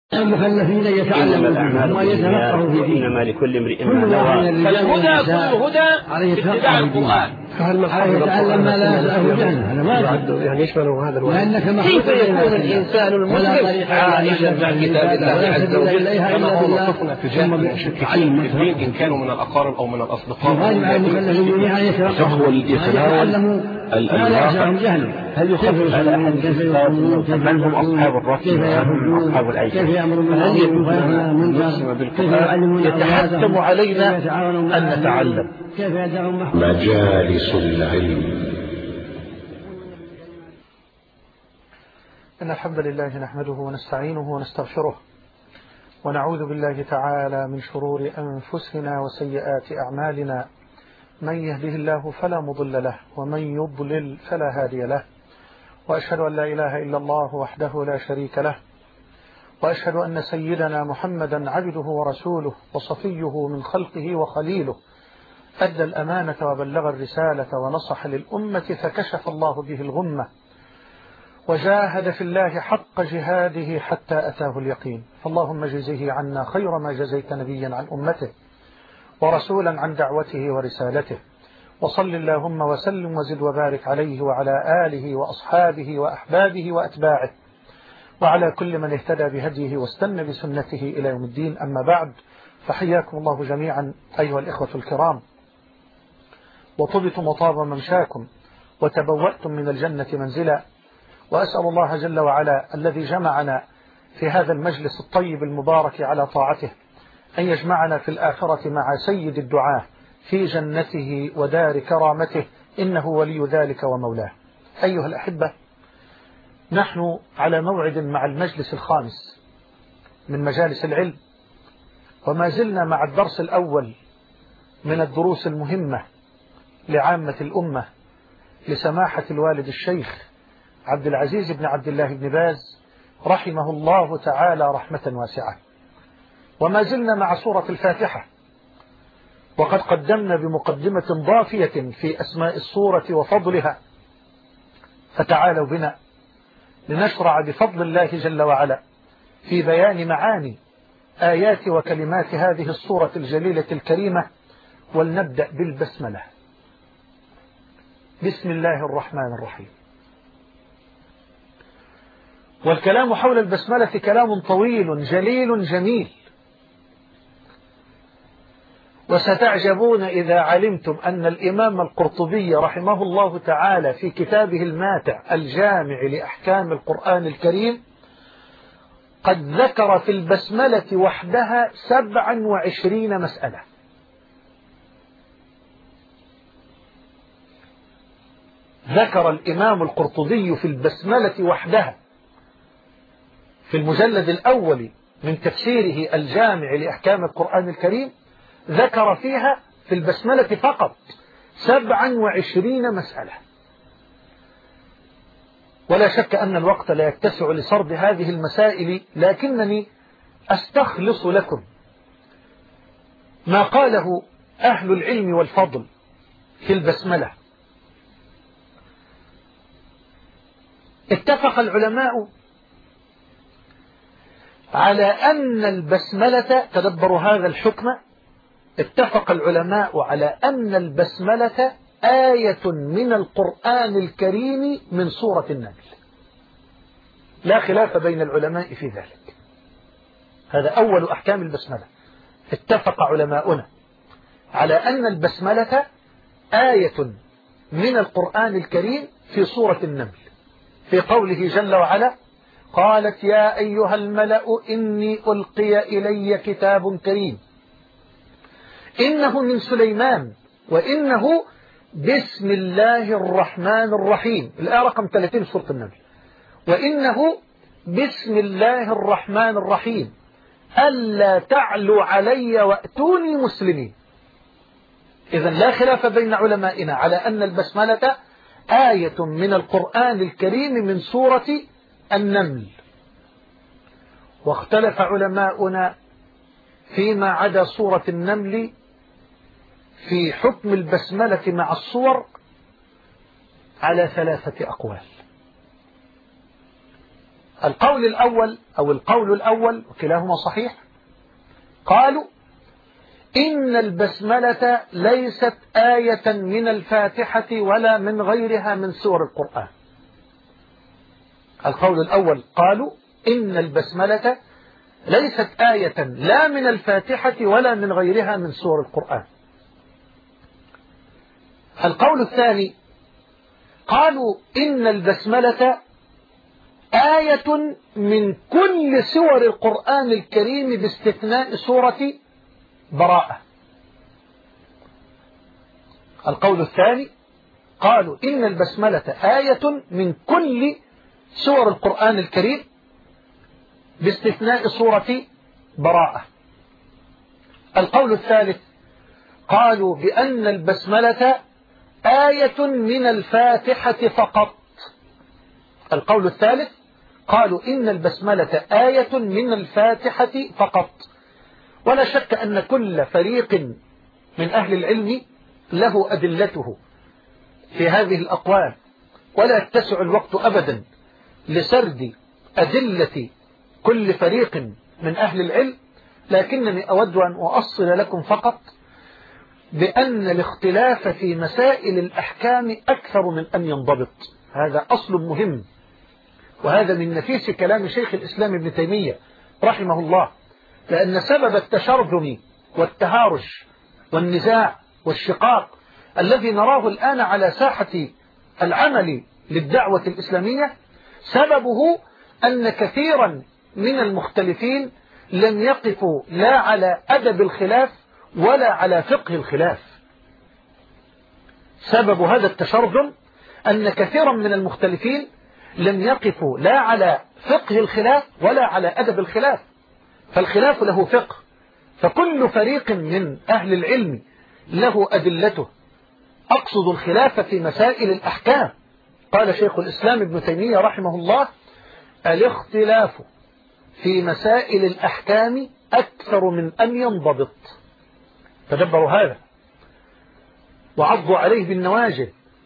المكلفين يتعلموا الأعمال ويتفقهوا في دينه، إنما لكل امرئ ما نوى. فالهدى كل هدى اتباع القرآن. فهل من يتعلم ما لا يسأله جهله هذا واجب، يعني يشمل هذا الواجب. لأنك كيف يكون الإنسان المسلم عائشا مع كتاب الله عز وجل كما هو وصفنا في جانب شكين في الدين إن كانوا من الأقارب أو من الأصدقاء. فهو يتناول الواقع. هل يخفف على أحد من هم أصحاب الرسل ومن أصحاب الأيكة؟ هل يتحتم علينا أن نتعلم مجالس العلم. إن الحمد لله نحمده ونستعينه ونستغفره ونعوذ بالله تعالى من شرور أنفسنا وسيئات أعمالنا. من يهده الله فلا مضل له ومن يضلل فلا هادي له، وأشهد أن لا إله إلا الله وحده لا شريك له، وأشهد أن سيدنا محمدا عبده ورسوله وصفيه من خلقه وخليله، أدى الأمانة وبلغ الرسالة ونصح للأمة فكشف الله به الغمة، وجاهد في الله حق جهاده حتى أتاه اليقين. فاللهم جزه عنا خير ما جزيت نبيا عن أمته ورسولا عن دعوته ورسالته، وصل اللهم وسلم وزد وبارك عليه وعلى آله وأصحابه وأحبابه وأتباعه وعلى كل من اهتدى بهديه واستنى بسنته إلى يوم الدين. أما بعد، فحياكم الله جميعا أيها الإخوة الكرام، وطبتم وطاب ممشاكم وتبوأتم من الجنة منزلا، وأسأل الله جل وعلا الذي جمعنا في هذا المجلس الطيب المبارك على طاعته أن يجمعنا في الآخرة مع سيد الدعاة في جنته ودار كرامته، إنه ولي ذلك ومولاه. أيها الأحبة، نحن على موعد مع المجلس الخامس من مجالس العلم، وما زلنا مع الدرس الأول من الدروس المهمة لعامة الأمة لسماحة الوالد الشيخ عبد العزيز بن عبد الله بن باز رحمه الله تعالى رحمة واسعة. وما زلنا مع سورة الفاتحة، وقد قدمنا بمقدمة ضافية في أسماء السورة وفضلها، فتعالوا بنا لنشرع بفضل الله جل وعلا في بيان معاني آيات وكلمات هذه السورة الجليلة الكريمة. ولنبدأ بالبسملة. بسم الله الرحمن الرحيم. والكلام حول البسملة كلام طويل جليل جميل، وستعجبون إذا علمتم أن الإمام القرطبي رحمه الله تعالى في كتابه الماتع الجامع لأحكام القرآن الكريم قد ذكر في البسملة وحدها 27 مسألة. ذكر الإمام القرطبي في البسملة وحدها في المجلد الأول من تفسيره الجامع لأحكام القرآن الكريم، ذكر فيها في البسملة فقط 27 مسألة. ولا شك أن الوقت لا يتسع لسرد هذه المسائل، لكنني أستخلص لكم ما قاله أهل العلم والفضل في البسملة. اتفق العلماء على أن البسملة، تدبروا هذا الحكم، اتفق العلماء على أن البسملة آية من القرآن الكريم من سورة النمل، لا خلاف بين العلماء في ذلك. هذا أول أحكام البسملة. اتفق علماؤنا على أن البسملة آية من القرآن الكريم في سورة النمل، في قوله جل وعلا: قالت يا أيها الملأ إني ألقي إلي كتاب كريم إنه من سليمان وإنه بسم الله الرحمن الرحيم. الآية رقم 30 سورة النمل. وإنه بسم الله الرحمن الرحيم ألا تعلوا علي وأتوني مسلمين. إذن لا خلاف بين علمائنا على أن البسملة آية من القرآن الكريم من سورة النمل. واختلف علماؤنا فيما عدا سورة النمل في حكم البسملة مع الصور على 3 أقوال. القول الأول وكلاهما صحيح، قالوا إن البسملة ليست آية من الفاتحة ولا من غيرها من سور القرآن. القول الأول قالوا إن البسملة ليست آية لا من الفاتحة ولا من غيرها من سور القرآن. القول الثاني قالوا إن البسملة آية من كل سور القرآن الكريم باستثناء سورة براءة. القول الثاني قالوا إن البسملة آية من كل سور القرآن الكريم باستثناء سورة براءة. القول الثالث قالوا بأن البسملة آية من الفاتحة فقط. القول الثالث قالوا إن البسملة آية من الفاتحة فقط. ولا شك أن كل فريق من أهل العلم له أدلته في هذه الأقوال، ولا يتسع الوقت أبدا لسرد أدلة كل فريق من أهل العلم، لكنني أود أن أؤصل لكم فقط بأن الاختلاف في مسائل الأحكام أكثر من أن ينضبط. هذا أصل مهم، وهذا من نفيس كلام شيخ الإسلام ابن تيمية رحمه الله، لأن سبب التشرذم والتهارج والنزاع والشقاق الذي نراه الآن على ساحة العمل للدعوة الإسلامية سببه أن كثيرا من المختلفين لم يقفوا لا على أدب الخلاف ولا على فقه الخلاف. سبب هذا التشرذم أن كثيرا من المختلفين لم يقفوا لا على فقه الخلاف ولا على أدب الخلاف. فالخلاف له فقه، فكل فريق من أهل العلم له أدلته. أقصد الخلاف في مسائل الأحكام. قال شيخ الإسلام ابن تيمية رحمه الله: الاختلاف في مسائل الأحكام أكثر من أن ينضبط. تدبروا هذا وعضوا عليه بالنواجذ.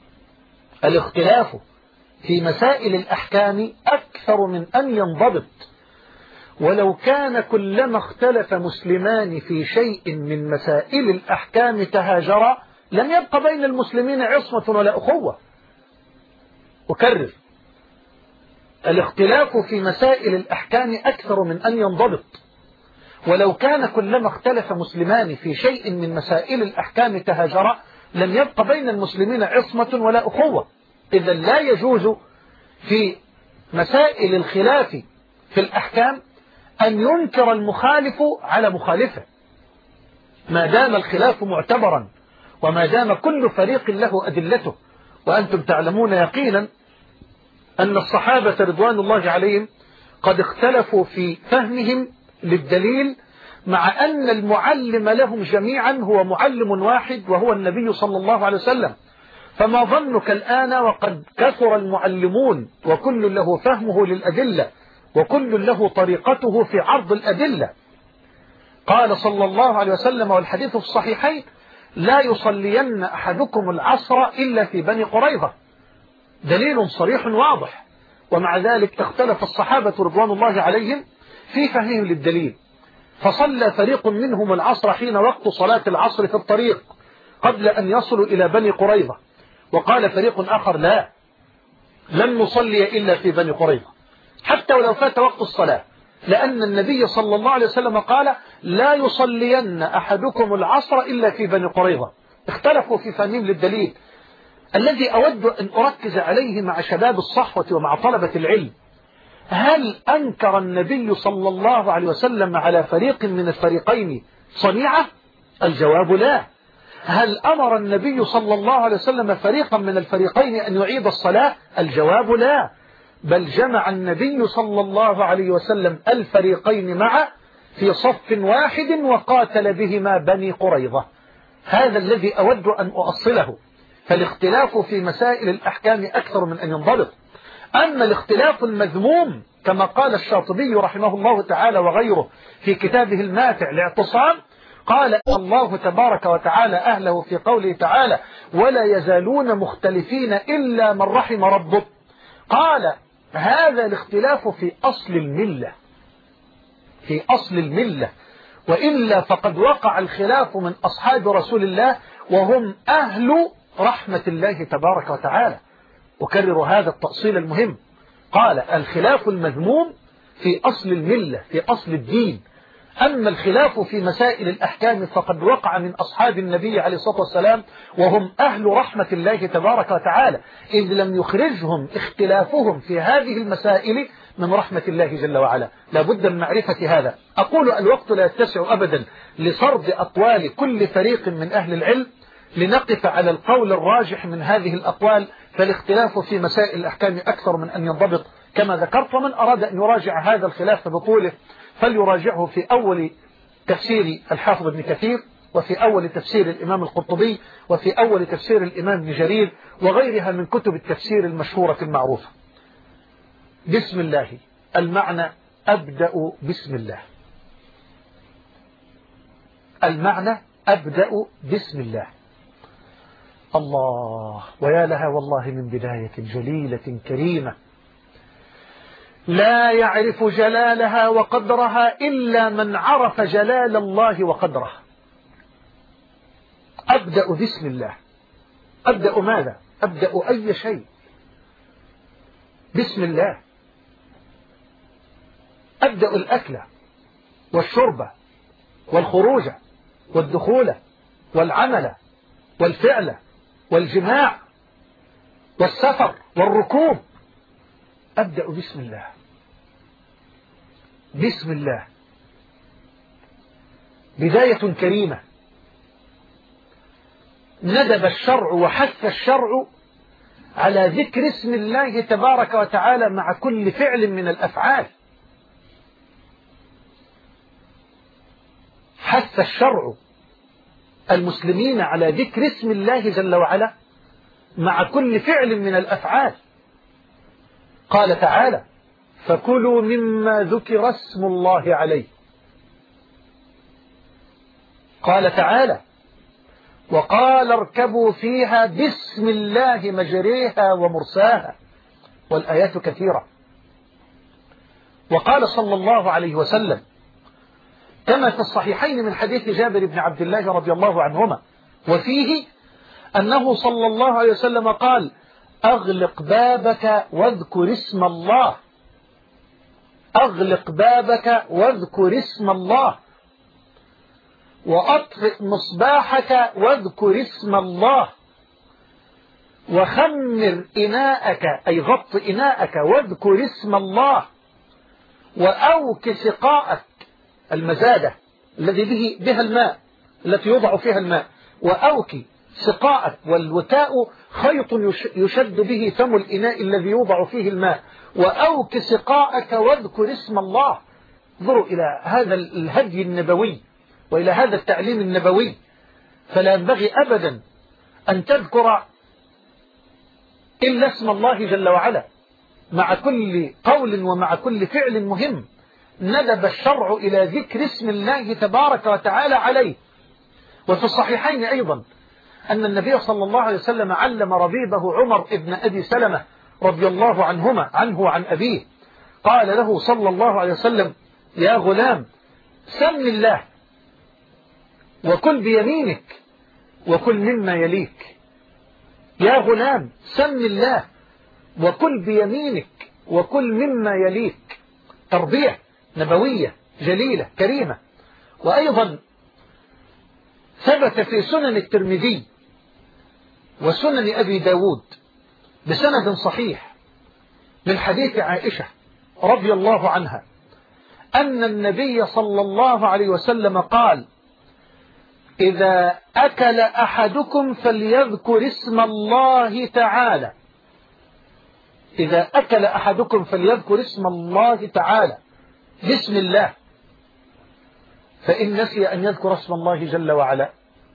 الاختلاف في مسائل الأحكام أكثر من أن ينضبط، ولو كان كلما اختلف مسلمان في شيء من مسائل الأحكام تهاجرا لم يبقى بين المسلمين عصمة ولا أخوة. أكرر: الاختلاف في مسائل الأحكام أكثر من أن ينضبط، ولو كان كلما اختلف مسلمان في شيء من مسائل الأحكام تهاجرا لم يبقى بين المسلمين عصمة ولا أخوة. إذا لا يجوز في مسائل الخلاف في الأحكام أن ينكر المخالف على مخالفه، ما دام الخلاف معتبرا وما دام كل فريق له أدلته. وأنتم تعلمون يقينا أن الصحابة رضوان الله عليهم قد اختلفوا في فهمهم للدليل، مع أن المعلم لهم جميعا هو معلم واحد وهو النبي صلى الله عليه وسلم. فما ظنك الآن وقد كثر المعلمون وكل له فهمه للأدلة وكل له طريقته في عرض الأدلة. قال صلى الله عليه وسلم والحديث في الصحيحين: لا يصلين أحدكم العصر إلا في بني قريظة. دليل صريح واضح، ومع ذلك اختلف الصحابة رضوان الله عليهم في فهمهم للدليل، فصلى فريق منهم العصر حين وقت صلاة العصر في الطريق قبل أن يصلوا إلى بني قريظة، وقال فريق آخر: لا، لن نصلي إلا في بني قريظة حتى ولو فات وقت الصلاة، لأن النبي صلى الله عليه وسلم قال: لا يصلين أحدكم العصر إلا في بني قريظة. اختلفوا في فهمهم للدليل. الذي أود أن أركز عليه مع شباب الصحوة ومع طلبة العلم: هل أنكر النبي صلى الله عليه وسلم على فريق من الفريقين صنيعة؟ الجواب لا. هل أمر النبي صلى الله عليه وسلم فريقا من الفريقين أن يعيد الصلاة؟ الجواب لا، بل جمع النبي صلى الله عليه وسلم الفريقين معا في صف واحد وقاتل بهما بني قريظة. هذا الذي أود أن أؤصله. فالاختلاف في مسائل الأحكام أكثر من أن ينضبط. أما الاختلاف المذموم كما قال الشاطبي رحمه الله تعالى وغيره في كتابه الماتع الاعتصام، قال الله تبارك وتعالى أهله في قوله تعالى: ولا يزالون مختلفين إلا من رحم ربك. قال هذا الاختلاف في أصل الملة، في أصل الملة، وإلا فقد وقع الخلاف من أصحاب رسول الله وهم أهل رحمة الله تبارك وتعالى. أكرر هذا التأصيل المهم، قال الخلاف المذموم في أصل الملة، في أصل الدين. أما الخلاف في مسائل الأحكام فقد وقع من أصحاب النبي عليه الصلاة والسلام وهم أهل رحمة الله تبارك وتعالى، إذ لم يخرجهم اختلافهم في هذه المسائل من رحمة الله جل وعلا. لا بد من معرفة هذا. أقول الوقت لا يتسع أبدا لسرد أقوال كل فريق من أهل العلم، لنقف على القول الراجح من هذه الأقوال، فالاختلاف في مسائل الأحكام أكثر من أن ينضبط كما ذكرت. ومن أراد أن يراجع هذا الخلاف بطوله فليراجعه في أول تفسير الحافظ ابن كثير، وفي أول تفسير الإمام القرطبي، وفي أول تفسير الإمام ابن جرير، وغيرها من كتب التفسير المشهورة المعروفة. بسم الله، المعنى أبدأ بسم الله. المعنى أبدأ بسم الله. الله، ويا لها والله من بداية جليلة كريمة لا يعرف جلالها وقدرها إلا من عرف جلال الله وقدره. أبدأ بسم الله. أبدأ ماذا؟ أبدأ أي شيء بسم الله. أبدأ الأكل والشرب والخروج والدخول والعمل والفعل والجماع والسفر والركوب. أبدأ بسم الله. بسم الله بداية كريمة. ندب الشرع وحث الشرع على ذكر اسم الله تبارك وتعالى مع كل فعل من الأفعال. حث الشرع المسلمين على ذكر اسم الله جل وعلا مع كل فعل من الأفعال. قال تعالى: فكلوا مما ذكر اسم الله عليه. قال تعالى: وقال اركبوا فيها بسم الله مجريها ومرساها. والآيات كثيرة. وقال صلى الله عليه وسلم كما في الصحيحين من حديث جابر بن عبد الله رضي الله عنهما، وفيه أنه صلى الله عليه وسلم قال: أغلق بابك واذكر اسم الله. أغلق بابك واذكر اسم الله، وأطفئ مصباحك واذكر اسم الله، وخمر إناءك أي غط إناءك واذكر اسم الله، وأوك سقاءك المزادة الذي بها الماء التي يوضع فيها الماء، وأوك سقاءك، والوكاء خيط يشد به فم الإناء الذي يوضع فيه الماء، وأوك سقاءك واذكر اسم الله. انظروا إلى هذا الهدي النبوي وإلى هذا التعليم النبوي. فلا ينبغي أبدا أن تذكر إلا اسم الله جل وعلا مع كل قول ومع كل فعل مهم. ندب الشرع إلى ذكر اسم الله تبارك وتعالى عليه. وفي الصحيحين أيضا أن النبي صلى الله عليه وسلم علم ربيبه عمر ابن أبي سلمة رضي الله عنه وعن أبيه، قال له صلى الله عليه وسلم: يا غلام، سم الله وكل بيمينك وكل مما يليك. يا غلام، سم الله وكل بيمينك وكل مما يليك. تربية نبوية جليلة كريمة. وأيضا ثبت في سنن الترمذي وسنن أبي داود بسند صحيح من حديث عائشة رضي الله عنها أن النبي صلى الله عليه وسلم قال: إذا أكل أحدكم فليذكر اسم الله تعالى. إذا أكل أحدكم فليذكر اسم الله تعالى، بسم الله. فإن نسي أن يذكر اسم الله جل وعلا،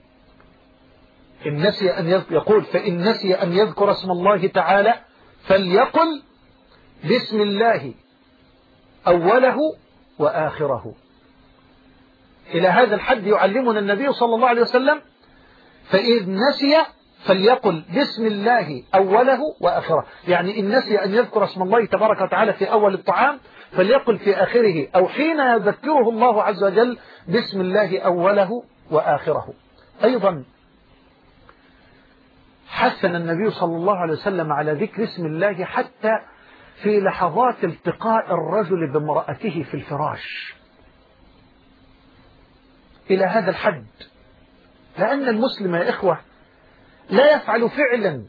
إن نسي أن يقول: فإن نسي أن يذكر اسم الله تعالى فليقل بسم الله أوله وآخره. إلى هذا الحد يعلمنا النبي صلى الله عليه وسلم. فإذ نسي فليقل بسم الله أوله وآخره، يعني إن نسي أن يذكر اسم الله تبارك وتعالى في أول الطعام فليقل في آخره أو حين يذكره الله عز وجل بسم الله أوله وآخره. أيضا حثنا النبي صلى الله عليه وسلم على ذكر اسم الله حتى في لحظات التقاء الرجل بامرأته في الفراش، إلى هذا الحد، لأن المسلم يا إخوة لا يفعل فعلا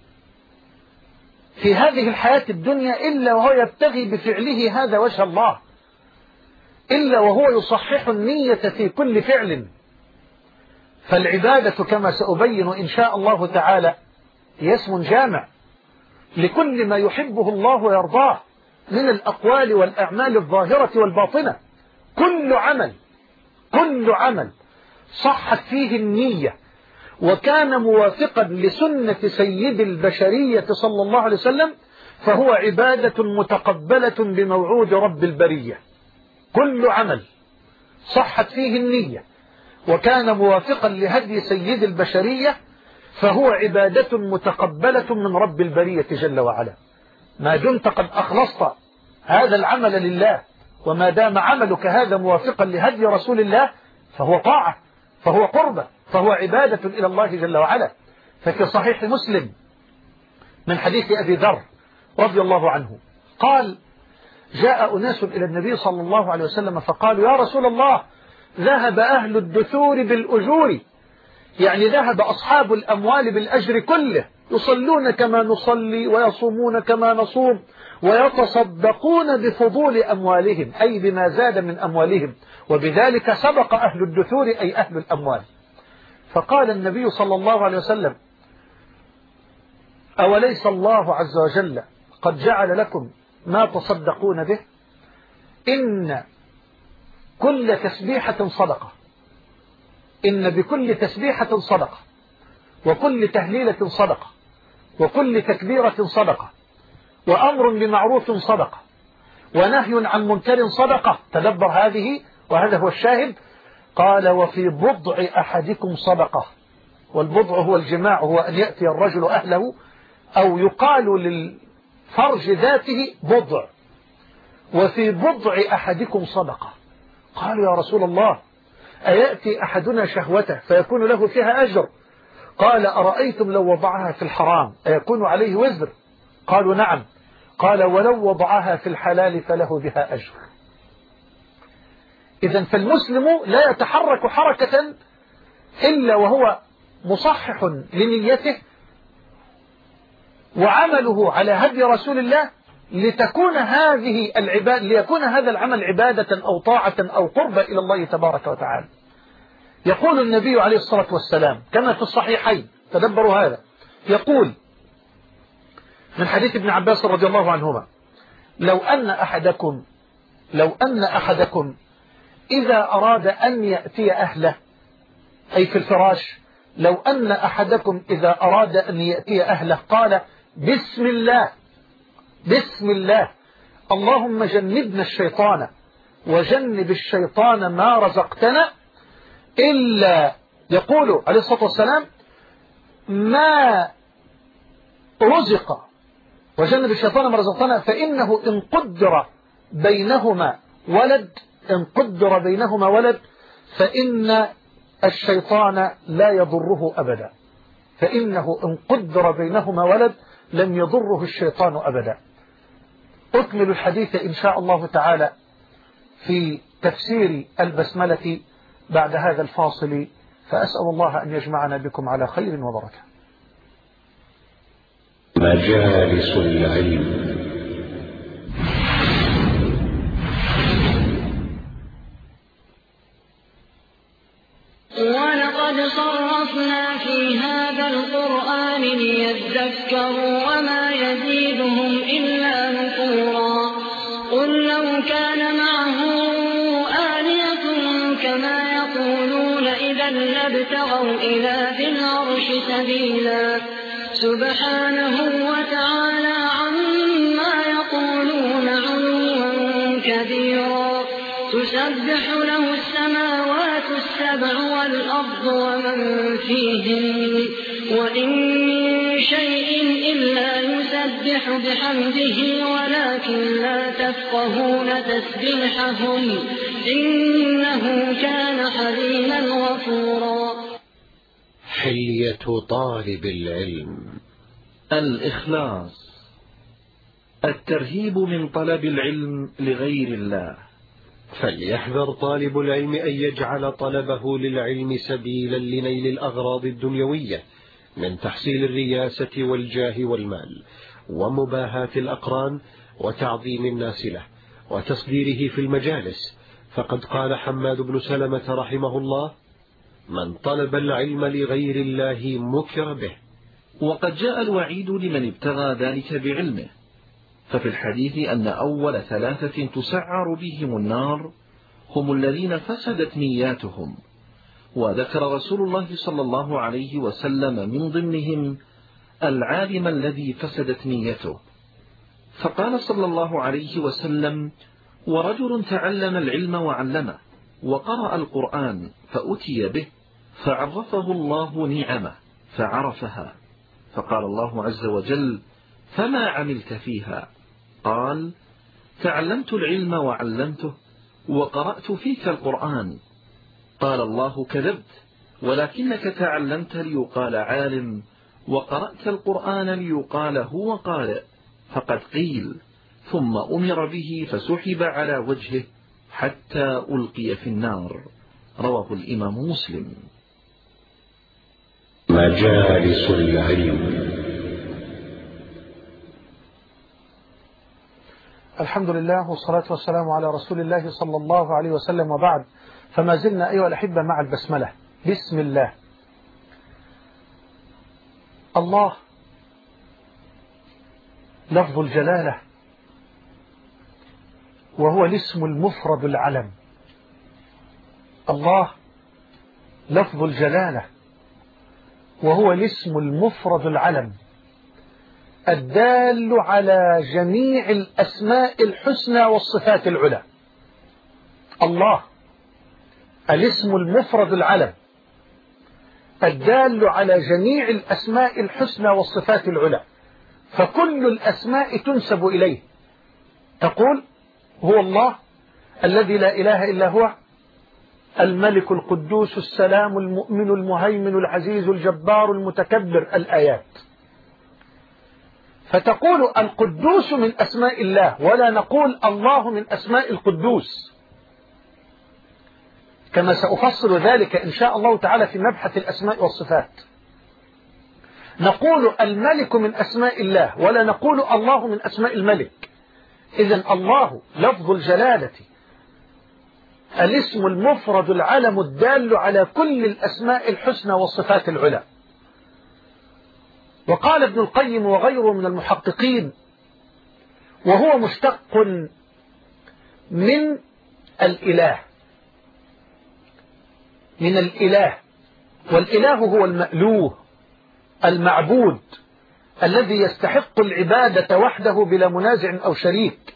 في هذه الحياة الدنيا إلا وهو يبتغي بفعله هذا وجه الله، إلا وهو يصحح النية في كل فعل. فالعبادة كما سأبين إن شاء الله تعالى هي اسم جامع لكل ما يحبه الله ويرضاه من الأقوال والأعمال الظاهرة والباطنة. كل عمل صحت فيه النية وكان موافقا لسنة سيد البشرية صلى الله عليه وسلم فهو عبادة متقبلة بموعود رب البرية. كل عمل صحت فيه النية وكان موافقا لهدي سيد البشرية فهو عبادة متقبلة من رب البرية جل وعلا. ما دمت قد أخلصت هذا العمل لله وما دام عملك هذا موافقا لهدي رسول الله فهو طاعة، فهو قربة، فهو عبادة إلى الله جل وعلا. ففي صحيح مسلم من حديث أبي ذر رضي الله عنه قال: جاء أناس إلى النبي صلى الله عليه وسلم فقالوا: يا رسول الله، ذهب أهل الدثور بالأجور، يعني ذهب أصحاب الأموال بالأجر كله، يصلون كما نصلي ويصومون كما نصوم ويتصدقون بفضول أموالهم، أي بما زاد من أموالهم، وبذلك سبق أهل الدثور أي أهل الأموال. فقال النبي صلى الله عليه وسلم: أوليس الله عز وجل قد جعل لكم ما تصدقون به؟ إن كل تسبيحة صدقة، إن بكل تسبيحة صدقة، وكل تهليلة صدقة، وكل تكبيرة صدقة، وأمر بمعروف صدقة، ونهي عن منكر صدقة. تدبر هذه، وهذا هو الشاهد. قال: وفي بضع أحدكم صدقة، والبضع هو الجماع، هو أن يأتي الرجل أهله، أو يقال للفرج ذاته بضع. وفي بضع أحدكم صدقة. قالوا: يا رسول الله، أيأتي أحدنا شهوته فيكون له فيها أجر؟ قال: أرأيتم لو وضعها في الحرام أيكون عليه وزر؟ قالوا: نعم. قال: ولو وضعها في الحلال فله بها أجر. إذن فالمسلم لا يتحرك حركة إلا وهو مصحح لنيته وعمله على هدي رسول الله لتكون هذه العبادة، ليكون هذا العمل عبادة أو طاعة أو قربة إلى الله تبارك وتعالى. يقول النبي عليه الصلاة والسلام كما في الصحيحين، تدبروا هذا، يقول من حديث ابن عباس رضي الله عنهما: لو أن أحدكم إذا أراد أن يأتي أهله، أي في الفراش، لو أن أحدكم إذا أراد أن يأتي أهله قال: بسم الله، بسم الله، اللهم جنبنا الشيطان وجنب الشيطان ما رزقتنا، إلا يقول عليه الصلاة والسلام: ما رزق وجنب الشيطان ما رزقتنا، فإنه إن قدر بينهما ولد فإن الشيطان لا يضره أبدا. فإنه إن قدر بينهما ولد لم يضره الشيطان أبدا. أكمل الحديث إن شاء الله تعالى في تفسير البسملة بعد هذا الفاصل، فأسأل الله أن يجمعنا بكم على خير وبركة. مجالس العلم. ولقد صرفنا في هذا القرآن ليذكروا وما يزيدهم إلا نفورا. قل لو كان معه آلهة كما يقولون إذا لابتغوا إلى ذي العرش سبيلا. سبحانه وتعالى عما يقولون علوا كبيرا. يسبح له السماوات السبع والأرض ومن فيهن وإن من شيء إلا يسبح بحمده ولكن لا تفقهون تسبيحهم إنه كان حليما غفورا. حلية طالب العلم. الإخلاص، الترهيب من طلب العلم لغير الله. فليحذر طالب العلم أن يجعل طلبه للعلم سبيلا لنيل الأغراض الدنيوية من تحصيل الرياسة والجاه والمال ومباهاة الأقران وتعظيم الناس له وتصديره في المجالس. فقد قال حماد بن سلمة رحمه الله: من طلب العلم لغير الله مكر به. وقد جاء الوعيد لمن ابتغى ذلك بعلمه، ففي الحديث أن أول 3 تسعر بهم النار هم الذين فسدت نياتهم، وذكر رسول الله صلى الله عليه وسلم من ضمنهم العالم الذي فسدت نيته. فقال صلى الله عليه وسلم: ورجل تعلم العلم وعلمه وقرأ القرآن فأتي به فعرفه الله نعمه فعرفها، فقال الله عز وجل: فما عملت فيها؟ قال: تعلمت العلم وعلمته وقرأت فيك القرآن. قال الله: كذبت، ولكنك تعلمت ليقال عالم وقرأت القرآن ليقال هو قارئ. فقد قيل، ثم أمر به فسحب على وجهه حتى ألقي في النار. رواه الإمام مسلم. مجالس العلم. الحمد لله والصلاة والسلام على رسول الله صلى الله عليه وسلم، وبعد. فما زلنا أيها الأحبة مع البسملة. بسم الله. الله لفظ الجلالة، وهو الاسم المفرد العلم. الله لفظ الجلالة، وهو الاسم المفرد العلم الدال على جميع الأسماء الحسنى والصفات العلى. الله الاسم المفرد العلم الدال على جميع الأسماء الحسنى والصفات العلى، فكل الأسماء تنسب إليه. تقول: هو الله الذي لا إله إلا هو، الملك القدوس السلام المؤمن المهيمن العزيز الجبار المتكبر، الآيات. فتقول القدوس من أسماء الله، ولا نقول الله من أسماء القدوس، كما سأفصل ذلك إن شاء الله تعالى في مبحث الأسماء والصفات. نقول الملك من أسماء الله، ولا نقول الله من أسماء الملك. إذن الله لفظ الجلالة، الاسم المفرد العلم الدال على كل الأسماء الحسنى والصفات العلى. وقال ابن القيم وغيره من المحققين: وهو مشتق من الإله، من الإله، والإله هو المألوه المعبود الذي يستحق العبادة وحده بلا منازع أو شريك.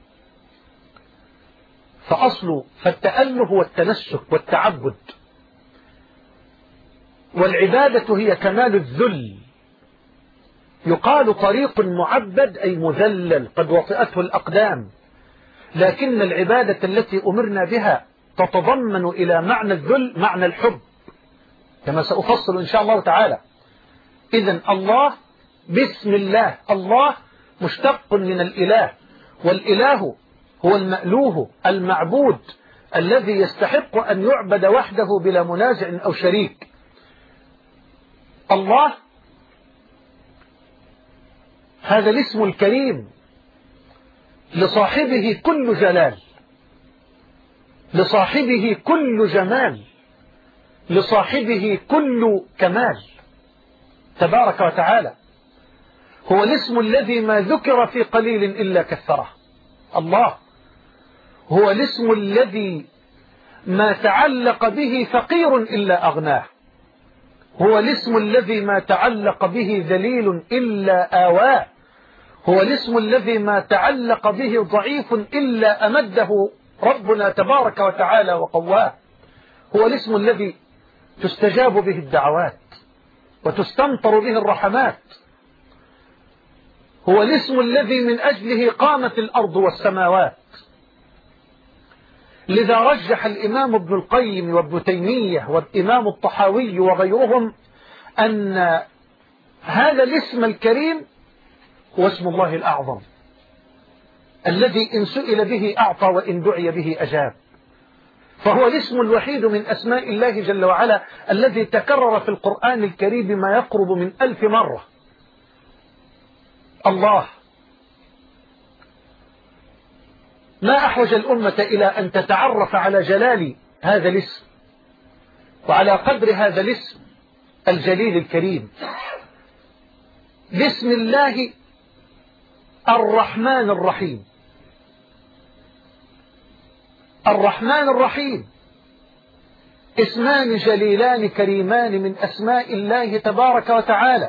فالتأله والتنسك والتعبد، والعبادة هي كمال الذل. يقال طريق معبد أي مذلل قد وطئته الأقدام، لكن العبادة التي أمرنا بها تتضمن إلى معنى الذل معنى الحب، كما سأفصل إن شاء الله تعالى. إذن الله بسم الله، الله مشتق من الإله، والإله هو المألوه المعبود الذي يستحق أن يعبد وحده بلا منازع أو شريك. الله هذا الاسم الكريم لصاحبه كل جلال، لصاحبه كل جمال، لصاحبه كل كمال تبارك وتعالى. هو الاسم الذي ما ذكر في قليل إلا كثره. الله هو الاسم الذي ما تعلق به فقير إلا أغناه. هو الاسم الذي ما تعلق به ذليل إلا آواه. هو الاسم الذي ما تعلق به ضعيف إلا أمده ربنا تبارك وتعالى وقواه، هو الاسم الذي تستجاب به الدعوات وتستمطر به الرحمات، هو الاسم الذي من أجله قامت الأرض والسماوات. لذا رجح الإمام ابن القيم وابن تيمية والإمام الطحاوي وغيرهم أن هذا الاسم الكريم هو اسم الله الأعظم الذي إن سئل به أعطى وإن دعي به أجاب، فهو الاسم الوحيد من أسماء الله جل وعلا الذي تكرر في القرآن الكريم ما يقرب من 1000 مرة. الله، ما أحوج الأمة إلى أن تتعرف على جلال هذا الاسم وعلى قدر هذا الاسم الجليل الكريم. بسم الله الرحمن الرحيم. الرحمن الرحيم اسمان جليلان كريمان من أسماء الله تبارك وتعالى.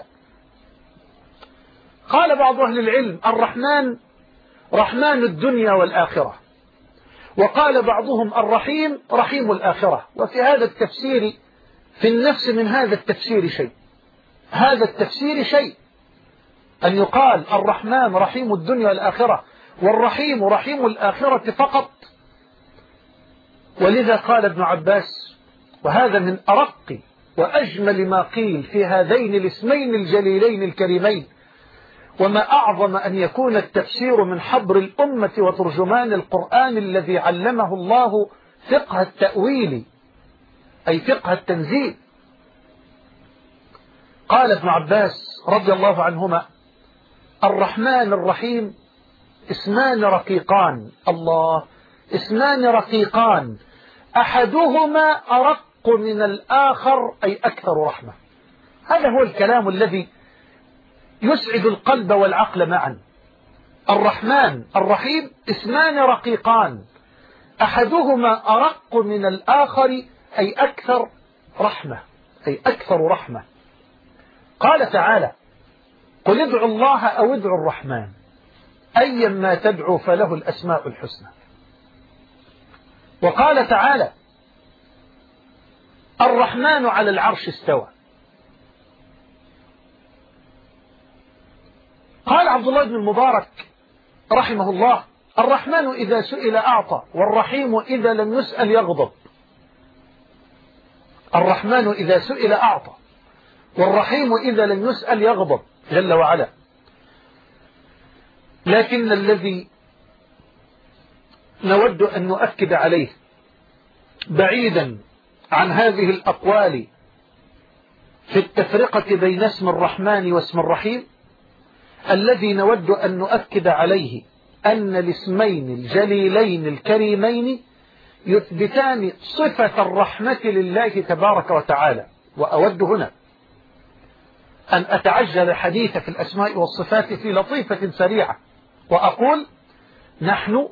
قال بعض أهل العلم الرحمن رحمن الدنيا والآخرة، وقال بعضهم الرحيم رحيم الآخرة. وفي هذا التفسير في النفس من هذا التفسير شيء، هذا التفسير شيء، أن يقال الرحمن رحيم الدنيا والآخرة والرحيم رحيم الآخرة فقط. ولذا قال ابن عباس، وهذا من أرق وأجمل ما قيل في هذين الاسمين الجليلين الكريمين، وما أعظم أن يكون التفسير من حبر الأمة وترجمان القرآن الذي علمه الله فقه التأويل أي فقه التنزيل. قال ابن عباس رضي الله عنهما الرحمن الرحيم اسمان رقيقان. الله، اسمان رقيقان أحدهما أرق من الآخر أي أكثر رحمة. هذا هو الكلام الذي يسعد القلب والعقل معا. الرحمن الرحيم اسمان رقيقان أحدهما أرق من الآخر أي أكثر رحمة، أي أكثر رحمة. قال تعالى قل ادعوا الله أو ادعوا الرحمن أيا ما تدعوا فله الأسماء الحسنى. وقال تعالى الرحمن على العرش استوى. قال عبد الله بن المبارك رحمه الله الرحمن إذا سئل أعطى والرحيم إذا لم يسأل يغضب. الرحمن إذا سئل أعطى والرحيم إذا لم يسأل يغضب جل وعلا. لكن الذي نود أن نؤكد عليه بعيدا عن هذه الأقوال في التفرقة بين اسم الرحمن واسم الرحيم، الذي نود أن نؤكد عليه أن الاسمين الجليلين الكريمين يثبتان صفة الرحمة لله تبارك وتعالى. وأود هنا أن أتعجل الحديث في الأسماء والصفات في لطيفة سريعة وأقول نحن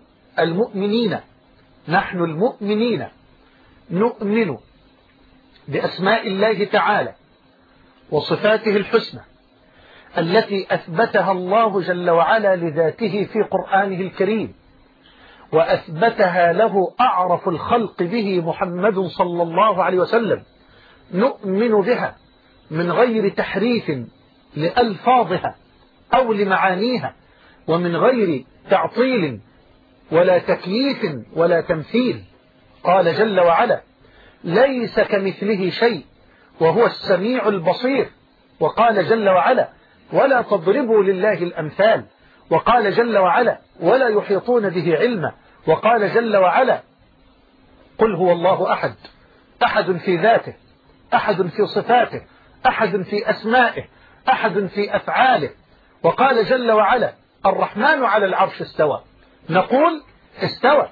المؤمنين نؤمن بأسماء الله تعالى وصفاته الحسنى التي أثبتها الله جل وعلا لذاته في قرآنه الكريم، وأثبتها له أعرف الخلق به محمد صلى الله عليه وسلم. نؤمن بها من غير تحريف لألفاظها أو لمعانيها، ومن غير تعطيل ولا تكييف ولا تمثيل. قال جل وعلا ليس كمثله شيء وهو السميع البصير. وقال جل وعلا ولا تضربوا لله الأمثال. وقال جل وعلا ولا يحيطون به علما. وقال جل وعلا قل هو الله أحد، أحد في ذاته، أحد في صفاته، أحد في أسمائه، أحد في أفعاله. وقال جل وعلا الرحمن على العرش استوى. نقول استوى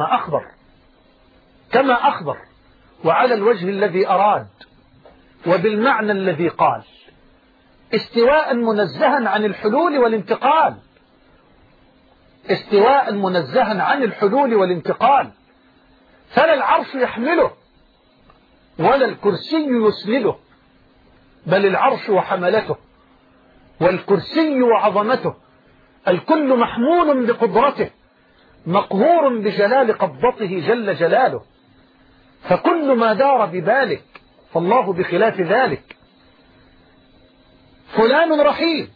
كما أخبر وعلى الوجه الذي أراد وبالمعنى الذي قال، استواء منزها عن الحلول والانتقال، استواء منزها عن الحلول والانتقال. فلا العرش يحمله ولا الكرسي يسنده، بل العرش وحملته والكرسي وعظمته الكل محمول بقدرته مقهور بجلال قبضته جل جلاله، فكل ما دار ببالك فالله بخلاف ذلك. فلان رحيم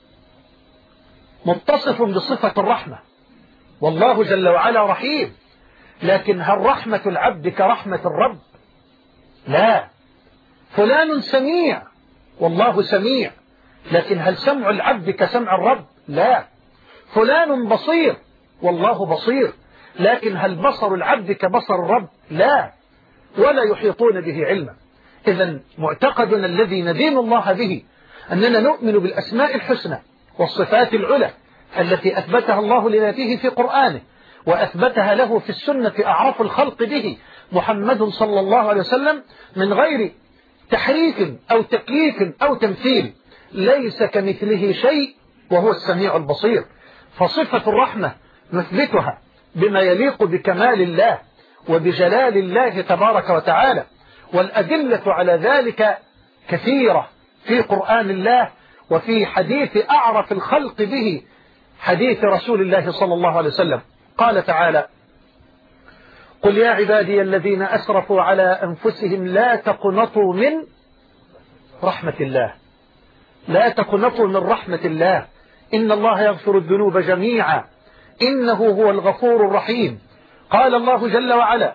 متصف بصفة الرحمة، والله جل وعلا رحيم، لكن هل رحمة العبد كرحمة الرب؟ لا. فلان سميع، والله سميع، لكن هل سمع العبد كسمع الرب؟ لا. فلان بصير، والله بصير، لكن هل بصر العبد كبصر الرب؟ لا، ولا يحيطون به علما. إذن معتقدنا الذي ندين الله به أننا نؤمن بالأسماء الحسنى والصفات العلى التي أثبتها الله لذاته في قرآنه وأثبتها له في السنة أعرف الخلق به محمد صلى الله عليه وسلم، من غير تحريف أو تكييف أو تمثيل. ليس كمثله شيء وهو السميع البصير. فصفة الرحمة نثبتها بما يليق بكمال الله وبجلال الله تبارك وتعالى، والأدلة على ذلك كثيرة في قرآن الله وفي حديث أعرف الخلق به، حديث رسول الله صلى الله عليه وسلم. قال تعالى: قل يا عبادي الذين أسرفوا على أنفسهم لا تقنطوا من رحمة الله، لا تقنطوا من رحمة الله، إن الله يغفر الذنوب جميعا إنه هو الغفور الرحيم. قال الله جل وعلا: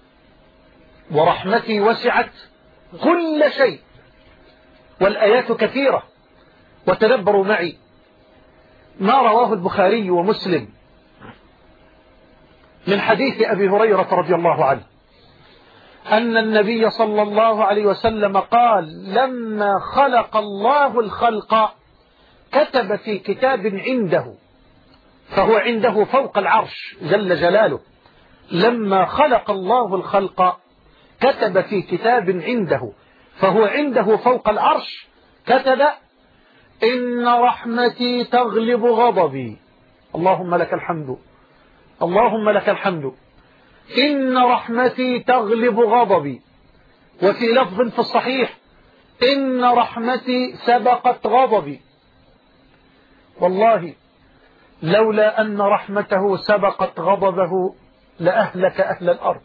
ورحمتي وسعت كل شيء. والآيات كثيرة. وتدبروا معي ما رواه البخاري ومسلم من حديث أبي هريرة رضي الله عنه أن النبي صلى الله عليه وسلم قال: لما خلق الله الخلق كتب في كتاب عنده، فهو عنده فوق العرش جل جلاله. لما خلق الله الخلق كتب في كتاب عنده، فهو عنده فوق العرش، كتب: إن رحمتي تغلب غضبي. اللهم لك الحمد، اللهم لك الحمد. إن رحمتي تغلب غضبي. وفي لفظ في الصحيح: إن رحمتي سبقت غضبي. والله لولا أن رحمته سبقت غضبه لأهلك أهل الأرض.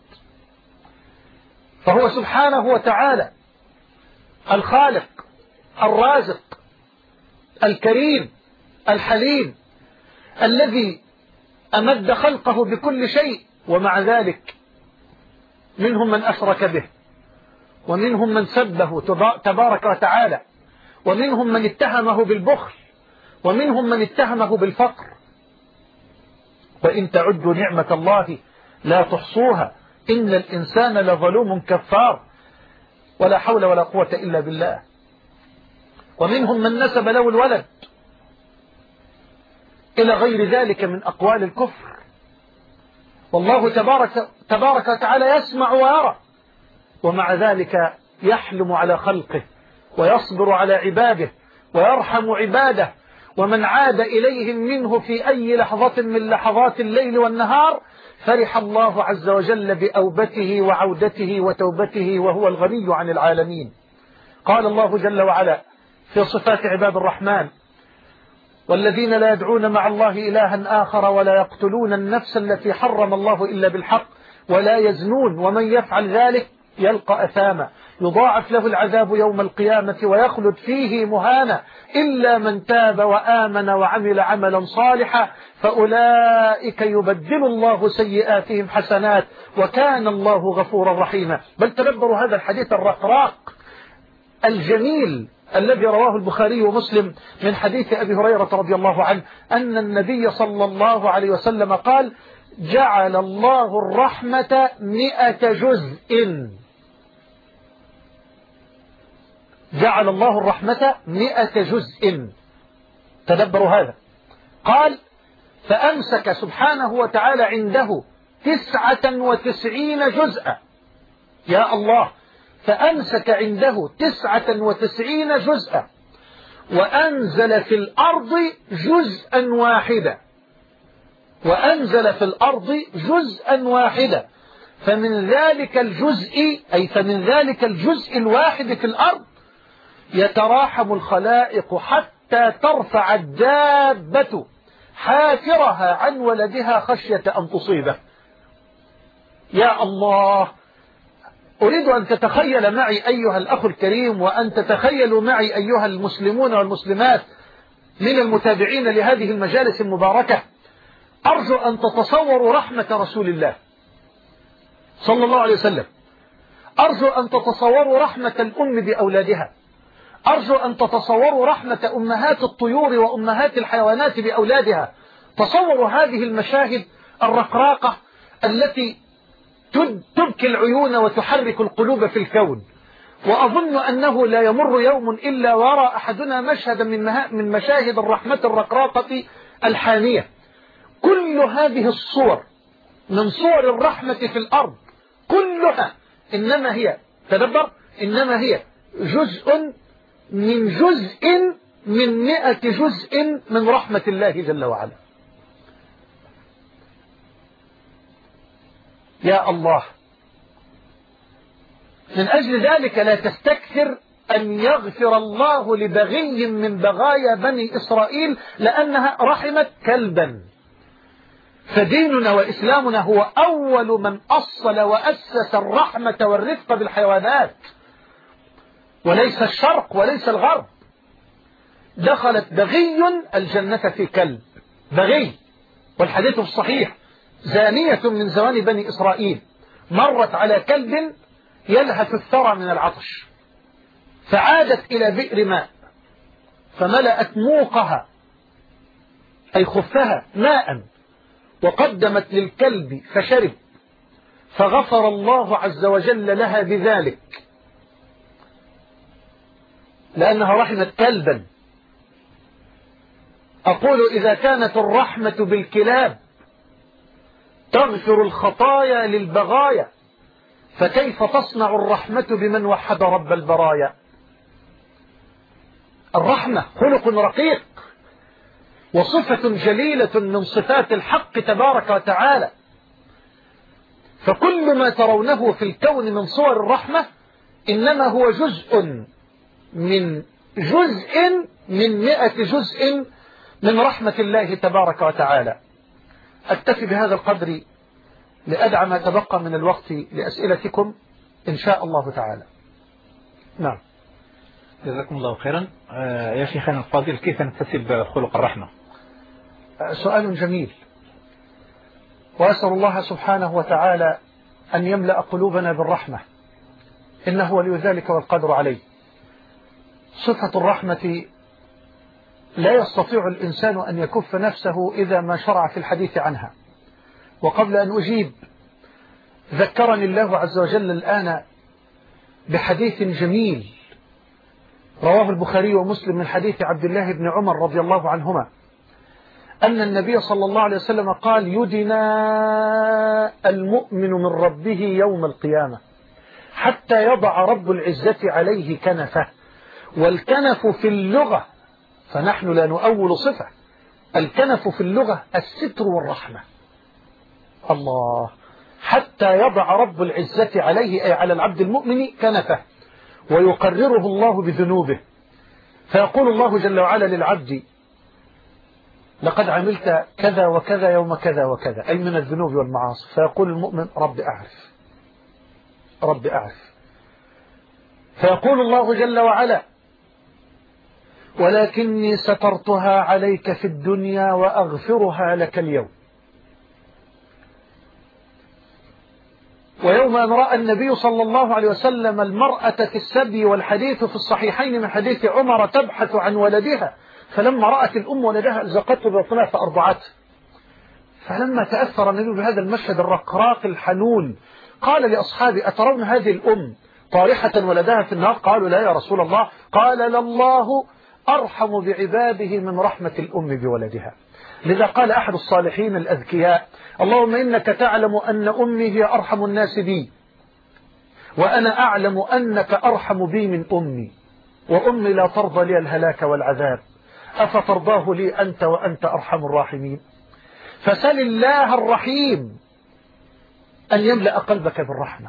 فهو سبحانه وتعالى الخالق الرازق الكريم الحليم الذي أمد خلقه بكل شيء، ومع ذلك منهم من أشرك به، ومنهم من سبه تبارك وتعالى، ومنهم من اتهمه بالبخل، ومنهم من اتهمه بالفقر. وإن تعدوا نعمة الله لا تحصوها إن الإنسان لظلوم كفار. ولا حول ولا قوة إلا بالله. ومنهم من نسب له الولد إلى غير ذلك من أقوال الكفر. والله تبارك وتعالى يسمع ويرى، ومع ذلك يحلم على خلقه ويصبر على عباده ويرحم عباده. ومن عاد إليهم منه في أي لحظة من لحظات الليل والنهار فرح الله عز وجل بأوبته وعودته وتوبته، وهو الغني عن العالمين. قال الله جل وعلا في صفات عباد الرحمن: والذين لا يدعون مع الله إلها آخر ولا يقتلون النفس التي حرم الله إلا بالحق ولا يزنون ومن يفعل ذلك يلقى أثاما يضاعف له العذاب يوم القيامة ويخلد فيه مهانا إلا من تاب وآمن وعمل عملا صالحا فأولئك يبدل الله سيئاتهم حسنات وكان الله غفورا رحيما. بل تدبروا هذا الحديث الرقراق الجميل الذي رواه البخاري ومسلم من حديث أبي هريرة رضي الله عنه أن النبي صلى الله عليه وسلم قال: جعل الله الرحمة 100 جزء. جعل الله الرحمة 100 جزء. تدبروا هذا. قال: فأمسك سبحانه وتعالى عنده 99 جزءا. يا الله، فأمسك عنده 99 جزءا وأنزل في الأرض جزءا واحدا. وأنزل في الأرض جزءا واحدا. فمن ذلك الجزء أي فمن ذلك الجزء الواحد في الأرض يتراحم الخلائق حتى ترفع الدابة حافرها عن ولدها خشية أن تصيبه. يا الله، أريد أن تتخيل معي أيها الأخ الكريم، وأن تتخيلوا معي أيها المسلمون والمسلمات من المتابعين لهذه المجالس المباركة، أرجو أن تتصوروا رحمة رسول الله صلى الله عليه وسلم، أرجو أن تتصوروا رحمة الأم بأولادها، أرجو أن تتصوروا رحمة أمهات الطيور وأمهات الحيوانات بأولادها. تصوروا هذه المشاهد الرقراقة التي تبكي العيون وتحرك القلوب في الكون. وأظن أنه لا يمر يوم إلا ويرى أحدنا مشهدا من مشاهد الرحمة الرقراقة الحانية. كل هذه الصور من صور الرحمة في الأرض كلها إنما هي، تدبر، إنما هي جزء من 100 جزء من رحمة الله جل وعلا. يا الله، من أجل ذلك لا تستكثر أن يغفر الله لبغي من بغايا بني إسرائيل لأنها رحمت كلبا. فديننا وإسلامنا هو أول من أصل وأسس الرحمة والرفق بالحيوانات، وليس الشرق وليس الغرب. دخلت بغي الجنة في كلب، بغي، والحديث الصحيح، زانية من زواني بني إسرائيل مرت على كلب يلهث الثرى من العطش، فعادت إلى بئر ماء فملأت موقها أي خفها ماء وقدمت للكلب فشرب، فغفر الله عز وجل لها بذلك لأنها رحمت كلبا. أقول إذا كانت الرحمة بالكلاب تغفر الخطايا للبغايا، فكيف تصنع الرحمة بمن وحد رب البرايا؟ الرحمة خلق رقيق وصفة جليلة من صفات الحق تبارك وتعالى، فكل ما ترونه في الكون من صور الرحمة إنما هو جزء من 100 جزء من رحمة الله تبارك وتعالى. أكتفي بهذا القدر لأدع ما تبقى من الوقت لأسئلتكم إن شاء الله تعالى. نعم، جزاكم الله خيرا. يا شيخنا الفاضل، كيف نكتسب خلق الرحمة؟ سؤال جميل، وأسأل الله سبحانه وتعالى أن يملأ قلوبنا بالرحمة، إنه ولي ذلك والقدر عليه. صفة الرحمة لا يستطيع الإنسان أن يكف نفسه إذا ما شرع في الحديث عنها. وقبل أن أجيب، ذكرني الله عز وجل الآن بحديث جميل رواه البخاري ومسلم من حديث عبد الله بن عمر رضي الله عنهما أن النبي صلى الله عليه وسلم قال: يدنى المؤمن من ربه يوم القيامة حتى يضع رب العزة عليه كنفه. والكنف في اللغة، فنحن لا نؤول صفة، الكنف في اللغة الستر والرحمة. الله، حتى يضع رب العزة عليه أي على العبد المؤمن كنفه ويقرره الله بذنوبه، فيقول الله جل وعلا للعبد: لقد عملت كذا وكذا يوم كذا وكذا، أي من الذنوب والمعاصي. فيقول المؤمن: رب أعرف، رب أعرف. فيقول الله جل وعلا: ولكني سترتها عليك في الدنيا وأغفرها لك اليوم. ويوم أن رأى النبي صلى الله عليه وسلم المرأة في السبي، والحديث في الصحيحين من حديث عمر، تبحث عن ولدها، فلما رأت الأم ولدها ألزقته ببطنها فأرضعته. فلما تأثر النبي بهذا المشهد الرقراق الحنون قال لأصحابه: أترون هذه الأم طارحة ولدها في النار؟ قالوا: لا يا رسول الله. قال: لله أرحم بعباده من رحمة الأم بولدها. لذا قال أحد الصالحين الأذكياء: اللهم إنك تعلم أن أمي هي أرحم الناس بي، وأنا أعلم أنك أرحم بي من أمي، وأمي لا ترضى لي الهلاك والعذاب، أفترضاه لي أنت وأنت أرحم الراحمين؟ فسل الله الرحيم أن يملأ قلبك بالرحمة،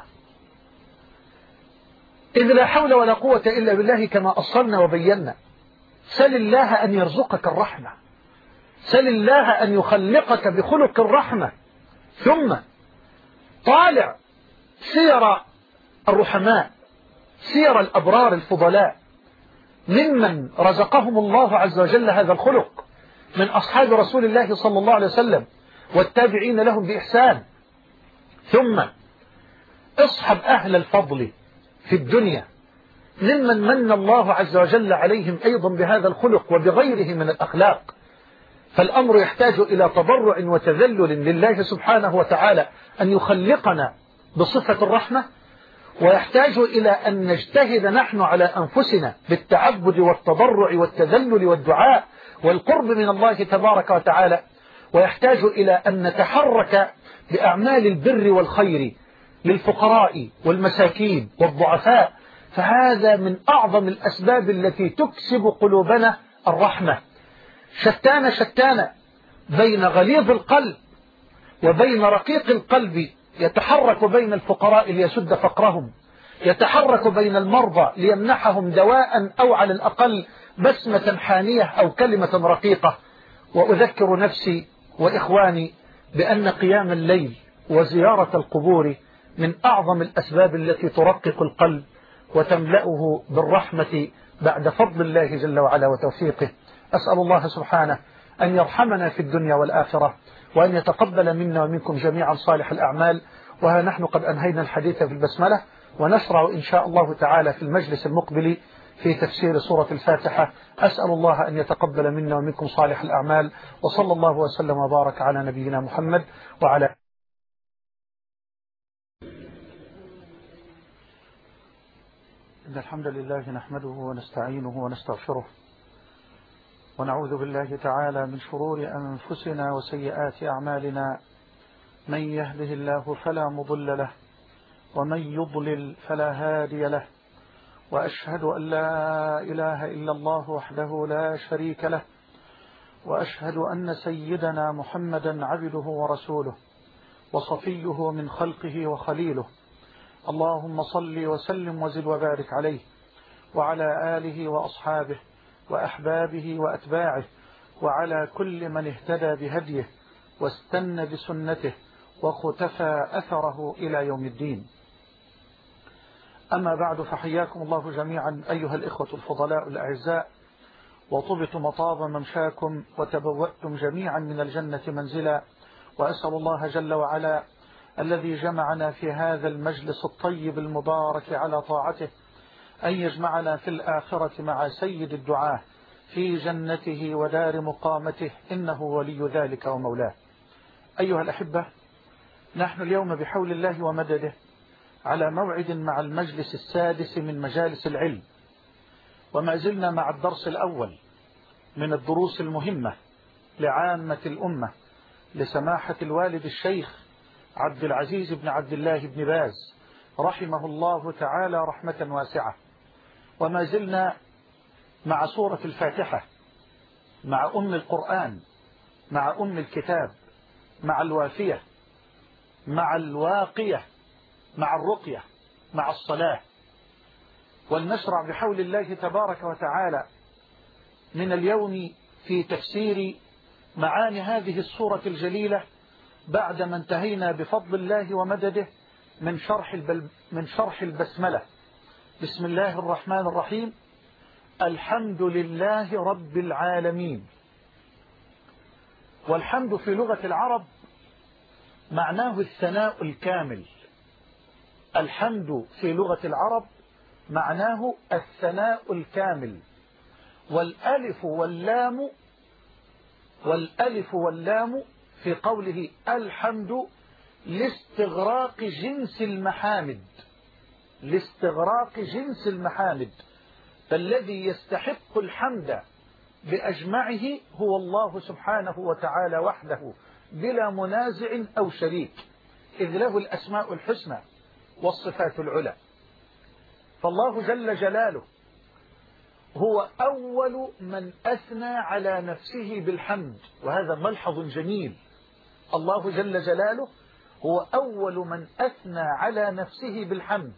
إذ لا حول ولا قوة إلا بالله كما أصلنا وبينا. سل الله أن يرزقك الرحمة، سل الله أن يخلقك بخلق الرحمة. ثم طالع سير الرحماء، سير الأبرار الفضلاء، ممن رزقهم الله عز وجل هذا الخلق من أصحاب رسول الله صلى الله عليه وسلم والتابعين لهم بإحسان. ثم اصحب أهل الفضل في الدنيا ممن من الله عز وجل عليهم أيضا بهذا الخلق وبغيره من الأخلاق. فالأمر يحتاج إلى تضرع وتذلل لله سبحانه وتعالى أن يخلقنا بصفة الرحمة، ويحتاج إلى أن نجتهد نحن على أنفسنا بالتعبد والتضرع والتذلل والدعاء والقرب من الله تبارك وتعالى، ويحتاج إلى أن نتحرك بأعمال البر والخير للفقراء والمساكين والضعفاء. فهذا من أعظم الأسباب التي تكسب قلوبنا الرحمة. شتان بين غليظ القلب وبين رقيق القلب، يتحرك بين الفقراء ليسد فقرهم، يتحرك بين المرضى ليمنحهم دواء أو على الأقل بسمة حانية أو كلمة رقيقة. وأذكر نفسي وإخواني بأن قيام الليل وزيارة القبور من أعظم الأسباب التي ترقق القلب وتملأه بالرحمة بعد فضل الله جل وعلا وتوفيقه. أسأل الله سبحانه أن يرحمنا في الدنيا والآخرة، وأن يتقبل منا ومنكم جميعا صالح الأعمال. وها نحن قد أنهينا الحديث في البسملة، ونشرع إن شاء الله تعالى في المجلس المقبل في تفسير سورة الفاتحة. أسأل الله أن يتقبل منا ومنكم صالح الأعمال، وصلى الله وسلم وبارك على نبينا محمد وعلى إن الحمد لله نحمده ونستعينه ونستغفره، ونعوذ بالله تعالى من شرور أنفسنا وسيئات أعمالنا. من يهده الله فلا مضل له، ومن يضلل فلا هادي له. وأشهد أن لا إله إلا الله وحده لا شريك له، وأشهد أن سيدنا محمدا عبده ورسوله وصفيه من خلقه وخليله. اللهم صل وسلم وزد وبارك عليه وعلى آله وأصحابه وأحبابه وأتباعه، وعلى كل من اهتدى بهديه واستنى بسنته وختفى أثره إلى يوم الدين. أما بعد، فحياكم الله جميعا أيها الإخوة الفضلاء الأعزاء، وطبتم مطاب ممشاكم وتبوأتم جميعا من الجنة منزلا. وأسأل الله جل وعلا الذي جمعنا في هذا المجلس الطيب المبارك على طاعته أن يجمعنا في الآخرة مع سيد الدعاة في جنته ودار مقامته، إنه ولي ذلك ومولاه. أيها الأحبة، نحن اليوم بحول الله ومدده على موعد مع المجلس السادس من مجالس العلم، وما زلنا مع الدرس الأول من الدروس المهمة لعامة الأمة لسماحة الوالد الشيخ عبد العزيز بن عبد الله بن باز رحمه الله تعالى رحمة واسعة. وما زلنا مع سورة الفاتحة، مع أم القرآن، مع أم الكتاب، مع الوافية، مع الواقية، مع الرقية، مع الصلاة. ولنشرع بحول الله تبارك وتعالى من اليوم في تفسير معاني هذه السورة الجليلة بعدما انتهينا بفضل الله ومدده من شرح البسملة. بسم الله الرحمن الرحيم. الحمد لله رب العالمين. والحمد في لغة العرب معناه الثناء الكامل. الحمد في لغة العرب معناه الثناء الكامل. والألف واللام في قوله الحمد لاستغراق جنس المحامد، لاستغراق جنس المحامد. فالذي يستحق الحمد بأجمعه هو الله سبحانه وتعالى وحده بلا منازع أو شريك، إذ له الأسماء الحسنى والصفات العلى. فالله جل جلاله هو أول من أثنى على نفسه بالحمد، وهذا ملحظ جميل. الله جل جلاله هو أول من أثنى على نفسه بالحمد،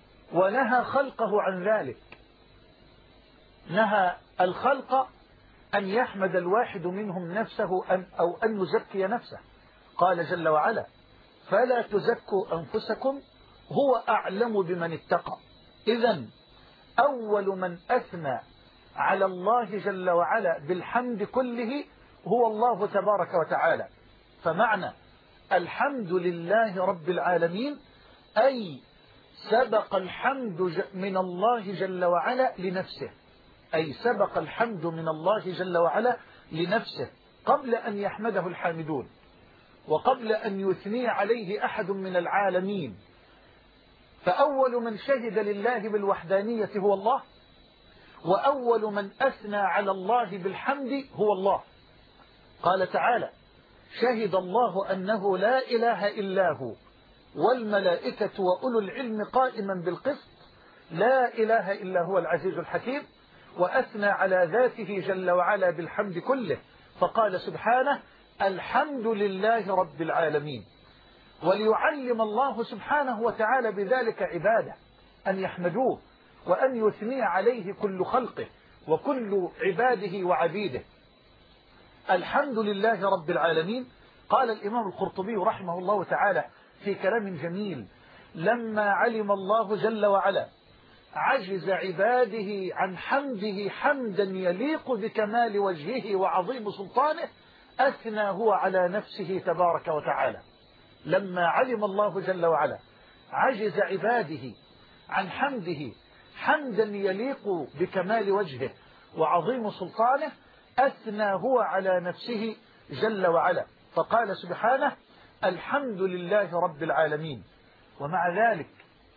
ونهى خلقه عن ذلك. نهى الخلق أن يحمد الواحد منهم نفسه أو أن يزكي نفسه. قال جل وعلا: فلا تزكوا أنفسكم هو أعلم بمن اتقى. إذن أول من أثنى على الله جل وعلا بالحمد كله هو الله تبارك وتعالى. فمعنى الحمد لله رب العالمين أي سبق الحمد من الله جل وعلا لنفسه، أي سبق الحمد من الله جل وعلا لنفسه قبل أن يحمده الحامدون، وقبل أن يثني عليه أحد من العالمين. فأول من شهد لله بالوحدانية هو الله، وأول من أثنى على الله بالحمد هو الله. قال تعالى: شهد الله أنه لا إله إلا هو والملائكة وأولو العلم قائما بالقسط لا إله إلا هو العزيز الحكيم. وأثنى على ذاته جل وعلا بالحمد كله، فقال سبحانه: الحمد لله رب العالمين. وليعلم الله سبحانه وتعالى بذلك عباده أن يحمدوه وأن يثني عليه كل خلقه وكل عباده وعبيده. الحمد لله رب العالمين. قال الإمام القرطبي رحمه الله تعالى في كلام جميل: لما علم الله جل وعلا عجز عباده عن حمده حمدا يليق بكمال وجهه وعظيم سلطانه، أثنى هو على نفسه تبارك وتعالى. لما علم الله جل وعلا عجز عباده عن حمده حمدا يليق بكمال وجهه وعظيم سلطانه، أثنى هو على نفسه جل وعلا، فقال سبحانه: الحمد لله رب العالمين. ومع ذلك،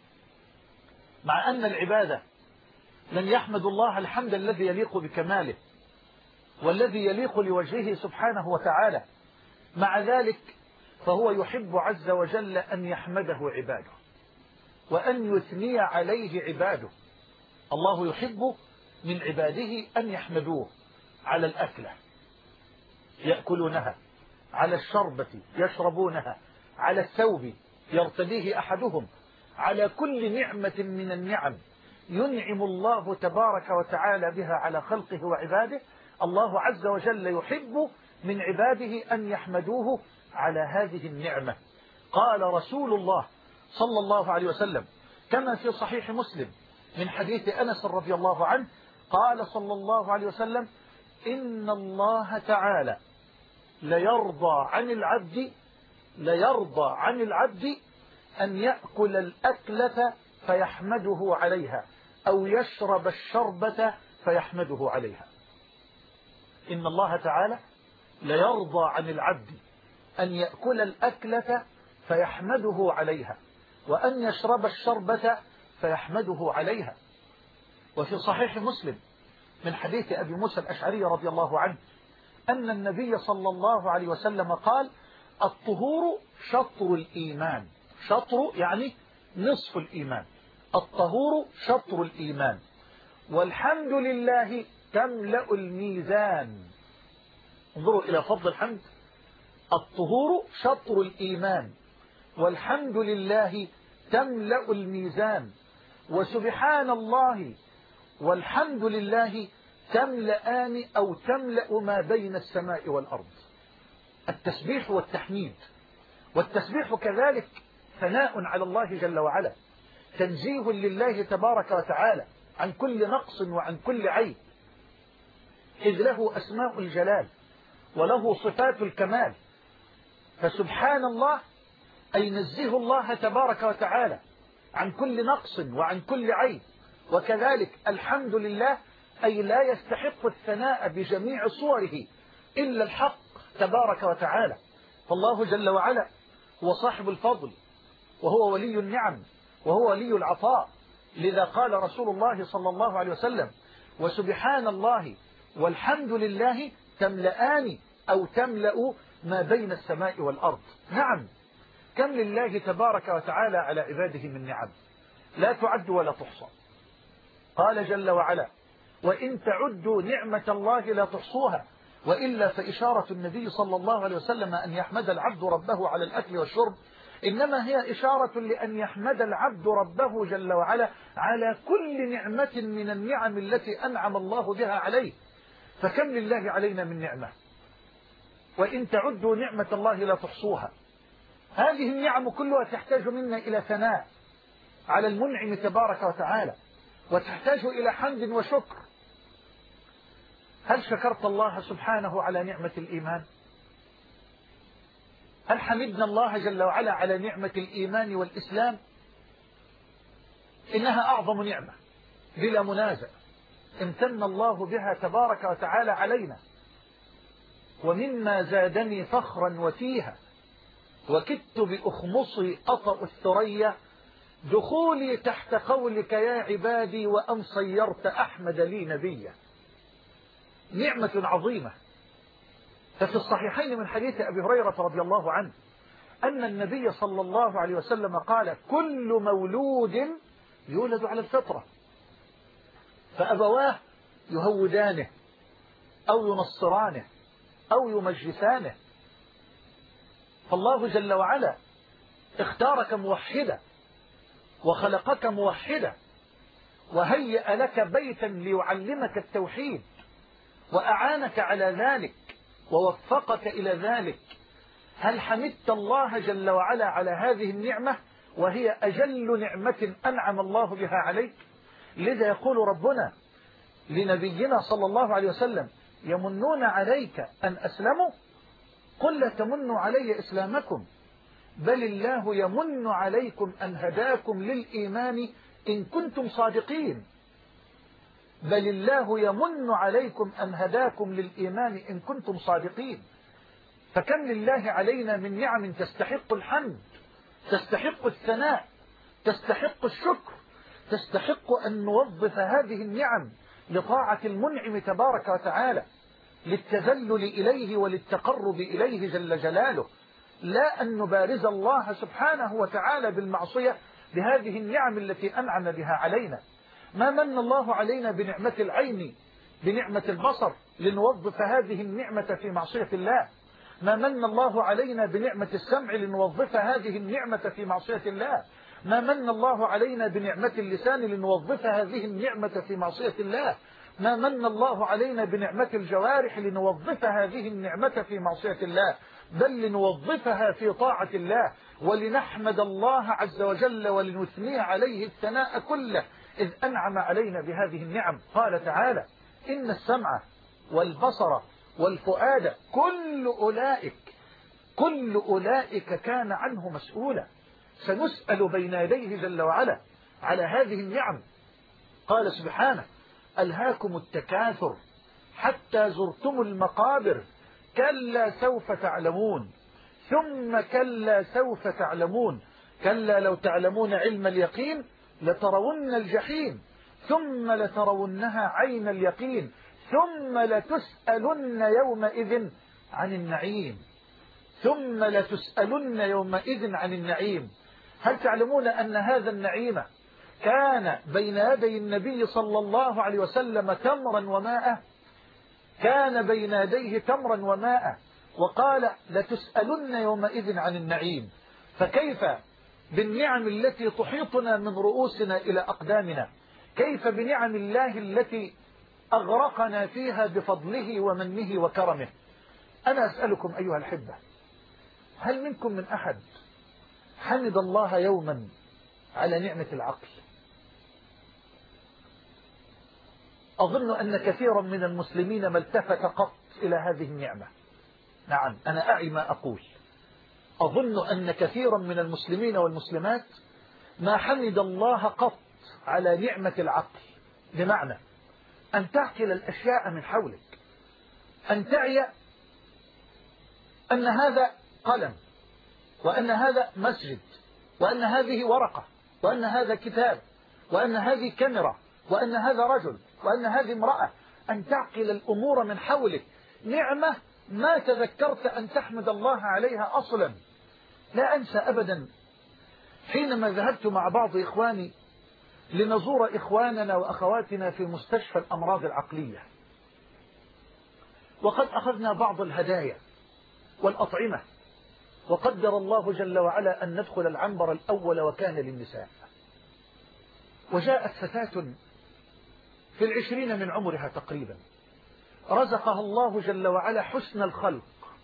مع أن العبادة من يحمد الله الحمد الذي يليق بكماله والذي يليق لوجهه سبحانه وتعالى، مع ذلك فهو يحب عز وجل أن يحمده عباده وأن يثني عليه عباده. الله يحب من عباده أن يحمدوه على الأكلة يأكلونها، على الشربة يشربونها، على الثوب يرتديه أحدهم، على كل نعمة من النعم ينعم الله تبارك وتعالى بها على خلقه وعباده. الله عز وجل يحب من عباده أن يحمدوه على هذه النعمة. قال رسول الله صلى الله عليه وسلم كما في صحيح مسلم من حديث أنس رضي الله عنه، قال صلى الله عليه وسلم: إن الله تعالى ليرضى عن العبد أن يأكل الأكلة فيحمده عليها أو يشرب الشربة فيحمده عليها. إن الله تعالى ليرضى عن العبد أن يأكل الأكلة فيحمده عليها وأن يشرب الشربة فيحمده عليها. وفي صحيح مسلم من حديث أبي موسى الأشعري رضي الله عنه أن النبي صلى الله عليه وسلم قال: الطهور شطر الإيمان. شطر يعني نصف الإيمان. الطهور شطر الإيمان، والحمد لله تملأ الميزان. انظروا إلى فضل الحمد. الطهور شطر الإيمان، والحمد لله تملأ الميزان، وسبحان الله والحمد لله تملأان أو تملأ ما بين السماء والأرض. التسبيح والتحميد، والتسبيح كذلك ثناء على الله جل وعلا، تنزيه لله تبارك وتعالى عن كل نقص وعن كل عيب، إذ له أسماء الجلال وله صفات الكمال. فسبحان الله أي نزه الله تبارك وتعالى عن كل نقص وعن كل عيب. وكذلك الحمد لله أي لا يستحق الثناء بجميع صوره إلا الحق تبارك وتعالى. فالله جل وعلا هو صاحب الفضل، وهو ولي النعم، وهو ولي العطاء. لذا قال رسول الله صلى الله عليه وسلم: وسبحان الله والحمد لله تملأان أو تملأ ما بين السماء والأرض. نعم، كم لله تبارك وتعالى على عباده من نعم لا تعد ولا تحصى. قال جل وعلا: وإن تعدوا نعمة الله لا تحصوها. وإلا فإشارة النبي صلى الله عليه وسلم أن يحمد العبد ربه على الأكل والشرب إنما هي إشارة لأن يحمد العبد ربه جل وعلا على كل نعمة من النعم التي أنعم الله بها عليه. فكم لله علينا من نعمة، وإن تعدوا نعمة الله لا تحصوها. هذه النعم كلها تحتاج منا إلى ثناء على المنعم تبارك وتعالى، وتحتاج إلى حمد وشكر. هل شكرت الله سبحانه على نعمة الإيمان؟ هل حمدنا الله جل وعلا على نعمة الإيمان والإسلام؟ إنها أعظم نعمة بلا منازع امتن الله بها تبارك وتعالى علينا. ومما زادني فخرا وتيها وكدت بأخمصي أطأ الثريا دخولي تحت قولك يا عبادي وأن صيرت أحمد لي نبيا. نعمة عظيمة. ففي الصحيحين من حديث أبي هريرة رضي الله عنه أن النبي صلى الله عليه وسلم قال كل مولود يولد على الفطرة، فأبواه يهودانه أو ينصرانه أو يمجسانه. فالله جل وعلا اختارك موحدا وخلقك موحدا وهيأ لك بيتا ليعلمك التوحيد وأعانك على ذلك ووفقك إلى ذلك. هل حمدت الله جل وعلا على هذه النعمة وهي أجل نعمة أنعم الله بها عليك؟ لذا يقول ربنا لنبينا صلى الله عليه وسلم يمنون عليك أن أسلموا قل لا تمنوا علي إسلامكم بل الله يمن عليكم أن هداكم للإيمان إن كنتم صادقين. بل الله يمن عليكم أن هداكم للإيمان إن كنتم صادقين. فكم لله علينا من نعم تستحق الحمد، تستحق الثناء، تستحق الشكر، تستحق أن نوظف هذه النعم لطاعة المنعم تبارك وتعالى، للتذلل إليه وللتقرب إليه جل جلاله، لا أن نبارز الله سبحانه وتعالى بالمعصية بهذه النعم التي أنعم بها علينا. ما من الله علينا بنعمة العين بنعمة البصر لنوظف هذه النعمة في معصية الله. ما من الله علينا بنعمة السمع لنوظف هذه النعمة في معصية الله. ما من الله علينا بنعمة اللسان لنوظف هذه النعمة في معصية الله. ما من الله علينا بنعمة الجوارح لنوظف هذه النعمة في معصية الله، بل لنوظفها في طاعة الله ولنحمد الله عز وجل ولنثني عليه الثناء كله إذ أنعم علينا بهذه النعم. قال تعالى إن السمع والبصر والفؤاد كل أولئك كان عنه مسؤولا. سنسأل بين يديه جل وعلا على هذه النعم. قال سبحانه ألهاكم التكاثر حتى زرتم المقابر كلا سوف تعلمون ثم كلا سوف تعلمون كلا لو تعلمون علم اليقين لترون الجحيم ثم لترونها عين اليقين ثم لتسألن يومئذ عن النعيم ثم لتسألن يومئذ عن النعيم. هل تعلمون أن هذا النعيم كان بين يدي النبي صلى الله عليه وسلم تمرا وماء؟ كان بين يديه تمرا وماء وقال لتسألن يومئذ عن النعيم. فكيف بالنعم التي تحيطنا من رؤوسنا إلى أقدامنا؟ كيف بنعم الله التي أغرقنا فيها بفضله ومنه وكرمه؟ أنا أسألكم أيها الحبة، هل منكم من أحد حمد الله يوما على نعمة العقل؟ أظن أن كثيرا من المسلمين ما التفت قط إلى هذه النعمة. نعم أنا أعي ما أقول. أظن أن كثيرا من المسلمين والمسلمات ما حمد الله قط على نعمة العقل، بمعنى أن تعقل الأشياء من حولك، أن تعي أن هذا قلم وأن هذا مسجد وأن هذه ورقة وأن هذا كتاب وأن هذه كاميرا وأن هذا رجل وأن هذه امرأة، أن تعقل الأمور من حولك. نعمة ما تذكرت أن تحمد الله عليها أصلا. لا أنسى أبدا حينما ذهبت مع بعض إخواني لنزور إخواننا وأخواتنا في مستشفى الأمراض العقلية، وقد أخذنا بعض الهدايا والأطعمة، وقدر الله جل وعلا أن ندخل العنبر الأول وكان للنساء. وجاءت فتاة في 20 من عمرها تقريبا، رزقها الله جل وعلا حسن الخلق.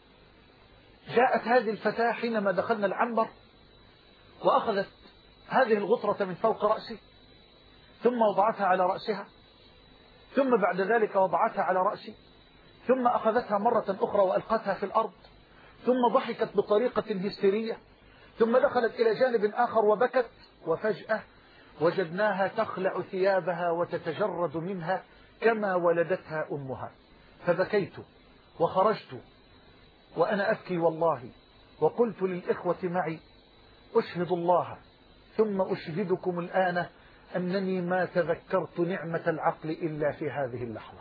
جاءت هذه الفتاة حينما دخلنا العنبر وأخذت هذه الغطرة من فوق رأسي، ثم وضعتها على رأسها، ثم بعد ذلك وضعتها على رأسي، ثم أخذتها مرة أخرى وألقتها في الأرض، ثم ضحكت بطريقة هستيرية، ثم دخلت إلى جانب آخر وبكت، وفجأة وجدناها تخلع ثيابها وتتجرد منها كما ولدتها أمها. فبكيت وخرجت وأنا أبكي والله، وقلت للإخوة معي: أشهد الله ثم أشهدكم الآن أنني ما تذكرت نعمة العقل إلا في هذه اللحظة.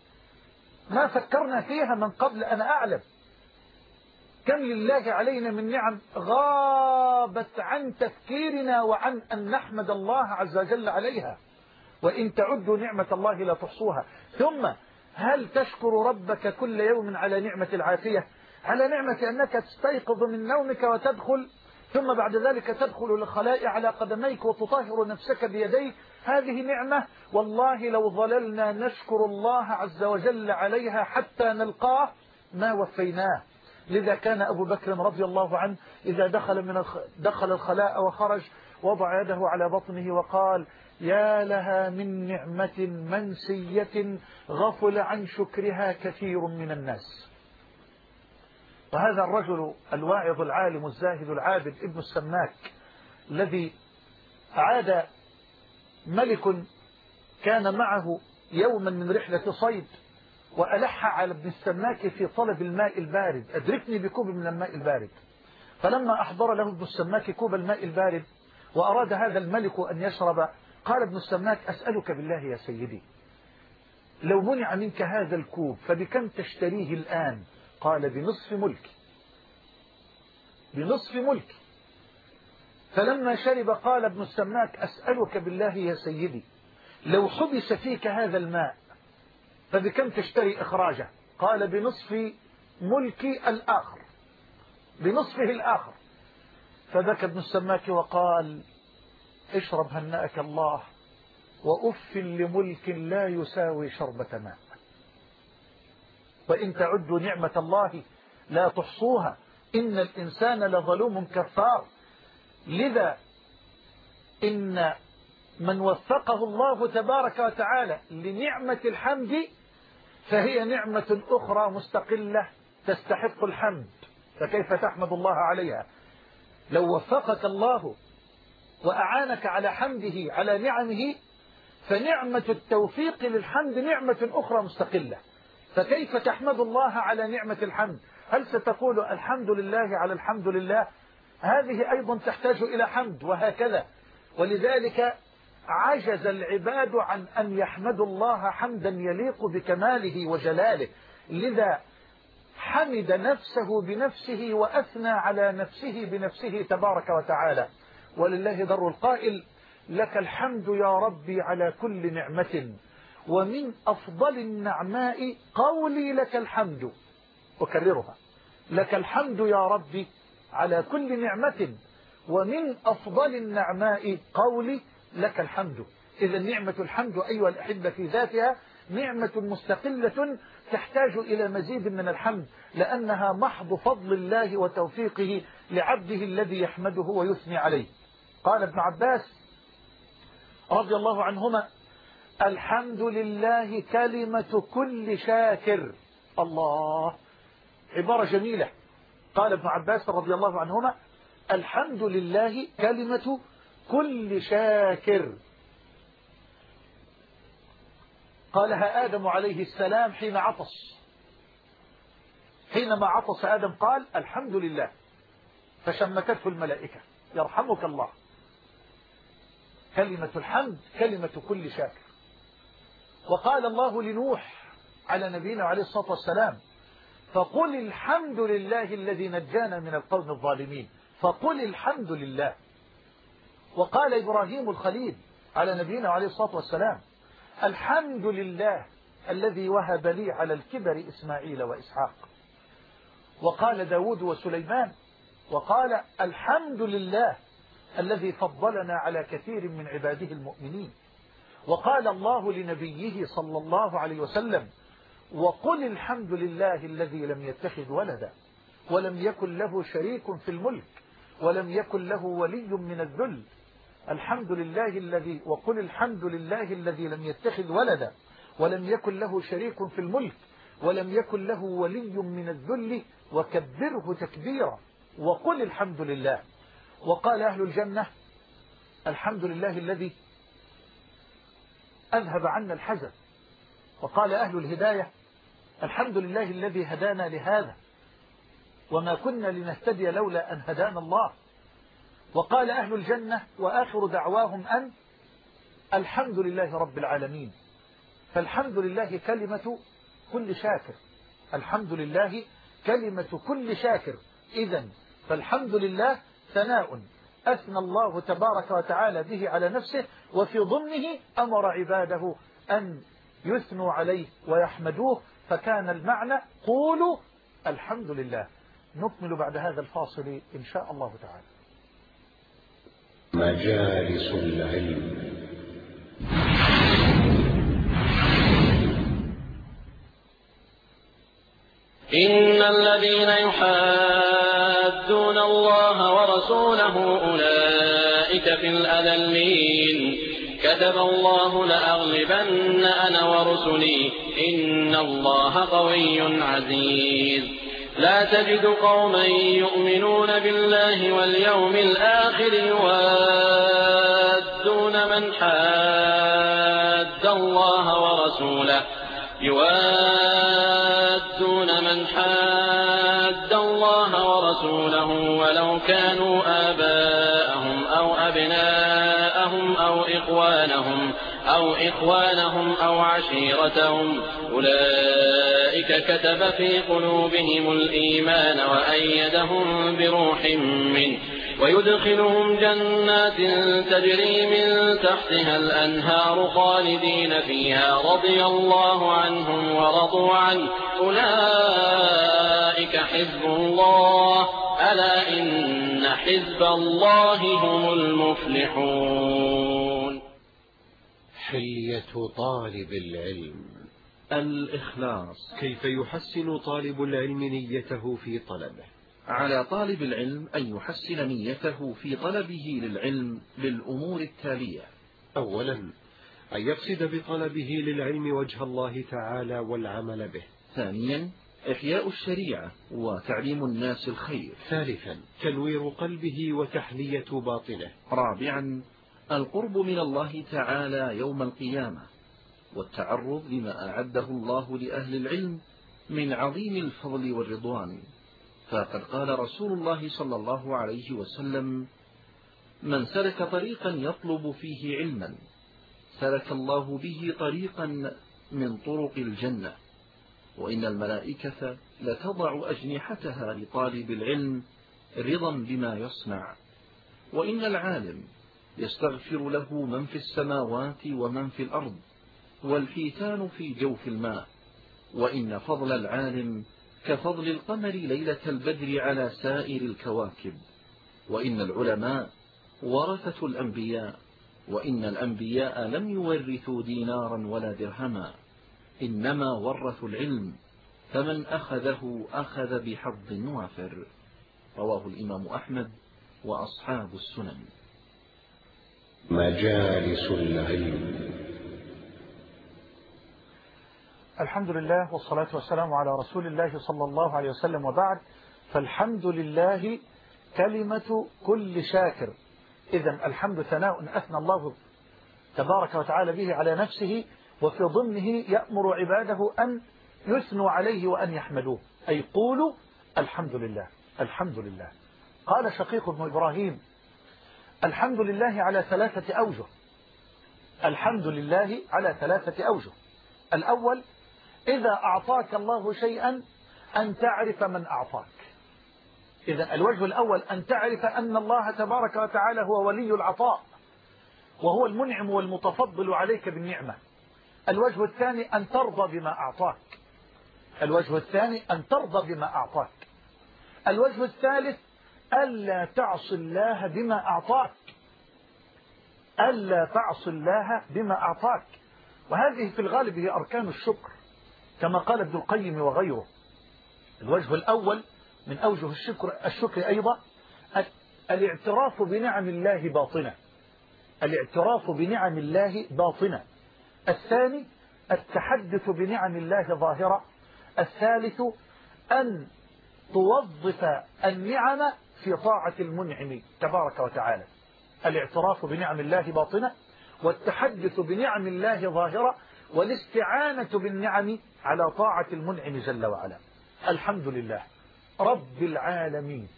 ما فكرنا فيها من قبل أن أعلم. كم لله علينا من نعم غابت عن تفكيرنا وعن أن نحمد الله عز وجل عليها، وإن تعدوا نعمة الله لا تحصوها. ثم هل تشكر ربك كل يوم على نعمة العافية، على نعمة أنك تستيقظ من نومك وتدخل، ثم بعد ذلك تدخل للخلاء على قدميك وتطهر نفسك بيديك؟ هذه نعمة والله لو ظللنا نشكر الله عز وجل عليها حتى نلقاه ما وفيناه. لذا كان أبو بكر رضي الله عنه إذا دخل الخلاء وخرج وضع يده على بطنه وقال: يا لها من نعمة منسية غفل عن شكرها كثير من الناس. وهذا الرجل الواعظ العالم الزاهد العابد ابن السماك، الذي عاد ملك كان معه يوما من رحلة صيد وألح على ابن السماك في طلب الماء البارد: أدركني بكوب من الماء البارد. فلما أحضر له ابن السماك كوب الماء البارد وأراد هذا الملك أن يشرب، قال ابن السماك: أسألك بالله يا سيدي، لو منع منك هذا الكوب فبكم تشتريه الآن؟ قال: بنصف ملك. بنصف ملك. فلما شرب قال ابن السماك: أسألك بالله يا سيدي، لو حبس فيك هذا الماء فبكم تشتري إخراجه؟ قال: بنصف ملكي الآخر، بنصفه الآخر. فبكى ابن السماك وقال: اشرب هنأك الله، وأف لملك لا يساوي شربة ماء. وإن تعدوا نعمة الله لا تحصوها، إن الإنسان لظلوم كفار. لذا إن من وفقه الله تبارك وتعالى لنعمة الحمد فهي نعمة أخرى مستقلة تستحق الحمد، فكيف تحمد الله عليها؟ لو وفقك الله وأعانك على حمده على نعمه فنعمة التوفيق للحمد نعمة أخرى مستقلة، فكيف تحمد الله على نعمة الحمد؟ هل ستقول الحمد لله على الحمد لله؟ هذه أيضا تحتاج إلى حمد، وهكذا. ولذلك عجز العباد عن أن يحمدوا الله حمدا يليق بكماله وجلاله. لذا حمد نفسه بنفسه وأثنى على نفسه بنفسه تبارك وتعالى. ولله در القائل: لك الحمد يا ربي على كل نعمة، ومن أفضل النعماء قولي لك الحمد. أكررها: لك الحمد يا ربي على كل نعمة، ومن أفضل النعماء قولي لك الحمد. إذا نعمة الحمد أيها الأحبة في ذاتها نعمة مستقلة تحتاج إلى مزيد من الحمد، لأنها محض فضل الله وتوفيقه لعبده الذي يحمده ويثني عليه. قال ابن عباس رضي الله عنهما: الحمد لله كلمة كل شاكر. الله، عبارة جميلة. قال ابن عباس رضي الله عنهما: الحمد لله كلمة كل شاكر. قالها آدم عليه السلام حين عطس. حينما عطس آدم قال: الحمد لله، فشمتته الملائكة: يرحمك الله. كلمة الحمد كلمة كل شاكر. وقال الله لنوح على نبينا عليه الصلاة والسلام: فقل الحمد لله الذي نجانا من القوم الظالمين. فقل الحمد لله. وقال إبراهيم الخليل على نبينا عليه الصلاة والسلام: الحمد لله الذي وهب لي على الكبر إسماعيل وإسحاق. وقال داود وسليمان: وقال الحمد لله الذي فضلنا على كثير من عباده المؤمنين. وقال الله لنبيه صلى الله عليه وسلم: وقل الحمد لله الذي لم يتخذ ولدا ولم يكن له شريك في الملك ولم يكن له ولي من الذل. الحمد لله الذي وقل الحمد لله الذي لم يتخذ ولدا ولم يكن له شريك في الملك ولم يكن له ولي من الذل وكبره تكبيرا. وقل الحمد لله. وقال أهل الجنة الحمد لله الذي أذهب عنا الحزن. وقال أهل الهداية الحمد لله الذي هدانا لهذا وما كنا لنهتدي لولا أن هدانا الله. وقال أهل الجنة وآخر دعواهم أن الحمد لله رب العالمين. فالحمد لله كلمة كل شاكر. الحمد لله كلمة كل شاكر. إذن فالحمد لله ثناء أثنى الله تبارك وتعالى به على نفسه وفي ضمنه أمر عباده أن يثنوا عليه ويحمدوه. فكان المعنى قولوا الحمد لله. نكمل بعد هذا الفاصل إن شاء الله تعالى. مجالس العلم. إن الذين يحادون الله ورسوله أولئك في الأذلين. كتب الله لأغلبن أنا ورسلي إن الله قوي عزيز. لا تجد قوما يؤمنون بالله واليوم الآخر يوادون من حاد الله ورسوله ولو كانوا آباءهم أو أبناءهم أو إخوانهم أو عشيرتهم أولئك كتب في قلوبهم الإيمان وأيدهم بروح منه ويدخلهم جنات تجري من تحتها الأنهار خالدين فيها رضي الله عنهم ورضوا عنه أولئك حزب الله ألا إن حزب الله هم المفلحون. حلية طالب العلم. الإخلاص. كيف يحسن طالب العلم نيته في طلبه؟ على طالب العلم أن يحسن نيته في طلبه للعلم بالأمور التالية. أولا أن يقصد بطلبه للعلم وجه الله تعالى والعمل به. ثانيا إحياء الشريعة وتعليم الناس الخير. ثالثا تنوير قلبه وتحلية باطنه. رابعا القرب من الله تعالى يوم القيامة والتعرض لما أعده الله لأهل العلم من عظيم الفضل والرضوان. فقد قال رسول الله صلى الله عليه وسلم: من سلك طريقا يطلب فيه علما سلك الله به طريقا من طرق الجنة، وإن الملائكة لتضع أجنحتها لطالب العلم رضا بما يصنع، وإن العالم يستغفر له من في السماوات ومن في الأرض والحيتان في جوف الماء، وإن فضل العالم كفضل القمر ليلة البدر على سائر الكواكب، وإن العلماء ورثة الأنبياء، وإن الأنبياء لم يورثوا دينارا ولا درهما إنما ورثوا العلم، فمن أخذه أخذ بحظ وافر. رواه الإمام أحمد وأصحاب السنن. مجالس العلم. الحمد لله والصلاة والسلام على رسول الله صلى الله عليه وسلم، وبعد. فالحمد لله كلمة كل شاكر. إذن الحمد ثناء أثنى الله تبارك وتعالى به على نفسه، وفي ضمنه يأمر عباده أن يثنوا عليه وأن يحمدوه، أي قولوا الحمد لله. الحمد لله. قال شقيق بن إبراهيم: الحمد لله على 3 أوجه. الحمد لله على 3 أوجه. الأول: إذا أعطاك الله شيئا أن تعرف من أعطاك. إذا الوجه الأول أن تعرف أن الله تبارك وتعالى هو ولي العطاء وهو المنعم والمتفضل عليك بالنعمة. الوجه الثاني أن ترضى بما أعطاك. الوجه الثاني أن ترضى بما أعطاك. الوجه الثالث ألا تعصي الله بما أعطاك. ألا تعصي الله بما أعطاك. وهذه في الغالب هي أركان الشكر. كما قال ابن القيم وغيره. الوجه الأول من أوجه الشكر أيضا الاعتراف بنعم الله باطنة. الاعتراف بنعم الله باطنة. الثاني التحدث بنعم الله ظاهرة. الثالث أن توظف النعم في طاعة المنعم تبارك وتعالى. الاعتراف بنعم الله باطنة، والتحدث بنعم الله ظاهرة، والاستعانة بالنعم على طاعة المنعم جل وعلا. الحمد لله رب العالمين.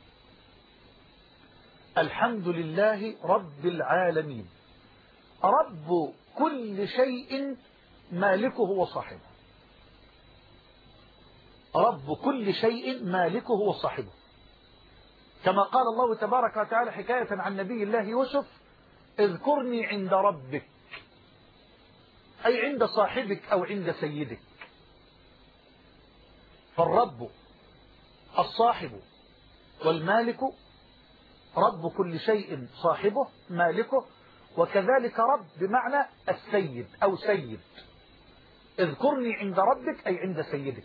الحمد لله رب العالمين. رب كل شيء مالكه وصاحبه. رب كل شيء مالكه وصاحبه، كما قال الله تبارك وتعالى حكاية عن نبي الله يوسف: اذكرني عند ربك، أي عند صاحبك أو عند سيدك. فالرب الصاحب والمالك، رب كل شيء صاحبه مالكه، وكذلك رب بمعنى السيد أو سيد. اذكرني عند ربك أي عند سيدك.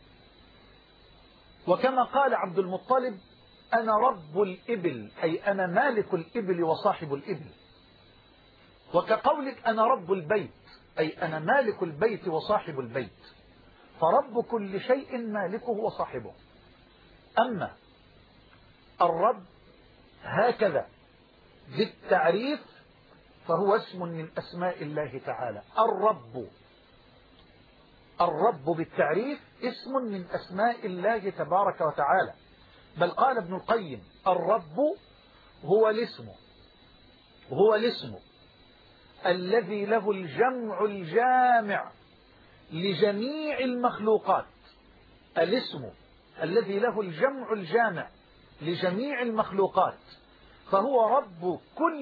وكما قال عبد المطلب: أنا رب الإبل، أي أنا مالك الإبل وصاحب الإبل. وكقولك أنا رب البيت، أي أنا مالك البيت وصاحب البيت. فرب كل شيء مالكه وصاحبه. أما الرب هكذا بالتعريف فهو اسم من أسماء الله تعالى. الرب بالتعريف اسم من أسماء الله تبارك وتعالى. بل قال ابن القيم: الرب هو الاسم الذي له الجمع الجامع لجميع المخلوقات. الاسم الذي له الجمع الجامع لجميع المخلوقات، فهو رب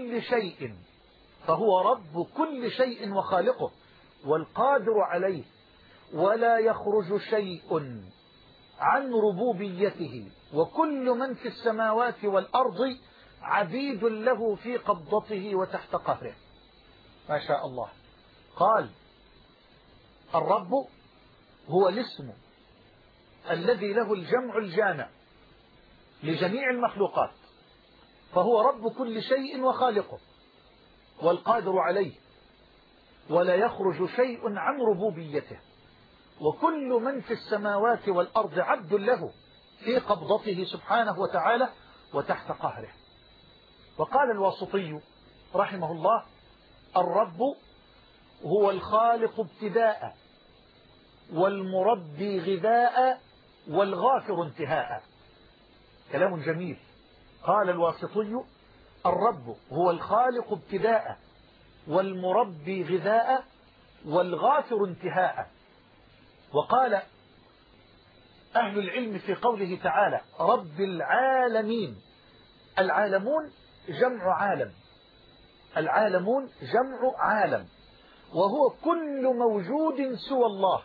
كل شيء وخالقه والقادر عليه، ولا يخرج شيء عن ربوبيته، وكل من في السماوات والأرض عبيد له في قبضته وتحت قهره. ما شاء الله. قال: الرب هو الاسم الذي له الجمع الجامع لجميع المخلوقات، فهو رب كل شيء وخالقه والقادر عليه، ولا يخرج شيء عن ربوبيته، وكل من في السماوات والأرض عبد له في قبضته سبحانه وتعالى وتحت قهره. وقال الواسطي رحمه الله: الرب هو الخالق ابتداء، والمربي غذاء، والغافر انتهاء. كلام جميل. قال الواسطي: الرب هو الخالق ابتداء، والمربي غذاء، والغافر انتهاء. وقال أهل العلم في قوله تعالى: رب العالمين. العالمون جمع عالم. العالمون جمع عالم، وهو كل موجود سوى الله،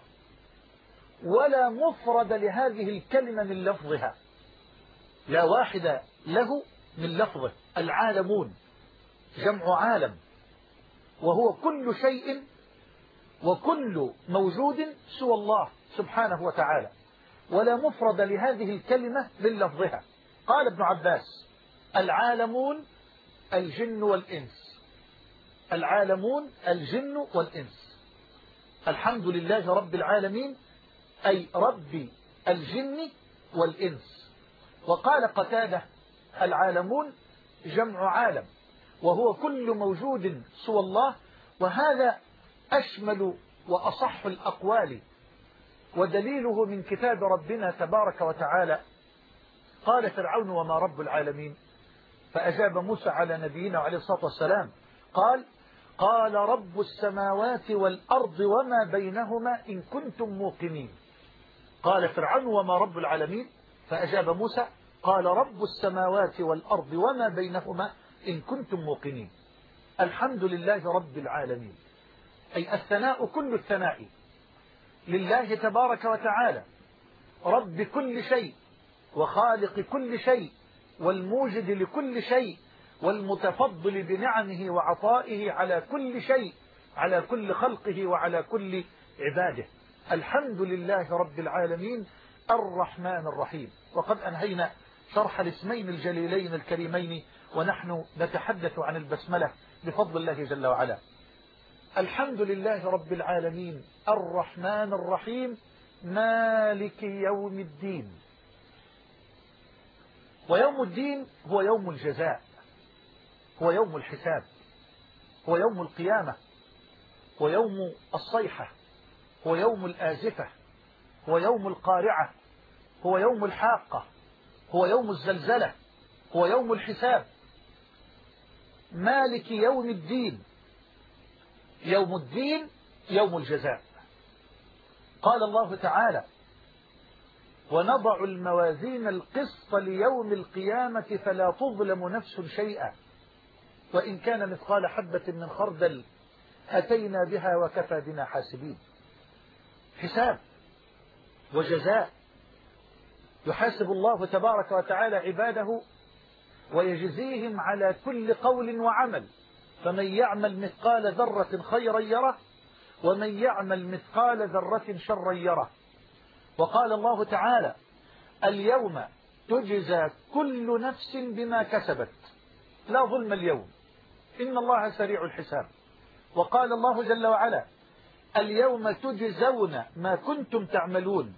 ولا مفرد لهذه الكلمة من لفظها، لا واحد له من لفظه. العالمون جمع عالم، وهو كل شيء وكل موجود سوى الله سبحانه وتعالى، ولا مفرد لهذه الكلمة من لفظها. قال ابن عباس: العالمون الجن والإنس. العالمون الجن والإنس. الحمد لله رب العالمين، أي رب الجن والإنس. وقال قتادة: العالمون جمع عالم، وهو كل موجود سوى الله. وهذا أشمل وأصح الأقوال، ودليله من كتاب ربنا تبارك وتعالى. قال فرعون: وما رب العالمين؟ فأجاب موسى على نبينا عليه الصلاة والسلام قال: رب السماوات والأرض وما بينهما إن كنتم موقنين. قال فرعون: وما رب العالمين؟ فأجاب موسى قال: رب السماوات والأرض وما بينهما إن كنتم موقنين. الحمد لله رب العالمين، أي الثناء كل الثناء لله تبارك وتعالى، رب كل شيء وخالق كل شيء والموجد لكل شيء والمتفضل بنعمه وعطائه على كل شيء، على كل خلقه وعلى كل عباده. الحمد لله رب العالمين الرحمن الرحيم. وقد أنهينا شرح الاسمين الجليلين الكريمين ونحن نتحدث عن البسملة بفضل الله جل وعلا. الحمد لله رب العالمين الرحمن الرحيم مالك يوم الدين. ويوم الدين هو يوم الجزاء، هو يوم الحساب، هو يوم القيامة، هو يوم الصيحة، هو يوم الآزفة، هو يوم القارعة، هو يوم الحاقة، هو يوم الزلزلة، هو يوم الحساب. مالك يوم الدين. يوم الدين يوم الجزاء. قال الله تعالى: ونضع الموازين القسط ليوم القيامة فلا تظلم نفس شيئا وإن كان مثقال حبة من خردل أتينا بها وكفى بنا حاسبين. حساب وجزاء، يحاسب الله تبارك وتعالى عباده ويجزيهم على كل قول وعمل، فمن يعمل مثقال ذرة خيرا يره ومن يعمل مثقال ذرة شرا يره. وقال الله تعالى: اليوم تجزى كل نفس بما كسبت لا ظلم اليوم إن الله سريع الحساب. وقال الله جل وعلا: اليوم تجزون ما كنتم تعملون.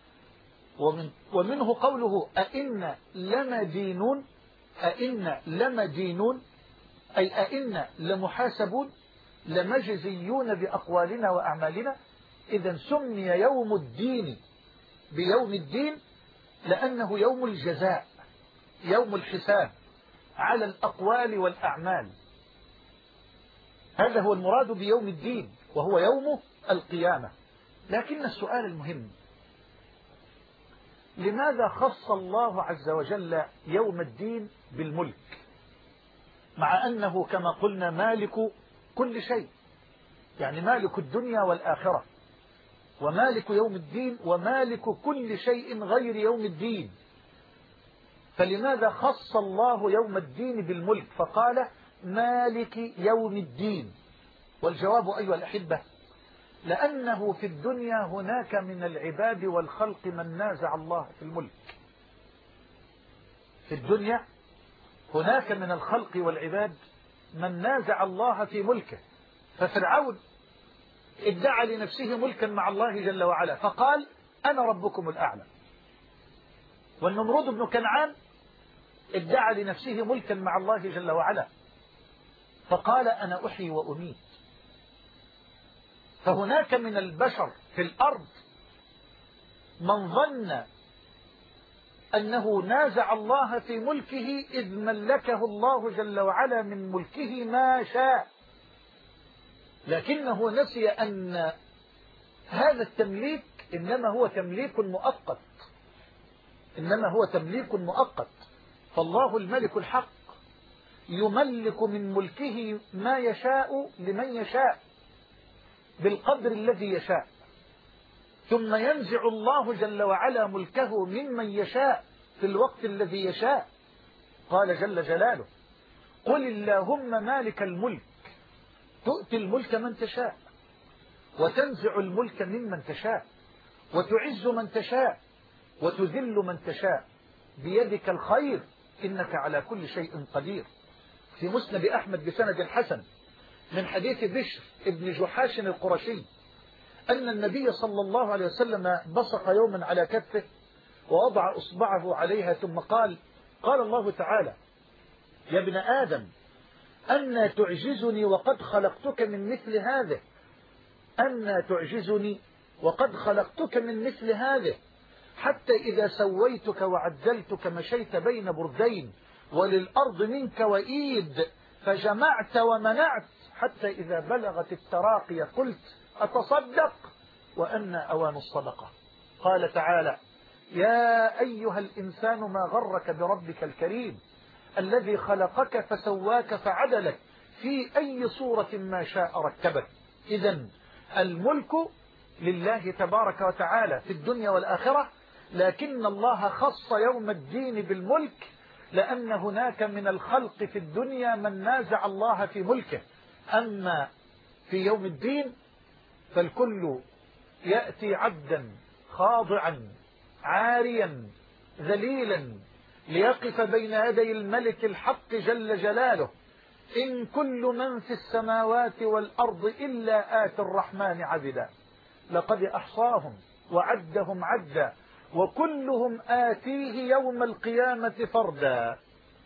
ومنه قوله: أئن لمدينون. أئن لمدينون أي أئن لمحاسبون لمجزيون بأقوالنا وأعمالنا. إذا سمي يوم الدين بيوم الدين لأنه يوم الجزاء، يوم الحساب على الأقوال والأعمال. هذا هو المراد بيوم الدين وهو يوم القيامة. لكن السؤال المهم: لماذا خص الله عز وجل يوم الدين بالملك مع أنه كما قلنا مالك كل شيء، يعني مالك الدنيا والآخرة ومالك يوم الدين ومالك كل شيء غير يوم الدين؟ فلماذا خص الله يوم الدين بالملك فقال مالك يوم الدين؟ والجواب أيها الأحبة: لأنه في الدنيا هناك من العباد والخلق من نازع الله في الملك. في الدنيا هناك من الخلق والعباد من نازع الله في ملكه. ففرعون ادعى لنفسه ملكا مع الله جل وعلا فقال: أنا ربكم الأعلى. والنمرود بن كنعان ادعى لنفسه ملكا مع الله جل وعلا فقال: أنا أحيي وأميت. فهناك من البشر في الأرض من ظن أنه نازع الله في ملكه إذ ملكه الله جل وعلا من ملكه ما شاء، لكنه نسي أن هذا التمليك إنما هو تمليك مؤقت، إنما هو تمليك مؤقت. فالله الملك الحق يملك من ملكه ما يشاء لمن يشاء بالقدر الذي يشاء، ثم ينزع الله جل وعلا ملكه ممن يشاء في الوقت الذي يشاء. قال جل جلاله: قل اللهم مالك الملك تؤتي الملك من تشاء وتنزع الملك ممن تشاء وتعز من تشاء وتذل من تشاء بيدك الخير إنك على كل شيء قدير. في مسند أحمد بسند حسن من حديث بشر ابن جحاش القرشي أن النبي صلى الله عليه وسلم بصق يوما على كفه ووضع إصبعه عليها ثم قال: قال الله تعالى: يا ابن آدم أنى تعجزني وقد خلقتك من مثل هذا، أنى تعجزني وقد خلقتك من مثل هذا، حتى إذا سويتك وعدلتك مشيت بين بردين وللأرض منك وإيد فجمعت ومنعت، حتى إذا بلغت التراقي قلت أتصدق وأن أوان الصدقة. قال تعالى: يا أيها الإنسان ما غرك بربك الكريم الذي خلقك فسواك فعدلك في أي صورة ما شاء ركبك. إذن الملك لله تبارك وتعالى في الدنيا والآخرة، لكن الله خص يوم الدين بالملك لأن هناك من الخلق في الدنيا من نازع الله في ملكه. أما في يوم الدين فالكل يأتي عبدا خاضعا عاريا ذليلا ليقف بين يدي الملك الحق جل جلاله: إن كل من في السماوات والأرض إلا آتي الرحمن عبدا لقد أحصاهم وعدهم عدا وكلهم آتيه يوم القيامة فردا.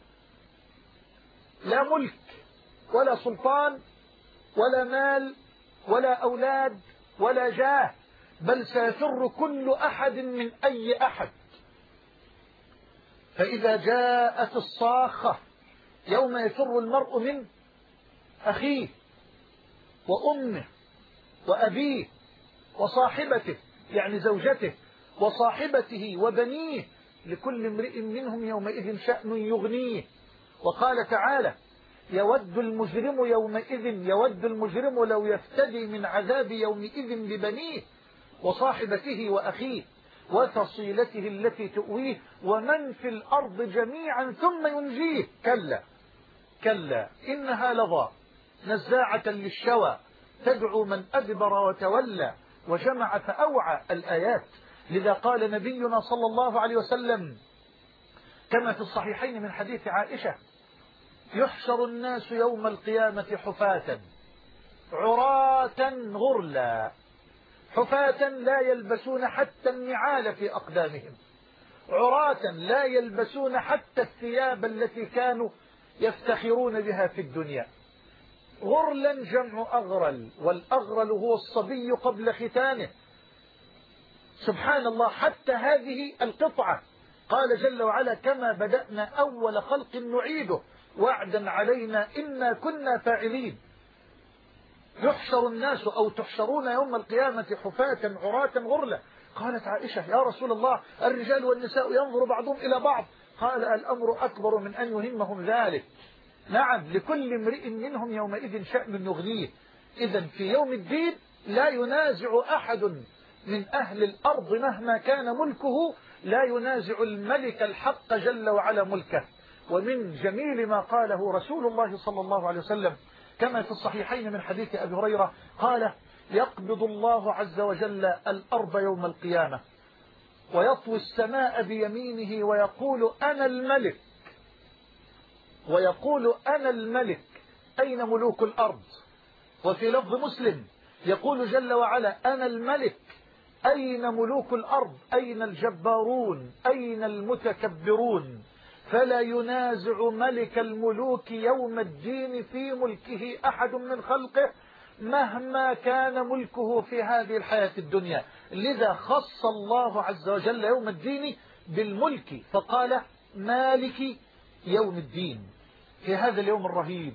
لا ملك ولا سلطان ولا مال ولا أولاد ولا جاه، بل سيفر كل أحد من أي أحد. فإذا جاءت الصاخة يوم يفر المرء من أخيه وأمه وأبيه وصاحبته، يعني زوجته وصاحبته وبنيه، لكل امرئ منهم يومئذ شأن يغنيه. وقال تعالى: يود المجرم لو يفتدي من عذاب يومئذ ببنيه وصاحبته وأخيه وفصيلته التي تؤويه ومن في الأرض جميعا ثم ينجيه. كلا كلا إنها لظى نزاعة للشوى تدعو من أدبر وتولى وجمع فأوعى. الآيات. لذا قال نبينا صلى الله عليه وسلم كما في الصحيحين من حديث عائشة: يحشر الناس يوم القيامة حفاة عراة غرلا، حفاة لا يلبسون حتى النعال في أقدامهم، عراة لا يلبسون حتى الثياب التي كانوا يفتخرون بها في الدنيا. غرلا جمع أغرل، والأغرل هو الصبي قبل ختانه. سبحان الله، حتى هذه القطعة قال جل وعلا: كما بدأنا أول خلق نعيده وعدا علينا إنا كنا فاعلين. يحشر الناس أو تحشرون يوم القيامة حفاة عراة غرلا. قالت عائشة: يا رسول الله، الرجال والنساء ينظر بعضهم إلى بعض. قال: الأمر أكبر من أن يهمهم ذلك. نعم، لكل امرئ منهم يومئذ شأن يغنيه. إذن في يوم الدين لا ينازع أحد من أهل الأرض مهما كان ملكه، لا ينازع الملك الحق جل وعلا ملكه. ومن جميل ما قاله رسول الله صلى الله عليه وسلم كما في الصحيحين من حديث أبي هريرة قال: يقبض الله عز وجل الأرض يوم القيامة ويطوي السماء بيمينه ويقول: أنا الملك، ويقول: أنا الملك، أين ملوك الأرض؟ وفي لفظ مسلم يقول جل وعلا: أنا الملك، أين ملوك الأرض؟ أين الجبارون؟ أين المتكبرون؟ فلا ينازع ملك الملوك يوم الدين في ملكه أحد من خلقه مهما كان ملكه في هذه الحياة الدنيا. لذا خص الله عز وجل يوم الدين بالملك فقال: مالك يوم الدين. في هذا اليوم الرهيب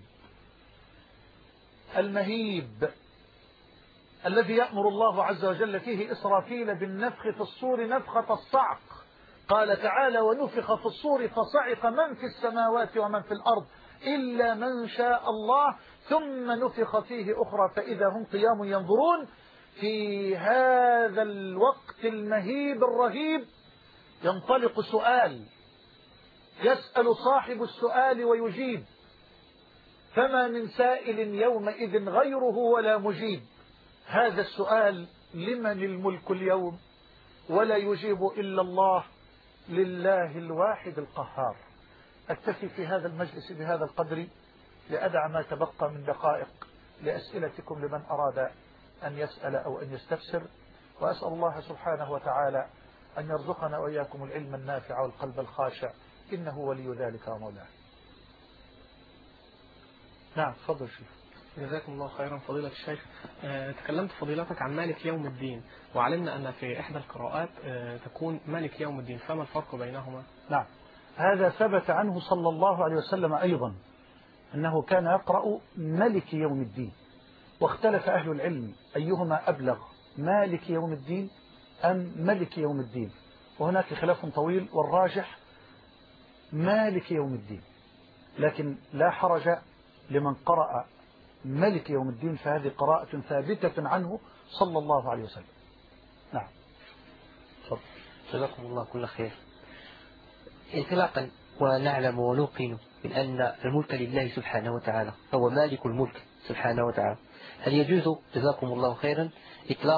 المهيب الذي يأمر الله عز وجل فيه إسرافيل بالنفخ في الصور نفخة الصعق. قال تعالى: ونفخ في الصور فصعق من في السماوات ومن في الأرض إلا من شاء الله ثم نفخ فيه أخرى فإذا هم قيام ينظرون. في هذا الوقت المهيب الرهيب ينطلق سؤال، يسأل صاحب السؤال ويجيب، فما من سائل يومئذ غيره ولا مجيب. هذا السؤال: لمن الملك اليوم؟ ولا يجيب إلا الله، لله الواحد القهار. أكتفي في هذا المجلس بهذا القدر لأدع ما تبقى من دقائق لأسئلتكم لمن أراد أن يسأل أو أن يستفسر، وأسأل الله سبحانه وتعالى أن يرزقنا وإياكم العلم النافع والقلب الخاشع، إنه ولي ذلك ومولاه. نعم، تفضل شيخ. جزاكم الله خيرا فضيلة الشيخ. تكلمت فضيلتك عن مالك يوم الدين، وعلمنا أن في إحدى القراءات تكون مالك يوم الدين، فما الفرق بينهما؟ نعم، هذا ثبت عنه صلى الله عليه وسلم أيضا أنه كان يقرأ ملك يوم الدين، واختلف أهل العلم أيهما أبلغ، مالك يوم الدين أم ملك يوم الدين، وهناك خلاف طويل، والراجح مالك يوم الدين، لكن لا حرج لمن قرأ ملك يوم الدين، فهذه قراءة ثابتة عنه صلى الله عليه وسلم. نعم. جزاكم الله كل خير. انطلاقا ونعلم ونوقن من أن الملك لله سبحانه وتعالى، فهو مالك الملك سبحانه وتعالى، هل يجوز جزاكم الله خيرا إطلاق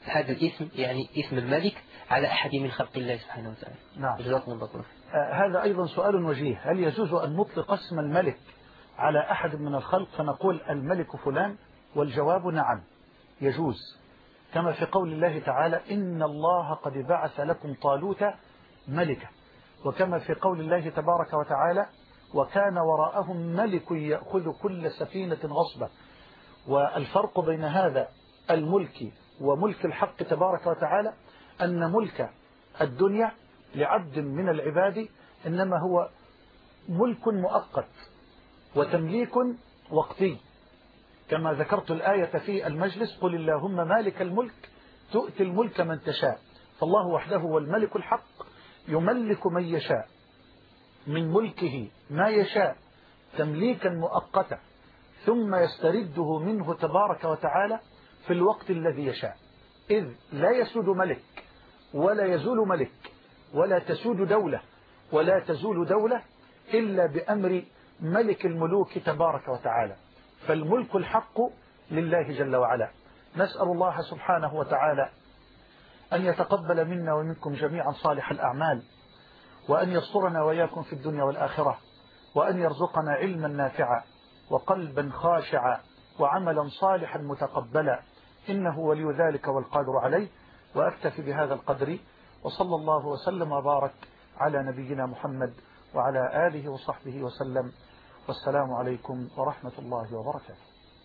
هذا الاسم يعني اسم الملك على أحد من خلق الله سبحانه وتعالى. نعم. جزاكم الله خيرا. هذا أيضا سؤال وجيه، هل يجوز أن نطلق اسم الملك على أحد من الخلق فنقول الملك فلان؟ والجواب نعم يجوز، كما في قول الله تعالى إن الله قد بعث لكم طالوت ملكا، وكما في قول الله تبارك وتعالى وكان وراءهم ملك يأخذ كل سفينة غصبا. والفرق بين هذا الملك وملك الحق تبارك وتعالى أن ملك الدنيا لعبد من العباد إنما هو ملك مؤقت وتمليك وقتي، كما ذكرت الآية في المجلس قل اللهم مالك الملك تؤتي الملك من تشاء، فالله وحده هو الملك الحق يملك من يشاء من ملكه ما يشاء تمليكا مؤقتا، ثم يسترده منه تبارك وتعالى في الوقت الذي يشاء، إذ لا يسود ملك ولا يزول ملك ولا تسود دولة ولا تزول دولة إلا بأمر ملك الملوك تبارك وتعالى، فالملك الحق لله جل وعلا. نسأل الله سبحانه وتعالى أن يتقبل منا ومنكم جميعا صالح الأعمال، وأن يسترنا وإياكم في الدنيا والآخرة، وأن يرزقنا علما نافعا وقلبا خاشعا وعملا صالحا متقبلا، إنه ولي ذلك والقادر عليه. وأكتفي بهذا القدر، وصلى الله وسلم وبارك على نبينا محمد وعلى آله وصحبه وسلم، والسلام عليكم ورحمة الله وبركاته.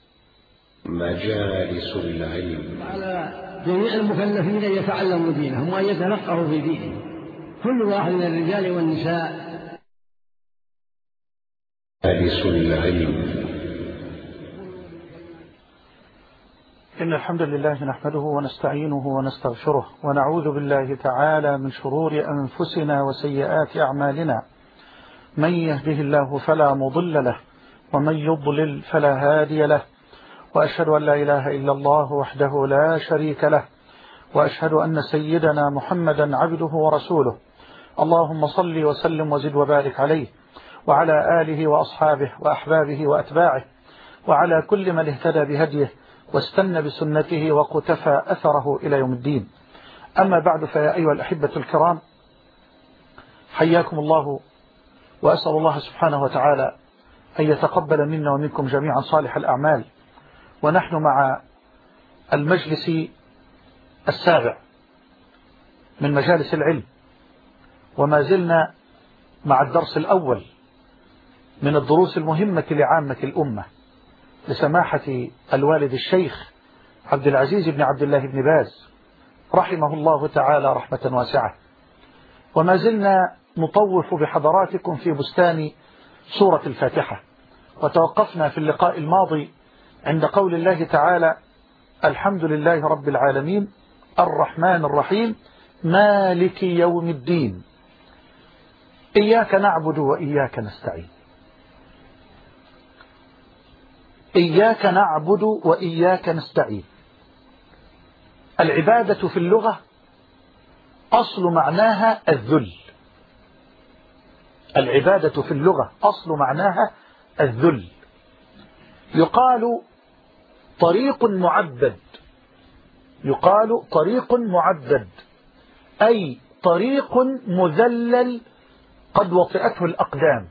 مجالس العلم. على جميع المكلفين أن يتعلموا دينهم وأن يتفقهوا في دينهم، كل واحد من الرجال والنساء. مجالس العلم. إن الحمد لله نحمده ونستعينه ونستغفره، ونعوذ بالله تعالى من شرور أنفسنا وسيئات أعمالنا، من يهده الله فلا مضل له ومن يضلل فلا هادي له، وأشهد أن لا إله إلا الله وحده لا شريك له، وأشهد أن سيدنا محمدا عبده ورسوله. اللهم صل وسلم وزد وبارك عليه وعلى آله وأصحابه وأحبابه وأتباعه وعلى كل من اهتدى بهديه واستنى بسنته وقتفى أثره إلى يوم الدين. أما بعد، فيا أيها الأحبة الكرام، حياكم الله، وأسأل الله سبحانه وتعالى أن يتقبل منا ومنكم جميعا صالح الأعمال. ونحن مع المجلس السابع من مجالس العلم، وما زلنا مع الدرس الأول من الدروس المهمة لعامة الأمة لسماحة الوالد الشيخ عبد العزيز بن عبد الله بن باز رحمه الله تعالى رحمة واسعة. وما زلنا نطوف بحضراتكم في بستان سورة الفاتحة، وتوقفنا في اللقاء الماضي عند قول الله تعالى الحمد لله رب العالمين الرحمن الرحيم مالك يوم الدين إياك نعبد وإياك نستعين. إياك نعبد وإياك نستعين. العبادة في اللغة أصل معناها الذل. العبادة في اللغة أصل معناها الذل. يقال طريق معبد، يقال طريق معبد أي طريق مذلل قد وطئته الأقدام.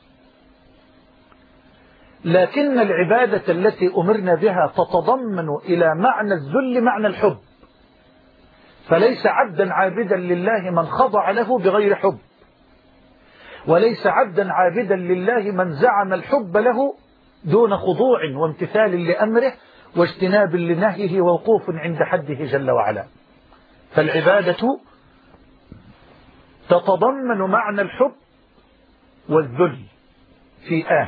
لكن العبادة التي أمرنا بها تتضمن إلى معنى الذل معنى الحب، فليس عبدا عابدا لله من خضع له بغير حب، وليس عبدا عابدا لله من زعم الحب له دون خضوع وامتثال لأمره واجتناب لنهيه ووقوف عند حده جل وعلا. فالعبادة تتضمن معنى الحب والذل في آن،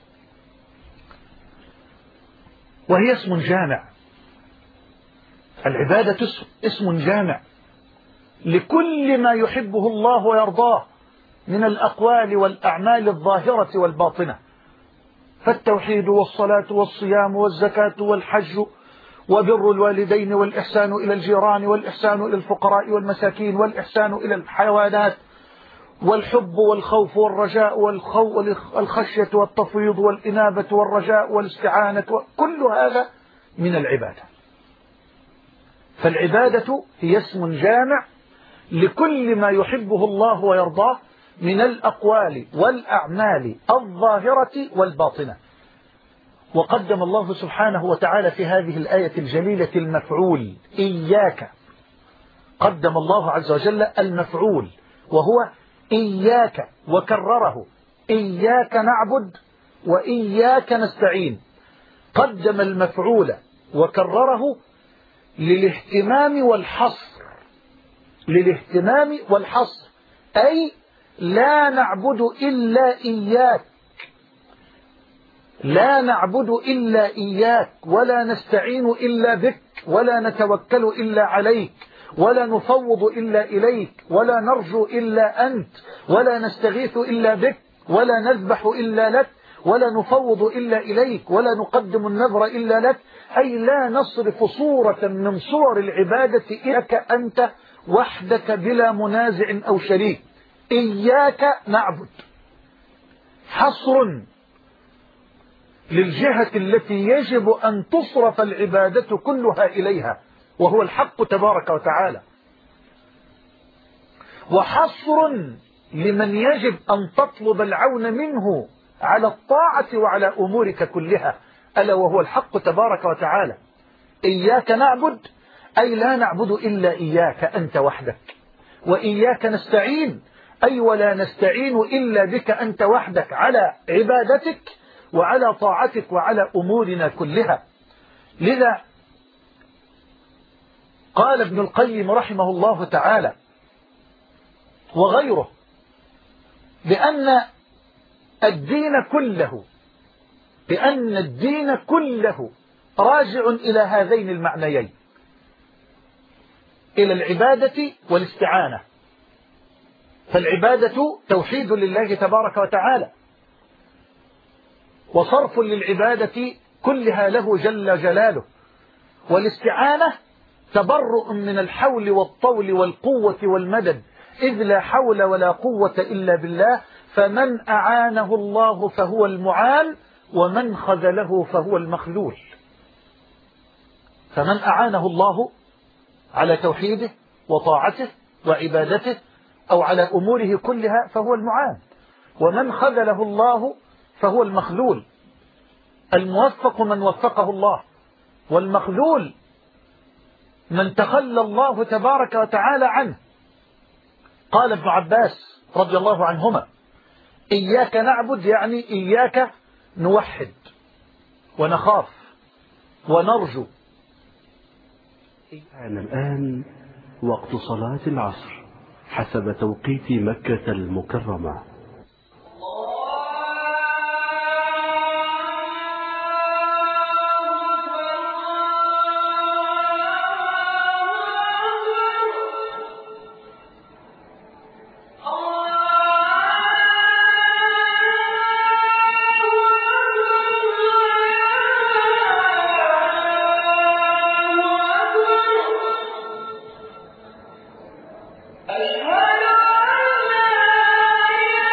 وهي اسم جامع. العبادة اسم جامع لكل ما يحبه الله ويرضاه من الأقوال والأعمال الظاهرة والباطنة، فالتوحيد والصلاة والصيام والزكاة والحج وبر الوالدين والإحسان إلى الجيران والإحسان إلى الفقراء والمساكين والإحسان إلى الحيوانات والحب والخوف والرجاء والخشية والتفويض والإنابة والرجاء والاستعانة، كل هذا من العبادة. فالعبادة هي اسم جامع لكل ما يحبه الله ويرضاه من الأقوال والأعمال الظاهرة والباطنة. وقدم الله سبحانه وتعالى في هذه الآية الجليلة المفعول إياك، قدم الله عز وجل المفعول وهو إياك، وكرره إياك نعبد وإياك نستعين. قدم المفعول وكرره للاهتمام والحصر، للاهتمام والحصر، أي لا نعبد إلا إياك، لا نعبد إلا إياك، ولا نستعين إلا بك، ولا نتوكل إلا عليك، ولا نفوض إلا إليك، ولا نرجو إلا أنت، ولا نستغيث إلا بك، ولا نذبح إلا لك، ولا نفوض إلا إليك، ولا نقدم النذر إلا لك، أي لا نصرف صورة من صور العبادة إليك أنت وحدك بلا منازع أو شريك. إياك نعبد حصر للجهة التي يجب أن تصرف العبادة كلها إليها، وهو الحق تبارك وتعالى، وحصر لمن يجب أن تطلب العون منه على الطاعة وعلى أمورك كلها، ألا وهو الحق تبارك وتعالى. إياك نعبد أي لا نعبد إلا إياك أنت وحدك، وإياك نستعين أي ولا نستعين إلا بك أنت وحدك على عبادتك وعلى طاعتك وعلى أمورنا كلها. لذا قال ابن القيم رحمه الله تعالى وغيره بأن الدين كله راجع إلى هذين المعنيين، إلى العبادة والاستعانة. فالعبادة توحيد لله تبارك وتعالى، وصرف للعبادة كلها له جل جلاله، والاستعانة تبرؤ من الحول والطول والقوة والمدد، إذ لا حول ولا قوة إلا بالله، فمن أعانه الله فهو المعان، ومن خذله فهو المخذول. فمن أعانه الله على توحيده وطاعته وعبادته أو على أموره كلها فهو المعان، ومن خذله الله فهو المخذول. الموفق من وفقه الله، والمخذول من تخلى الله تبارك وتعالى عنه. قال ابن عباس رضي الله عنهما: إياك نعبد يعني إياك نوحد ونخاف ونرجو. الآن وقت صلاة العصر حسب توقيت مكة المكرمة. أشهد أن لا إله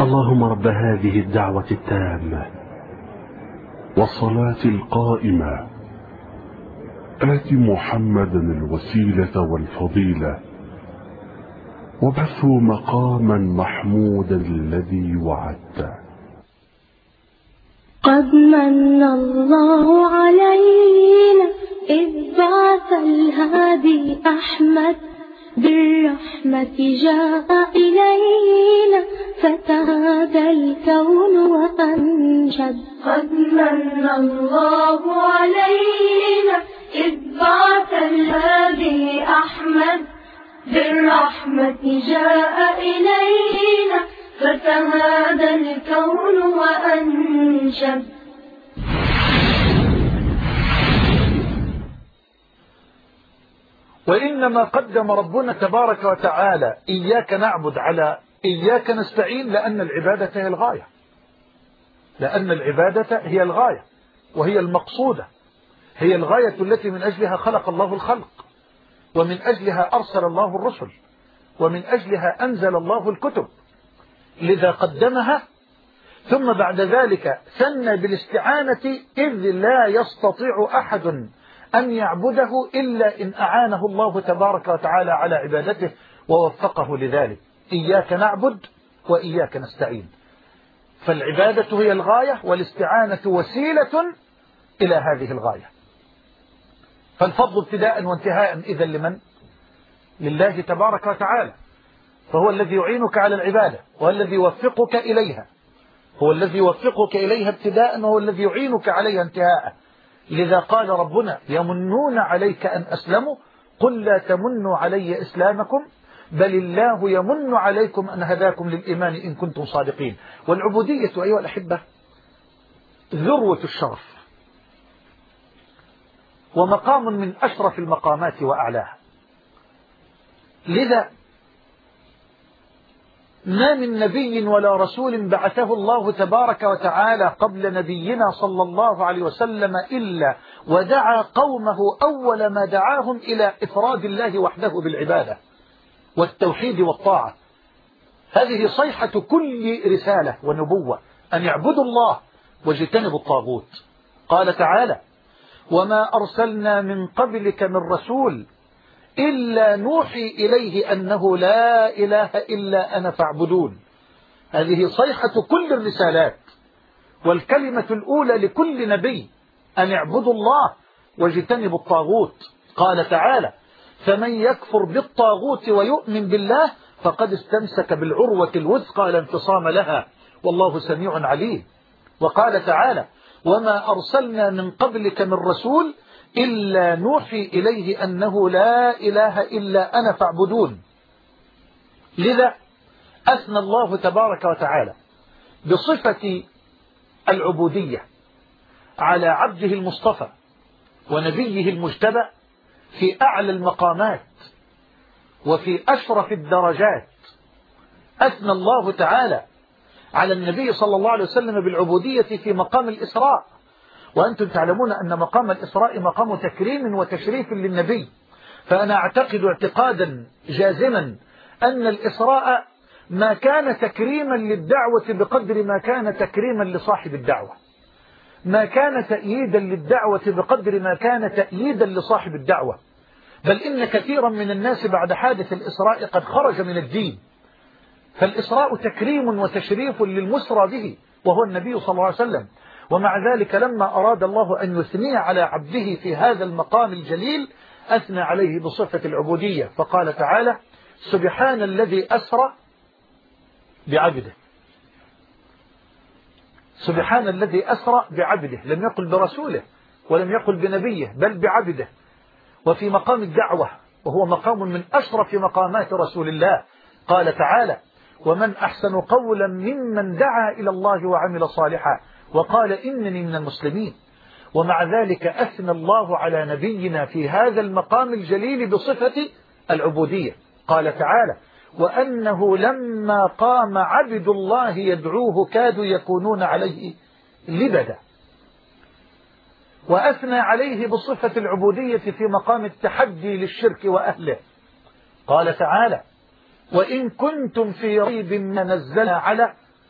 اللهم رب هذه الدعوة التامة والصلاة القائمة آت محمدا الوسيلة والفضيلة وابعثه مقاما محمودا الذي وعدته. قد من الله علينا إذ بعث الهادي أحمد بالرحمة جاء إلينا فتهادى الكون وأنشد. قد من الله علينا إذ بعث الهادي أحمد بالرحمة جاء إلينا فتهادى الكون وأنشد. وإنما قدم ربنا تبارك وتعالى إياك نعبد على إياك نستعين لأن العبادة هي الغاية، لأن العبادة هي الغاية وهي المقصودة، هي الغاية التي من أجلها خلق الله الخلق، ومن أجلها أرسل الله الرسل، ومن أجلها أنزل الله الكتب، لذا قدمها. ثم بعد ذلك ثنى بالاستعانة إذ لا يستطيع أحد أن يعبده إلا إن أعانه الله تبارك وتعالى على عبادته ووفقه لذلك. إياك نعبد وإياك نستعين، فالعبادة هي الغاية والاستعانة وسيلة إلى هذه الغاية. فالفضل ابتداء وانتهاء إذا لمن؟ لله تبارك وتعالى، فهو الذي يعينك على العبادة وهو الذي يوفقك إليها، هو الذي يوفقك إليها ابتداء وهو الذي يعينك عليها انتهاء. لذا قال ربنا يمنون عليك أن أسلموا قل لا تمنوا علي إسلامكم بل الله يمن عليكم أن هداكم للإيمان إن كنتم صادقين. والعبودية أيها الأحبة ذروة الشرف ومقام من أشرف المقامات وأعلاها. لذا ما من نبي ولا رسول بعثه الله تبارك وتعالى قبل نبينا صلى الله عليه وسلم إلا ودعا قومه أول ما دعاهم إلى إفراد الله وحده بالعبادة والتوحيد والطاعة. هذه صيحة كل رسالة ونبوة، أن يعبدوا الله واجتنبوا الطاغوت. قال تعالى وما أرسلنا من قبلك من رسول إلا نوحي إليه أنه لا إله إلا أنا فاعبدون. هذه صيحة كل الرسالات والكلمة الأولى لكل نبي أن يعبدوا الله واجتنبوا الطاغوت. قال تعالى فمن يكفر بالطاغوت ويؤمن بالله فقد استمسك بالعروة الوثقى لا انفصام لها والله سميع عليم. وقال تعالى وما أرسلنا من قبلك من رسول إلا نوحي إليه أنه لا إله إلا أنا فاعبدون. لذا أثنى الله تبارك وتعالى بصفة العبودية على عبده المصطفى ونبيه المجتبى في أعلى المقامات وفي أشرف الدرجات. أثنى الله تعالى على النبي صلى الله عليه وسلم بالعبودية في مقام الإسراء، وأنتم تعلمون أن مقام الإسراء مقام تكريم وتشريف للنبي. فأنا أعتقد اعتقادا جازما أن الإسراء ما كان تكريما للدعوة بقدر ما كان تكريما لصاحب الدعوة، ما كان تأييدا للدعوة بقدر ما كان تأييدا لصاحب الدعوة. بل إن كثيرا من الناس بعد حادث الإسراء قد خرج من الدين. فالإسراء تكريم وتشريف للمسرى به وهو النبي صلى الله عليه وسلم. ومع ذلك لما أراد الله أن يثني على عبده في هذا المقام الجليل أثنى عليه بصفة العبودية، فقال تعالى سبحان الذي أسرى بعبده. سبحان الذي أسرى بعبده، لم يقل برسوله ولم يقل بنبيه بل بعبده. وفي مقام الدعوة وهو مقام من أشرف مقامات رسول الله قال تعالى ومن أحسن قولا ممن دعا إلى الله وعمل صالحا وقال إنني من المسلمين. ومع ذلك أثنى الله على نبينا في هذا المقام الجليل بصفة العبودية. قال تعالى وأنه لما قام عبد الله يدعوه كادوا يكونون عليه لبدا. وأثنى عليه بصفة العبودية في مقام التحدي للشرك وأهله. قال تعالى وإن كنتم في ريب ما نزلنا على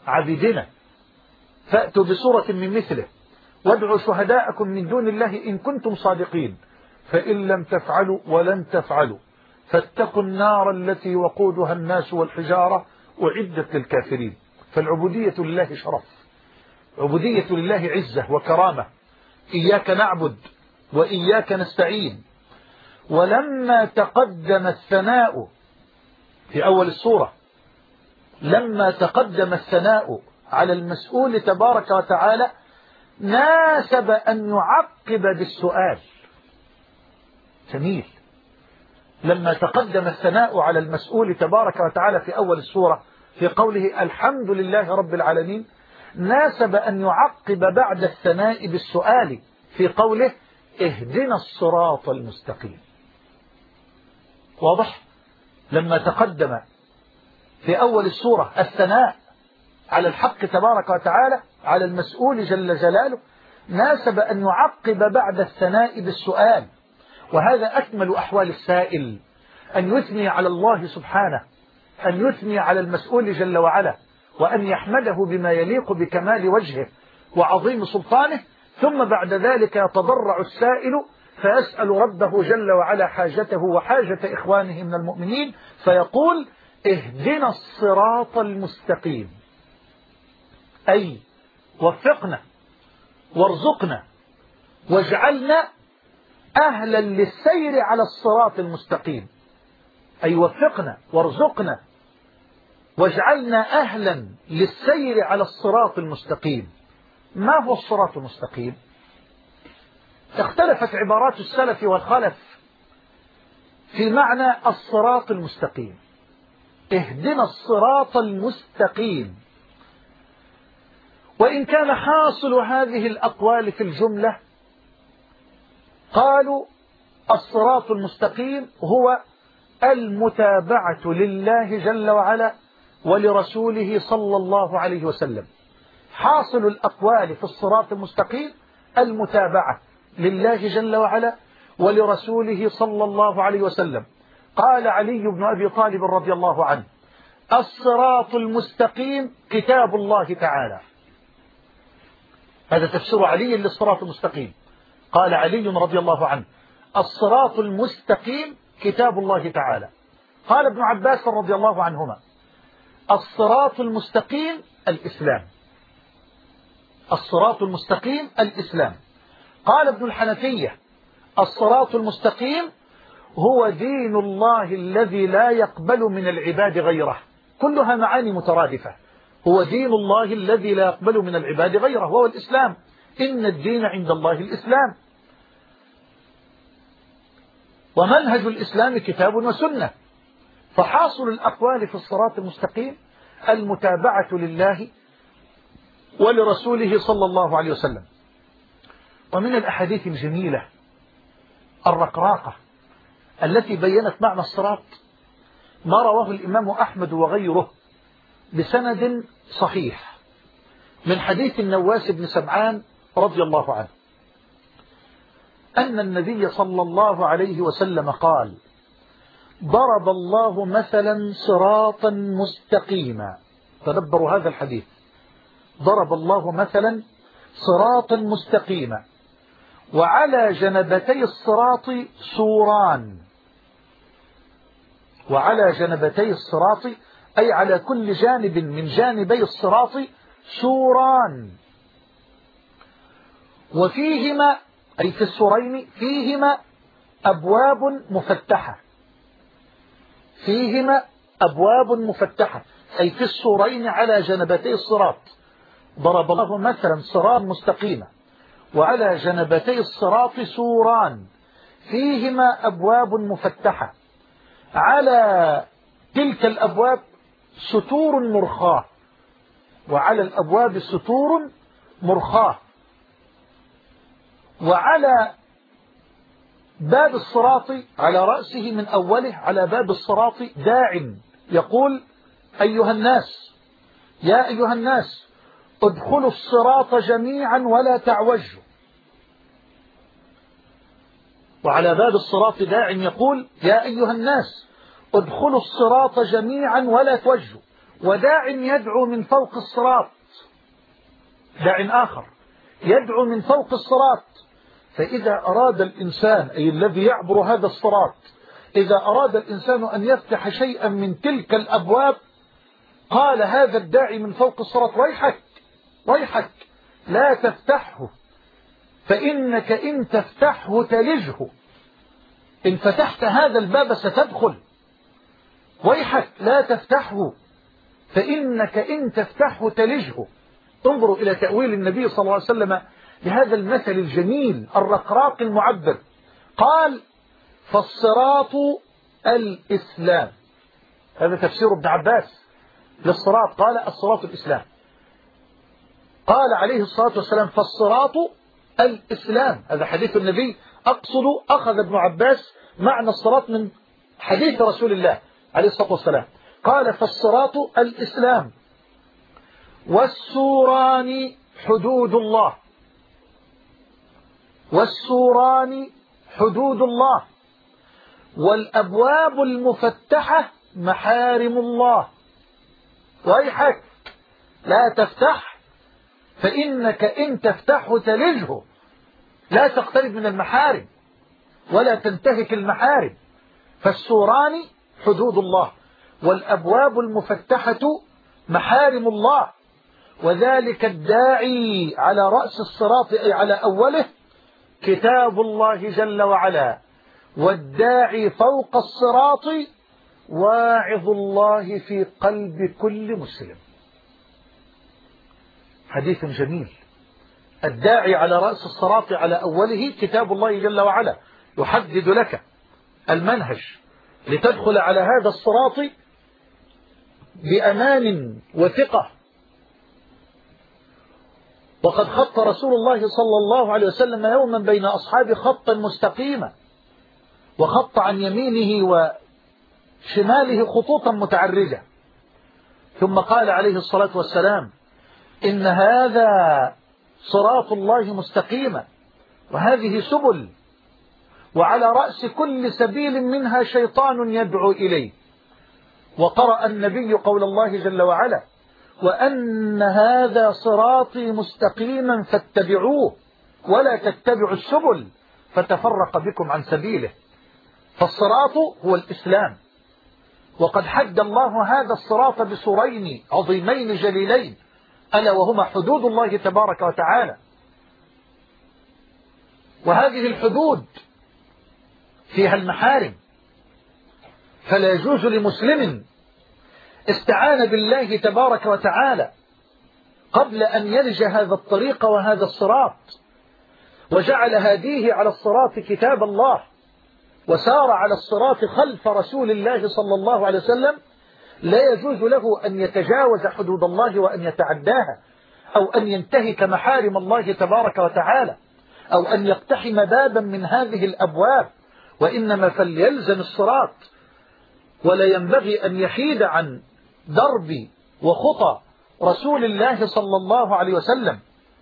عبدنا فأتوا بسورة من مثله وادعوا شهداءكم من دون الله إن كنتم صادقين فإن لم تفعلوا ولن تفعلوا فاتقوا النار التي وقودها الناس والحجارة أعدت للكافرين. فالعبودية لله شرف، عبودية لله عزة وكرامة. إياك نعبد وإياك نستعين. ولما تقدم الثناء في أول السورة، لما تقدم الثناء على المسؤول تبارك وتعالى ناسب أن يعقب بالسؤال. جميل. لما تقدم الثناء على المسؤول تبارك وتعالى في أول السورة في قوله الحمد لله رب العالمين، ناسب أن يعقب بعد الثناء بالسؤال في قوله اهدنا الصراط المستقيم. واضح؟ لما تقدم في أول السورة الثناء على الحق تبارك وتعالى على المسؤول جل جلاله، ناسب أن يعقب بعد الثناء بالسؤال. وهذا أكمل أحوال السائل، أن يثني على الله سبحانه، أن يثني على المسؤول جل وعلا، وأن يحمده بما يليق بكمال وجهه وعظيم سلطانه، ثم بعد ذلك يتضرع السائل فيسأل ربه جل وعلا حاجته وحاجة إخوانه من المؤمنين فيقول اهدنا الصراط المستقيم، أي وفقنا وارزقنا واجعلنا أهلا للسير على الصراط المستقيم. أي وفقنا وارزقنا واجعلنا أهلا للسير على الصراط المستقيم. ما هو الصراط المستقيم؟ اختلفت عبارات السلف والخلف في معنى الصراط المستقيم. اهدنا الصراط المستقيم. وإن كان حاصل هذه الأقوال في الجملة قالوا الصراط المستقيم هو المتابعة لله جل وعلا ولرسوله صلى الله عليه وسلم. حاصل الأقوال في الصراط المستقيم المتابعة لله جل وعلا ولرسوله صلى الله عليه وسلم. قال علي بن أبي طالب رضي الله عنه الصراط المستقيم كتاب الله تعالى. هذا تفسير علي للصراط المستقيم. قال علي رضي الله عنه الصراط المستقيم كتاب الله تعالى. قال ابن عباس رضي الله عنهما الصراط المستقيم الإسلام. الصراط المستقيم الإسلام. قال ابن الحنفية الصراط المستقيم هو دين الله الذي لا يقبل من العباد غيره. كلها معاني مترادفة. هو دين الله الذي لا يقبل من العباد غيره وهو الإسلام. إن الدين عند الله الإسلام. ومنهج الإسلام كتاب وسنة. فحاصل الأقوال في الصراط المستقيم المتابعة لله ولرسوله صلى الله عليه وسلم. ومن الأحاديث الجميلة الرقراقة التي بينت معنى الصراط ما رواه الإمام أحمد وغيره بسند صحيح من حديث النواس بن سمعان رضي الله عنه أن النبي صلى الله عليه وسلم قال ضرب الله مثلا صراطا مستقيما. تدبروا هذا الحديث. ضرب الله مثلا صراطا مستقيما وعلى جنبتي الصراط سوران. وعلى جنبتي الصراط أي على كل جانب من جانبي الصراط سوران وفيهما أي في السورين فيهما أبواب مفتحة. فيهما أبواب مفتحة أي في السورين على جنبتي الصراط. ضرب الله مثلا صراط مستقيمة وعلى جنبتي الصراط سوران فيهما أبواب مفتحة على تلك الأبواب ستور مرخاة. وعلى الأبواب ستور مرخاة. وعلى باب الصراط على رأسه من أوله على باب الصراط داع يقول أيها الناس يا أيها الناس ادخلوا الصراط جميعا ولا تعوجوا. وعلى باب الصراط داع يقول يا أيها الناس ادخلوا الصراط جميعا ولا توجوا. وداع يدعو من فوق الصراط، داع آخر يدعو من فوق الصراط. فإذا أراد الإنسان، أي الذي يعبر هذا الصراط، إذا أراد الإنسان أن يفتح شيئا من تلك الأبواب قال هذا الداعي من فوق الصراط: ويحك ويحك لا تفتحه، فإنك إن تفتحه تلجه، إن فتحت هذا الباب ستدخل. ويحك لا تفتحه، فإنك إن تفتحه تلجه. انظروا إلى تأويل النبي صلى الله عليه وسلم لهذا المثل الجميل الرقراق المعبر. قال: فالصراط الإسلام. هذا تفسير ابن عباس للصراط، قال: الصراط الإسلام. قال عليه الصلاة والسلام: فالصراط الإسلام. هذا حديث النبي، أقصد أخذ ابن عباس معنى الصراط من حديث رسول الله عليه الصلاة والسلام. قال: فالصراط الإسلام، والسوران حدود الله، والسوران حدود الله، والأبواب المفتحة محارم الله. ويحك لا تفتح، فإنك إن تفتحه تلجه. لا تقترب من المحارم ولا تنتهك المحارم. فالسوران حدود الله، والأبواب المفتحة محارم الله. وذلك الداعي على رأس الصراط، أي على أوله، كتاب الله جل وعلا، والداعي فوق الصراط واعظ الله في قلب كل مسلم. حديث جميل. الداعي على رأس الصراط على أوله كتاب الله جل وعلا، يحدد لك المنهج لتدخل على هذا الصراط بأمان وثقة. وقد خط رسول الله صلى الله عليه وسلم يوما بين أصحابه خطا مستقيما، وخط عن يمينه وشماله خطوطا متعرجة، ثم قال عليه الصلاة والسلام: إن هذا صراط الله مستقيما، وهذه سبل، وعلى رأس كل سبيل منها شيطان يدعو إليه. وقرأ النبي قول الله جل وعلا: وأن هذا صراطي مستقيما فاتبعوه ولا تتبعوا السبل فتفرق بكم عن سبيله. فالصراط هو الإسلام، وقد حد الله هذا الصراط بسورين عظيمين جليلين، ألا وهما حدود الله تبارك وتعالى. وهذه الحدود فيها المحارم، فلا يجوز لمسلم استعان بالله تبارك وتعالى قبل أن يلج هذا الطريق وهذا الصراط، وجعل هديه على الصراط كتاب الله، وسار على الصراط خلف رسول الله صلى الله عليه وسلم، لا يجوز له أن يتجاوز حدود الله وأن يتعداها، أو أن ينتهك محارم الله تبارك وتعالى، أو أن يقتحم بابا من هذه الأبواب، وإنما فليلزم الصراط، ولا ينبغي أن يحيد عن درب وخطى رسول الله صلى الله عليه وسلم،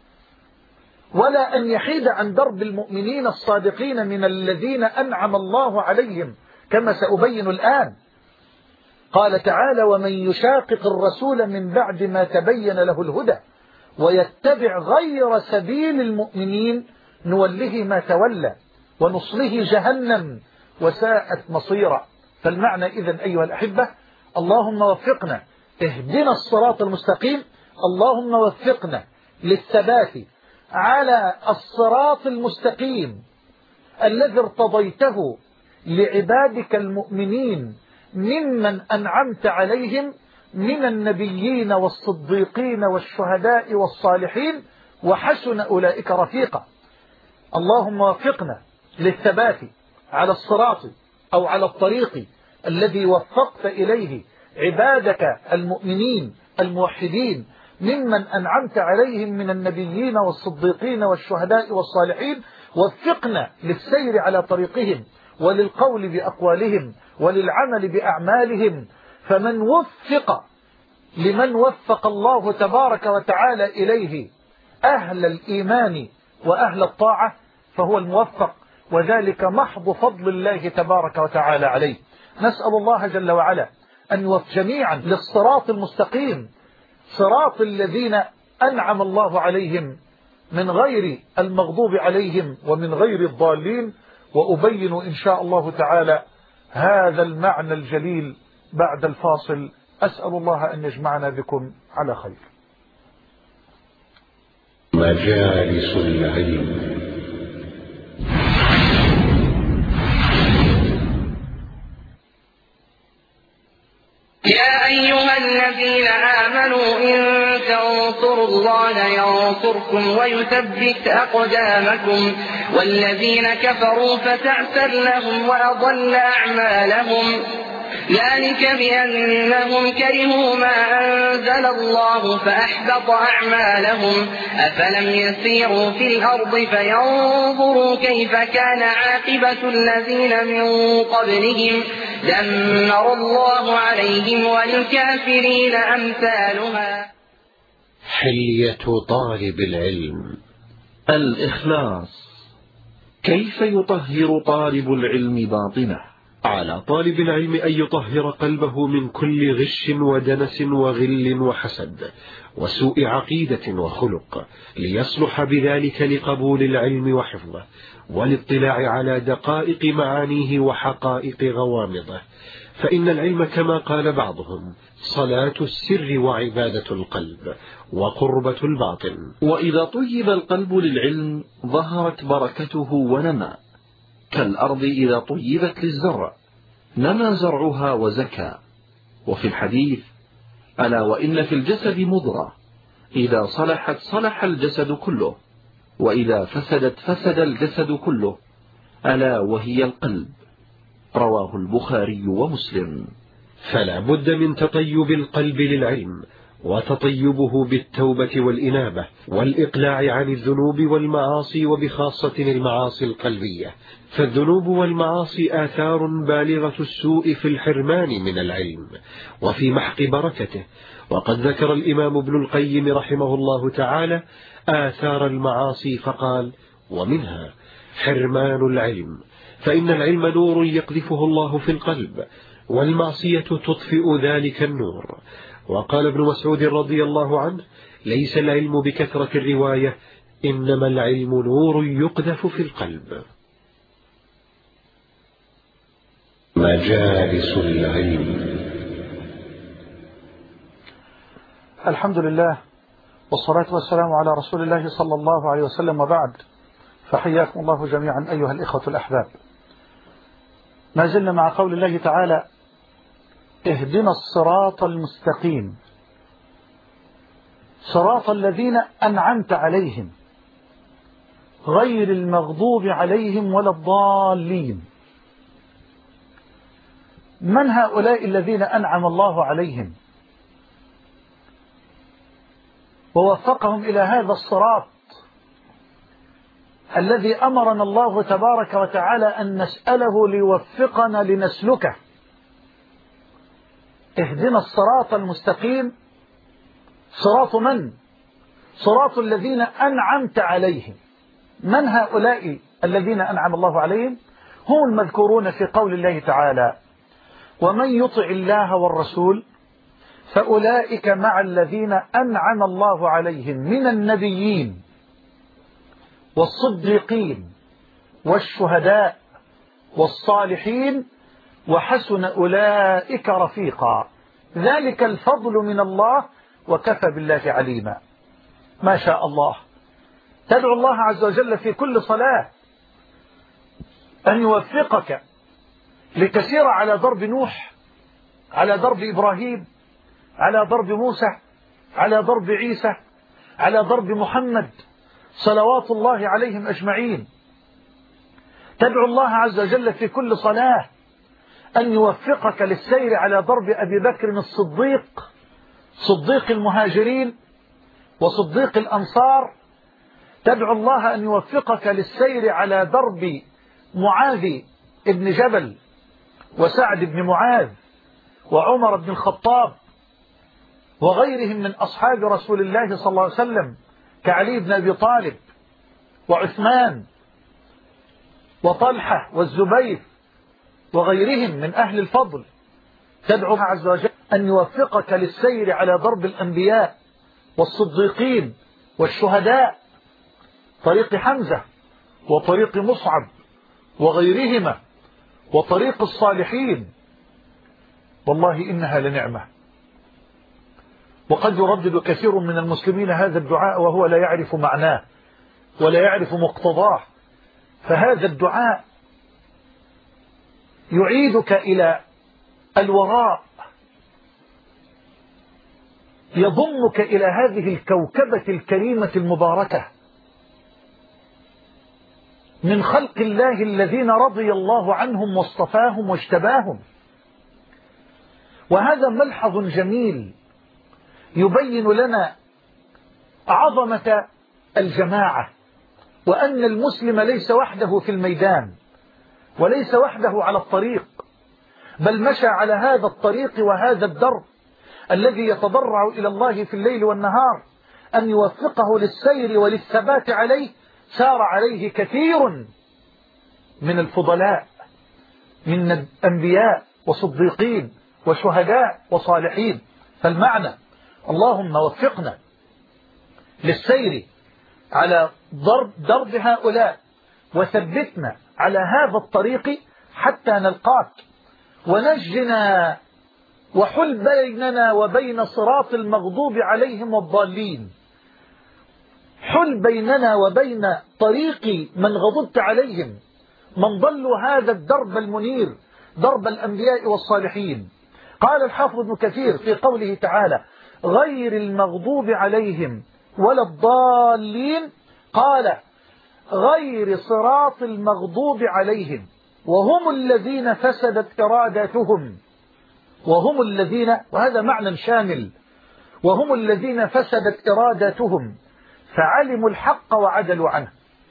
ولا أن يحيد عن درب المؤمنين الصادقين من الذين أنعم الله عليهم، كما سأبين الآن. قال تعالى: ومن يشاقق الرسول من بعد ما تبين له الهدى ويتبع غير سبيل المؤمنين نوله ما تولى ونصله جهنم وساءت مصيرا. فالمعنى إذن أيها الأحبة: اللهم وفقنا، اهدنا الصراط المستقيم، اللهم وفقنا للثبات على الصراط المستقيم الذي ارتضيته لعبادك المؤمنين ممن أنعمت عليهم من النبيين والصديقين والشهداء والصالحين، وحسن أولئك رفيقا. اللهم وفقنا للثبات على الصراط أو على الطريق الذي وفقت إليه عبادك المؤمنين الموحدين ممن أنعمت عليهم من النبيين والصديقين والشهداء والصالحين. وفقنا للسير على طريقهم وللقول بأقوالهم وللعمل بأعمالهم. فمن وفق لمن وفق الله تبارك وتعالى إليه أهل الإيمان وأهل الطاعة فهو الموفق، وذلك محض فضل الله تبارك وتعالى عليه. نسأل الله جل وعلا أن جميعا للصراط المستقيم، صراط الذين أنعم الله عليهم من غير المغضوب عليهم ومن غير الضالين. وأبين إن شاء الله تعالى هذا المعنى الجليل بعد الفاصل. أسأل الله أن يجمعنا بكم على خير. مجالس العلم. يا أيها الذين آمنوا إن تنصروا الله ينصركم ويثبت أقدامكم والذين كفروا فتعسر لهم وأضل أعمالهم ذلك بأنهم كرهوا ما أنزل الله فأحبط أعمالهم أفلم يسيروا في الأرض فينظروا كيف كان عاقبة الذين من قبلهم دمر الله عليهم وللكافرين أمثالها. حلية طالب العلم. الإخلاص. كيف يطهر طالب العلم باطنه؟ على طالب العلم أن يطهر قلبه من كل غش ودنس وغل وحسد وسوء عقيدة وخلق، ليصلح بذلك لقبول العلم وحفظه والاطلاع على دقائق معانيه وحقائق غوامضه. فإن العلم كما قال بعضهم صلاة السر وعبادة القلب وقربة الباطن. وإذا طيب القلب للعلم ظهرت بركته ونمى، كالأرض إذا طيبت للزرع نمى زرعها وزكى. وفي الحديث ألا وإن في الجسد مضغة إذا صلحت صلح الجسد كله وإذا فسدت فسد الجسد كله ألا وهي القلب، رواه البخاري ومسلم. فلا بد من تطيب القلب للعلم وتطيبه بالتوبة والإنابة والإقلاع عن الذنوب والمعاصي، وبخاصة المعاصي القلبية، فالذنوب والمعاصي آثار بالغة السوء في الحرمان من العلم وفي محق بركته. وقد ذكر الإمام ابن القيم رحمه الله تعالى آثار المعاصي فقال: ومنها حرمان العلم، فإن العلم نور يقذفه الله في القلب، والمعصية تطفئ ذلك النور. وقال ابن مسعود رضي الله عنه: ليس العلم بكثرة الرواية، إنما العلم نور يقذف في القلب. مجالس العلم. الحمد لله والصلاة والسلام على رسول الله صلى الله عليه وسلم، وبعد، فحياكم الله جميعا أيها الإخوة الأحباب. ما زلنا مع قول الله تعالى: اهدنا الصراط المستقيم صراط الذين أنعمت عليهم غير المغضوب عليهم ولا الضالين. من هؤلاء الذين أنعم الله عليهم ووفقهم إلى هذا الصراط الذي أمرنا الله تبارك وتعالى أن نسأله ليوفقنا لنسلكه؟ اهدنا الصراط المستقيم صراط من؟ صراط الذين أنعمت عليهم. من هؤلاء الذين أنعم الله عليهم؟ هم المذكورون في قول الله تعالى: ومن يطع الله والرسول فأولئك مع الذين أنعم الله عليهم من النبيين والصديقين والشهداء والصالحين وحسن أولئك رفيقا، ذلك الفضل من الله وكفى بالله عليما. ما شاء الله. تدعو الله عز وجل في كل صلاة أن يوفقك لتسير على درب نوح، على درب إبراهيم، على درب موسى، على درب عيسى، على درب محمد صلوات الله عليهم أجمعين. تدعو الله عز وجل في كل صلاة أن يوفقك للسير على درب أبي بكر الصديق، صديق المهاجرين وصديق الأنصار. تدعو الله أن يوفقك للسير على درب معاذ بن جبل وسعد بن معاذ وعمر بن الخطاب وغيرهم من أصحاب رسول الله صلى الله عليه وسلم، كعلي بن أبي طالب وعثمان وطلحة والزبير وغيرهم من أهل الفضل. تدعوها عز وجل أن يوفقك للسير على ضرب الأنبياء والصديقين والشهداء، طريق حمزة وطريق مصعب وغيرهما وطريق الصالحين. والله إنها لنعمة. وقد يردد كثير من المسلمين هذا الدعاء وهو لا يعرف معناه ولا يعرف مقتضاه، فهذا الدعاء يعيدك إلى الوراء، يضمك إلى هذه الكوكبة الكريمة المباركة من خلق الله الذين رضي الله عنهم واصطفاهم واجتباهم. وهذا ملحظ جميل يبين لنا عظمة الجماعة، وأن المسلم ليس وحده في الميدان وليس وحده على الطريق، بل مشى على هذا الطريق وهذا الدرب الذي يتضرع إلى الله في الليل والنهار أن يوفقه للسير وللثبات عليه. سار عليه كثير من الفضلاء من الأنبياء وصديقين وشهداء وصالحين. فالمعنى اللهم وفقنا للسير على درب هؤلاء وثبتنا على هذا الطريق حتى نلقاك، ونجنا وحل بيننا وبين صراط المغضوب عليهم والضالين. حل بيننا وبين طريق من غضبت عليهم، من ضلوا هذا الدرب المنير، درب الأنبياء والصالحين. قال الحافظ ابن كثير في قوله تعالى غير المغضوب عليهم ولا الضالين، قال غير صراط المغضوب عليهم وهم الذين فسدت إراداتهم، وهم الذين، وهذا معنى شامل، وهم الذين فسدت إراداتهم فعلموا الحق وعدلوا عنه.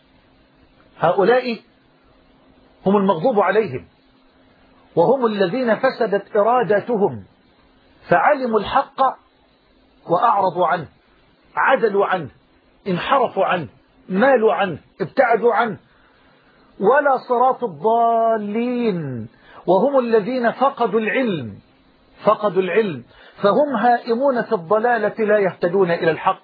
هؤلاء هم المغضوب عليهم، وهم الذين فسدت إراداتهم فعلموا الحق وأعرضوا عنه، عدلوا عنه، انحرفوا عنه، مالوا عنه، ابتعدوا عنه. ولا صراط الضالين وهم الذين فقدوا العلم، فقدوا العلم فهم هائمون في الضلالة لا يهتدون إلى الحق.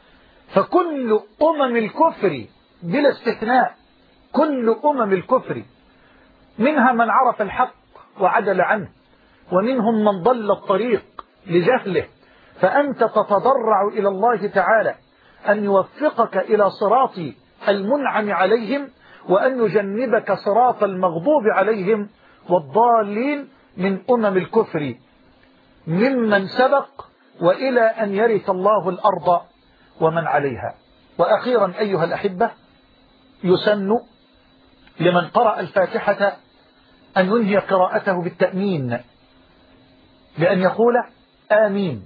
فكل الكفر بلا استثناء، كل الكفر منها من عرف الحق وعدل عنه، ومنهم من ضل الطريق لجهله. فأنت تتضرع إلى الله تعالى أن يوفقك إلى صراط المنعم عليهم، وأن يجنبك صراط المغضوب عليهم والضالين من الكفر ممن سبق وإلى أن يرث الله الأرض ومن عليها. وأخيرا أيها الأحبة، يسن لمن قرأ الفاتحة أن ينهي قراءته بالتأمين، بأن يقول آمين.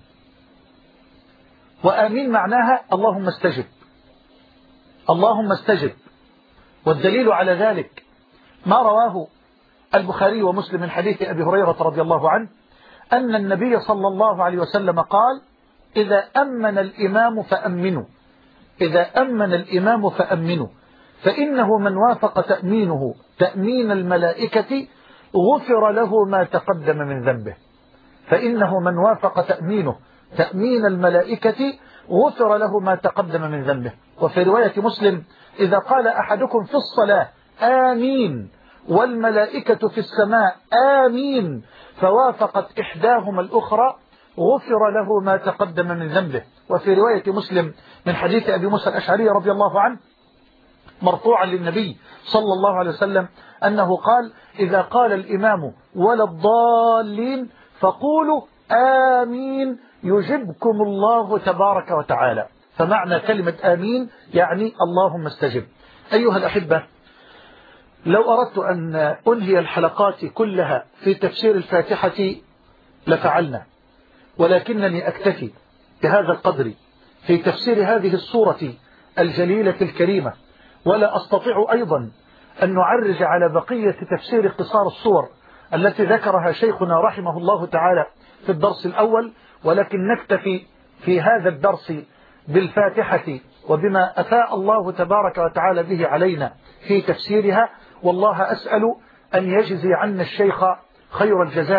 وآمين معناها اللهم استجب، اللهم استجب. والدليل على ذلك ما رواه البخاري ومسلم من حديث أبي هريرة رضي الله عنه أن النبي صلى الله عليه وسلم قال إذا أمن الإمام فأمنوا، إذا أمن الإمام فأمنوا، فإنه من وافق تأمينه تأمين الملائكة غفر له ما تقدم من ذنبه. فإنه من وافق تأمينه تأمين الملائكة غفر له ما تقدم من ذنبه. وفي رواية مسلم إذا قال أحدكم في الصلاة آمين والملائكة في السماء آمين فوافقت إحداهما الأخرى غفر له ما تقدم من ذنبه. وفي رواية مسلم من حديث أبي موسى الأشعري رضي الله عنه مرفوعا للنبي صلى الله عليه وسلم أنه قال إذا قال الإمام ولا الضالين فقولوا آمين يجبكم الله تبارك وتعالى. فمعنى كلمة آمين يعني اللهم استجب. أيها الأحبة، لو أردت أن أنهي الحلقات كلها في تفسير الفاتحة لفعلنا، ولكنني أكتفي بهذا القدر في تفسير هذه السورة الجليلة الكريمة، ولا أستطيع أيضا أن نعرج على بقية تفسير قصار السور التي ذكرها شيخنا رحمه الله تعالى في الدرس الأول، ولكن نكتفي في هذا الدرس بالفاتحة وبما أفاء الله تبارك وتعالى به علينا في تفسيرها. والله أسأل أن يجزي عنا الشيخ خير الجزاء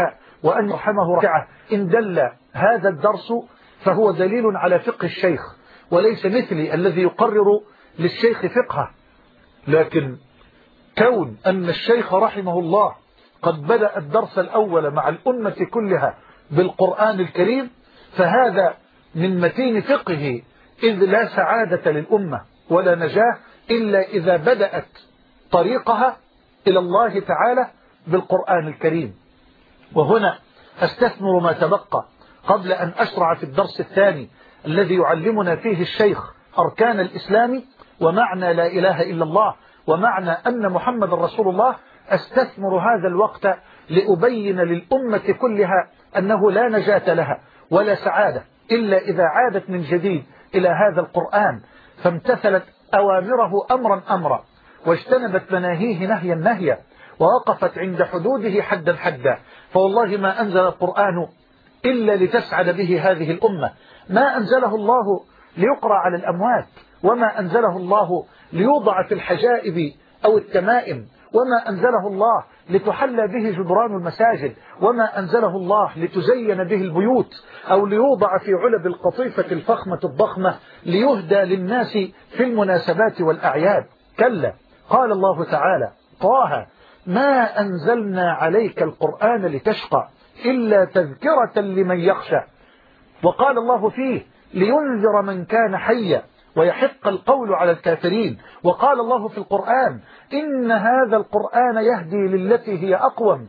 وأن رحمه رحمه إن دل هذا الدرس فهو دليل على فقه الشيخ، وليس مثلي الذي يقرر للشيخ فقهه. لكن كون أن الشيخ رحمه الله قد بدأ الدرس الأول مع الأمة كلها بالقرآن الكريم فهذا من متين فقهه، إذ لا سعادة للأمة ولا نجاة إلا إذا بدأت طريقها إلى الله تعالى بالقرآن الكريم. وهنا أستثمر ما تبقى قبل أن أشرع في الدرس الثاني الذي يعلمنا فيه الشيخ أركان الإسلام ومعنى لا إله إلا الله ومعنى أن محمد رسول الله. أستثمر هذا الوقت لأبين للأمة كلها أنه لا نجاة لها ولا سعادة إلا إذا عادت من جديد إلى هذا القرآن فامتثلت أوامره أمرا أمرا واجتنبت مناهيه نهيا نهيا ووقفت عند حدوده حدا حدا. فوالله ما أنزل القرآن إلا لتسعد به هذه الأمة، ما أنزله الله ليقرأ على الأموات، وما أنزله الله ليوضع في الحجائب أو التمائم، وما أنزله الله لتحلى به جدران المساجد، وما أنزله الله لتزين به البيوت أو ليوضع في علب القطيفة الفخمة الضخمة ليهدى للناس في المناسبات والأعياد. كلا، قال الله تعالى: طه ما أنزلنا عليك القرآن لتشقى إلا تذكرة لمن يخشى. وقال الله فيه: لينذر من كان حيا ويحق القول على الكافرين. وقال الله في القرآن: إن هذا القرآن يهدي للتي هي أقوم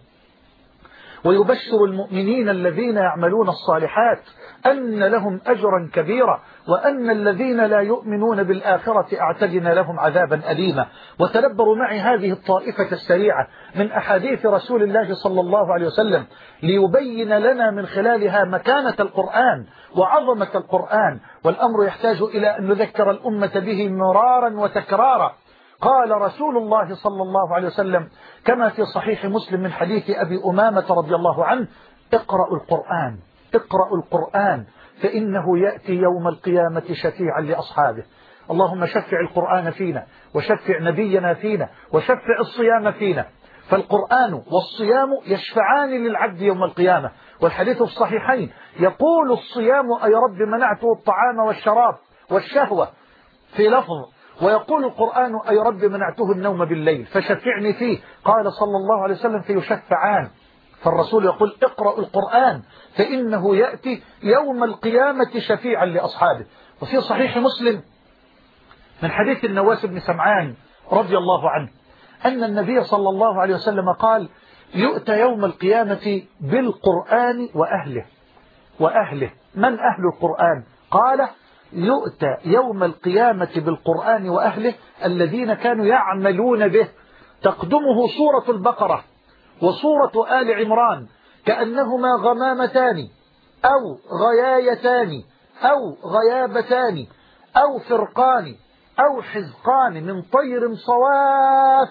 ويبشر المؤمنين الذين يعملون الصالحات أن لهم أجرا كبيرا وأن الذين لا يؤمنون بالآخرة أعتدنا لهم عذابا أليما. وتدبروا معي هذه الطائفة السريعة من أحاديث رسول الله صلى الله عليه وسلم ليبين لنا من خلالها مكانة القرآن وعظمة القرآن، والأمر يحتاج إلى أن نذكر الأمة به مرارا وتكرارا. قال رسول الله صلى الله عليه وسلم كما في صحيح مسلم من حديث أبي أمامة رضي الله عنه: اقرأوا القرآن، اقرأوا القرآن فإنه يأتي يوم القيامة شفيعا لأصحابه. اللهم شفع القرآن فينا وشفع نبينا فينا وشفع الصيام فينا. فالقرآن والصيام يشفعان للعبد يوم القيامة. والحديث في الصحيحين يقول الصيام: أي رب منعته الطعام والشراب والشهوة في لفظ، ويقول القرآن: أي رب منعته النوم بالليل فشفعني فيه. قال صلى الله عليه وسلم: فيشفعان. فالرسول يقول: اقرأوا القرآن فإنه يأتي يوم القيامة شفيعا لأصحابه. وفي صحيح مسلم من حديث النواس بن سمعان رضي الله عنه أن النبي صلى الله عليه وسلم قال: يؤتى يوم القيامة بالقرآن وأهله. وأهله من أهل القرآن؟ قال: يؤتى يوم القيامة بالقرآن وأهله الذين كانوا يعملون به. تقدمه سورة البقرة وسورة آل عمران كأنهما غمامتان أو غيايتان أو غيابتان أو فرقان أو حزقان من طير صواف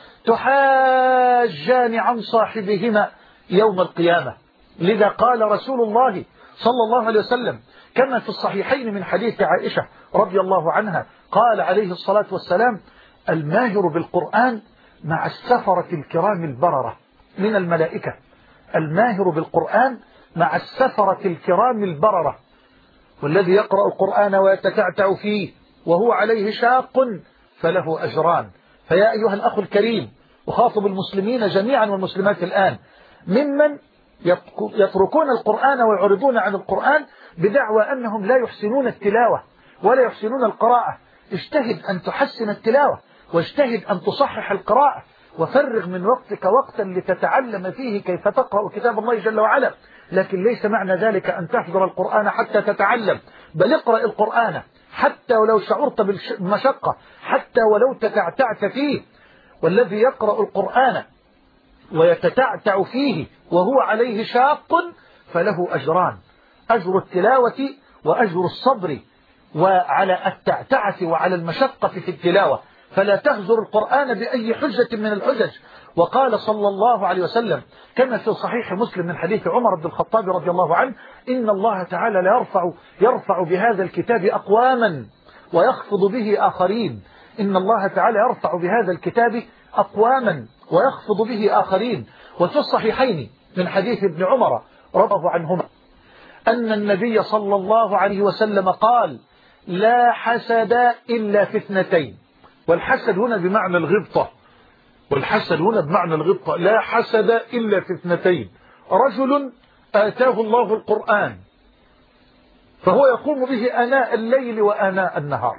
تحاجان عن صاحبهما يوم القيامة. لذا قال رسول الله صلى الله عليه وسلم كما في الصحيحين من حديث عائشة رضي الله عنها قال عليه الصلاة والسلام: الماهر بالقرآن مع السفرة الكرام البررة من الملائكة. الماهر بالقرآن مع السفرة الكرام البررة. والذي يقرأ القرآن ويتتعتع فيه وهو عليه شاق فله أجران. فيا أيها الأخ الكريم، أخاطب المسلمين جميعا والمسلمات الآن ممن يتركون القرآن ويعرضون عن القرآن بدعوى أنهم لا يحسنون التلاوة ولا يحسنون القراءة. اجتهد أن تحسن التلاوة واجتهد أن تصحح القراءة وفرغ من وقتك وقتا لتتعلم فيه كيف تقرأ كتاب الله جل وعلا. لكن ليس معنى ذلك أن تحضر القرآن حتى تتعلم، بل اقرأ القرآن حتى ولو شعرت بالمشقة، حتى ولو تتعتعت فيه. والذي يقرأ القرآن ويتتعتع فيه وهو عليه شاق فله أجران: أجر التلاوة وأجر الصبر وعلى التعتعة وعلى المشقة في التلاوة. فلا تهجر القرآن بأي حجة من الحجج. وقال صلى الله عليه وسلم كما في صحيح مسلم من حديث عمر بن الخطاب رضي الله عنه: إن الله تعالى لا يرفع بهذا الكتاب أقواما ويخفض به آخرين. إن الله تعالى يرفع بهذا الكتاب أقواما ويخفض به آخرين. وفي الصحيحين من حديث ابن عمر رضي الله عنهما أن النبي صلى الله عليه وسلم قال لا حسد إلا في اثنتين. والحسد هنا بمعنى الغبطة، والحسد هنا بمعنى الغبطة. لا حسد إلا في اثنتين: رجل آتاه الله القرآن فهو يقوم به آناء الليل وآناء النهار.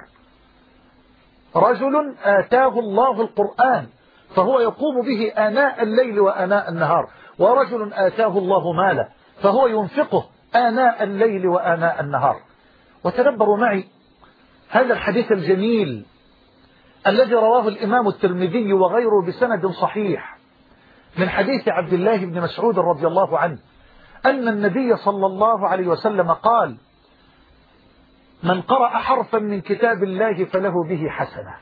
رجل آتاه الله القرآن فهو يقوم به آناء الليل وآناء النهار. ورجل آتاه الله مالا فهو ينفقه آناء الليل وآناء النهار. وتدبروا معي هذا الحديث الجميل الذي رواه الإمام الترمذي وغيره بسند صحيح من حديث عبد الله بن مسعود رضي الله عنه أن النبي صلى الله عليه وسلم قال: من قرأ حرفا من كتاب الله فله به حسنة.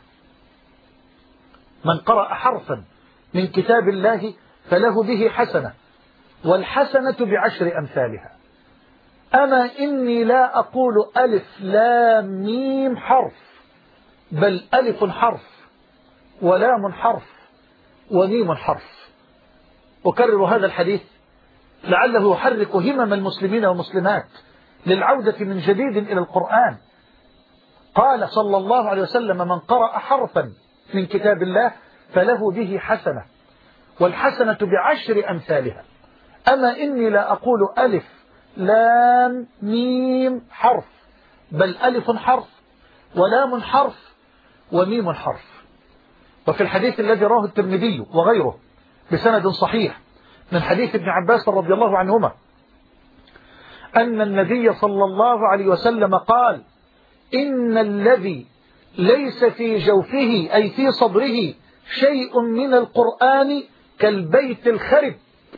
من قرأ حرفا من كتاب الله فله به حسنة، والحسنة بعشر أمثالها. أما إني لا أقول ألف لام ميم حرف، بل ألف حرف ولام حرف وميم حرف. أكرر هذا الحديث لعله يحرك همم المسلمين والمسلمات للعودة من جديد إلى القرآن. قال صلى الله عليه وسلم: من قرأ حرفا من كتاب الله فله به حسنة، والحسنة بعشر أمثالها. أما إني لا أقول ألف لام ميم حرف، بل ألف حرف ولام حرف وميم حرف. وفي الحديث الذي رواه الترمذي وغيره بسند صحيح من حديث ابن عباس رضي الله عنهما أن النبي صلى الله عليه وسلم قال: إن الذي ليس في جوفه أي في صدره شيء من القرآن كالبيت الخرب.